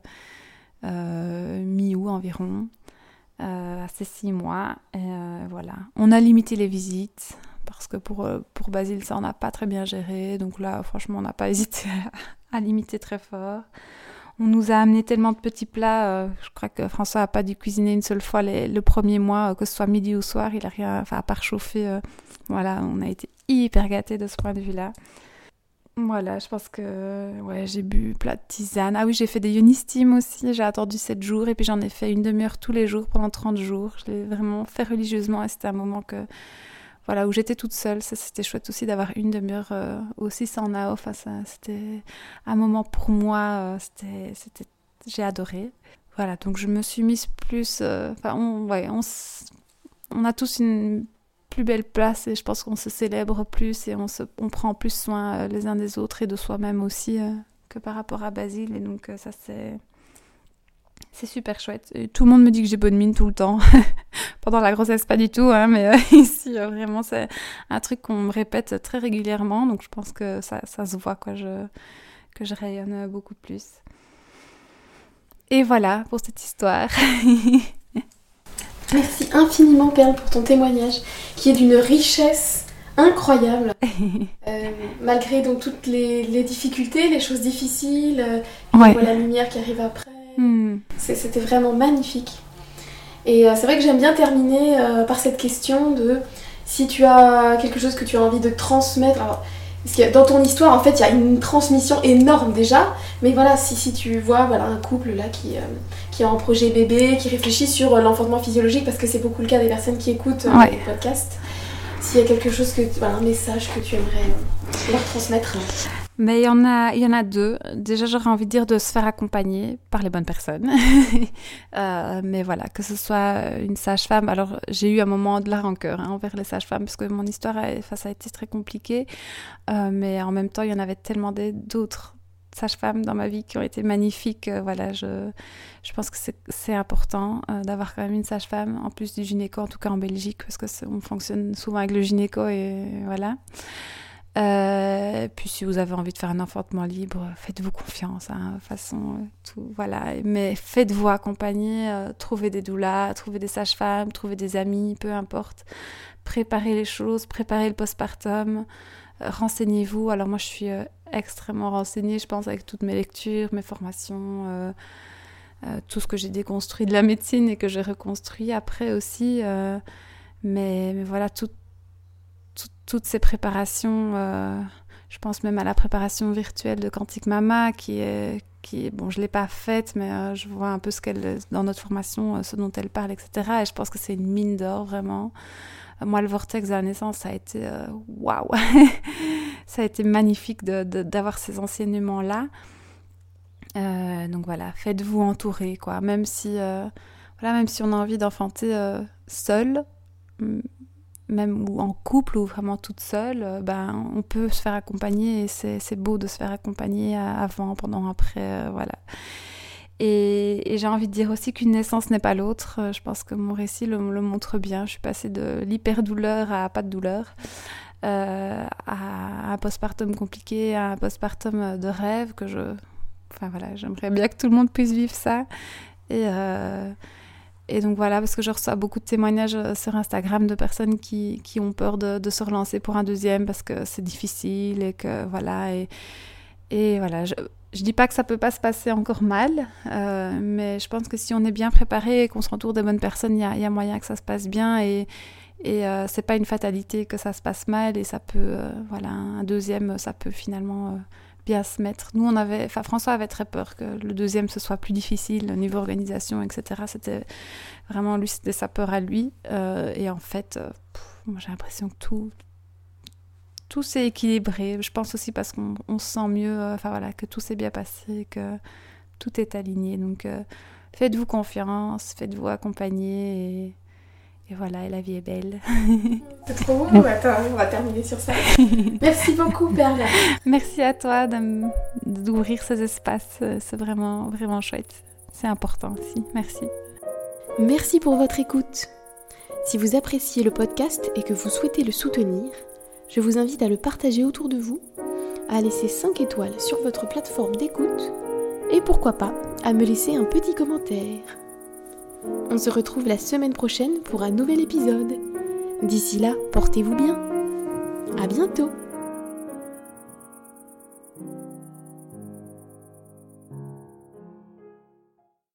euh, mi-août environ, euh, à ses six mois. Et euh, voilà. On a limité les visites parce que pour, euh, pour Basile, ça on n'a pas très bien géré. Donc là, franchement, on n'a pas hésité à, à limiter très fort. On nous a amené tellement de petits plats. Euh, je crois que François n'a pas dû cuisiner une seule fois les, le premier mois, euh, que ce soit midi ou soir. Il a rien, enfin, à part chauffer. Euh, voilà, on a été hyper gâtés de ce point de vue-là. Voilà, je pense que ouais, j'ai bu plein de tisane. Ah oui, j'ai fait des Yoni-Steam aussi. J'ai attendu sept jours et puis j'en ai fait une demi-heure tous les jours pendant trente jours. Je l'ai vraiment fait religieusement et c'était un moment que... Voilà, où j'étais toute seule, ça, c'était chouette aussi d'avoir une demi-heure euh, aussi sans Nao. Enfin, ça, c'était un moment pour moi, euh, c'était, c'était, j'ai adoré. Voilà, donc je me suis mise plus... Euh, enfin, on, ouais, on, on a tous une plus belle place et je pense qu'on se célèbre plus et on, se, on prend plus soin euh, les uns des autres et de soi-même aussi euh, que par rapport à Basile. Et donc euh, ça, c'est... C'est super chouette. Et tout le monde me dit que j'ai bonne mine tout le temps. Pendant la grossesse, pas du tout, hein, mais euh, ici, euh, vraiment, c'est un truc qu'on me répète très régulièrement. Donc, je pense que ça, ça se voit, quoi, je, que je rayonne beaucoup plus. Et voilà pour cette histoire. Merci infiniment, Perle, pour ton témoignage, qui est d'une richesse incroyable. euh, malgré donc toutes les, les difficultés, les choses difficiles, euh, Ouais. la lumière qui arrive après. Mm. C'est, c'était vraiment magnifique. Et euh, c'est vrai que j'aime bien terminer euh, par cette question de si tu as quelque chose que tu as envie de transmettre. Alors, parce que dans ton histoire, en fait, il y a une transmission énorme déjà. Mais voilà, si, si tu vois voilà, un couple là qui, euh, qui a un projet bébé, qui réfléchit sur euh, l'enfantement physiologique, parce que c'est beaucoup le cas des personnes qui écoutent euh, Ouais. les podcasts. S'il y a quelque chose, que, voilà, un message que tu aimerais euh, leur transmettre. Mais il y en a, il y en a deux. Déjà, j'aurais envie de dire de se faire accompagner par les bonnes personnes. euh, mais voilà, que ce soit une sage-femme. Alors, j'ai eu un moment de la rancœur hein, envers les sages-femmes parce que mon histoire, a, enfin, ça a été très compliqué. Euh, mais en même temps, il y en avait tellement d'autres sages-femmes dans ma vie qui ont été magnifiques. Euh, voilà, je, je pense que c'est, c'est important euh, d'avoir quand même une sage-femme en plus du gynéco, en tout cas en Belgique, parce que on fonctionne souvent avec le gynéco et voilà. Euh, puis si vous avez envie de faire un enfantement libre, faites-vous confiance, hein, de toute façon, tout, voilà. Mais faites-vous accompagner, euh, trouvez des doulas, trouvez des sages-femmes, trouvez des amis, peu importe. Préparez les choses, préparez le postpartum, euh, renseignez-vous. Alors moi, je suis euh, extrêmement renseignée, je pense, avec toutes mes lectures, mes formations, euh, euh, tout ce que j'ai déconstruit de la médecine et que j'ai reconstruit après aussi. Euh, mais, mais voilà, tout toutes ces préparations, euh, je pense même à la préparation virtuelle de Quantique Mama, qui est, qui est bon, je ne l'ai pas faite, mais euh, je vois un peu ce qu'elle, dans notre formation, euh, ce dont elle parle, et cetera. Et je pense que c'est une mine d'or, vraiment. Euh, moi, le vortex de la naissance, ça a été waouh! Ça a été magnifique de, de, d'avoir ces enseignements-là. Euh, donc voilà, faites-vous entourer, quoi. Même si, euh, voilà, même si on a envie d'enfanter euh, seul, même ou en couple ou vraiment toute seule, ben, on peut se faire accompagner et c'est, c'est beau de se faire accompagner avant, pendant, après, euh, voilà. Et, et j'ai envie de dire aussi qu'une naissance n'est pas l'autre. Je pense que mon récit le, le montre bien. Je suis passée de l'hyperdouleur à pas de douleur, euh, à un postpartum compliqué, à un postpartum de rêve que je... Enfin voilà, j'aimerais bien que tout le monde puisse vivre ça. Et... Euh, et donc voilà, parce que je reçois beaucoup de témoignages sur Instagram de personnes qui, qui ont peur de, de se relancer pour un deuxième parce que c'est difficile et que voilà. Et, et voilà, je, je dis pas que ça peut pas se passer encore mal, euh, mais je pense que si on est bien préparé et qu'on se entoure des bonnes personnes, il y a, il y a moyen que ça se passe bien. Et, et euh, c'est pas une fatalité que ça se passe mal. Et ça peut, euh, voilà, un deuxième, ça peut finalement... Euh, bien se mettre. Nous, on avait, enfin, François avait très peur que le deuxième, ce soit plus difficile, au niveau organisation, et cetera. C'était vraiment, lui, c'était sa peur à lui. Euh, et en fait, euh, pff, moi, j'ai l'impression que tout, tout s'est équilibré. Je pense aussi parce qu'on on se sent mieux, euh, enfin voilà, que tout s'est bien passé, que tout est aligné. Donc, euh, faites-vous confiance, faites-vous accompagner et... Et voilà, et la vie est belle. C'est trop beau. Attends, on va terminer sur ça. Merci beaucoup, Perla. Merci à toi de, d'ouvrir ces espaces. C'est vraiment, vraiment chouette. C'est important aussi. Merci. Merci pour votre écoute. Si vous appréciez le podcast et que vous souhaitez le soutenir, je vous invite à le partager autour de vous, à laisser cinq étoiles sur votre plateforme d'écoute et pourquoi pas à me laisser un petit commentaire. On se retrouve la semaine prochaine pour un nouvel épisode. D'ici là, portez-vous bien. À bientôt.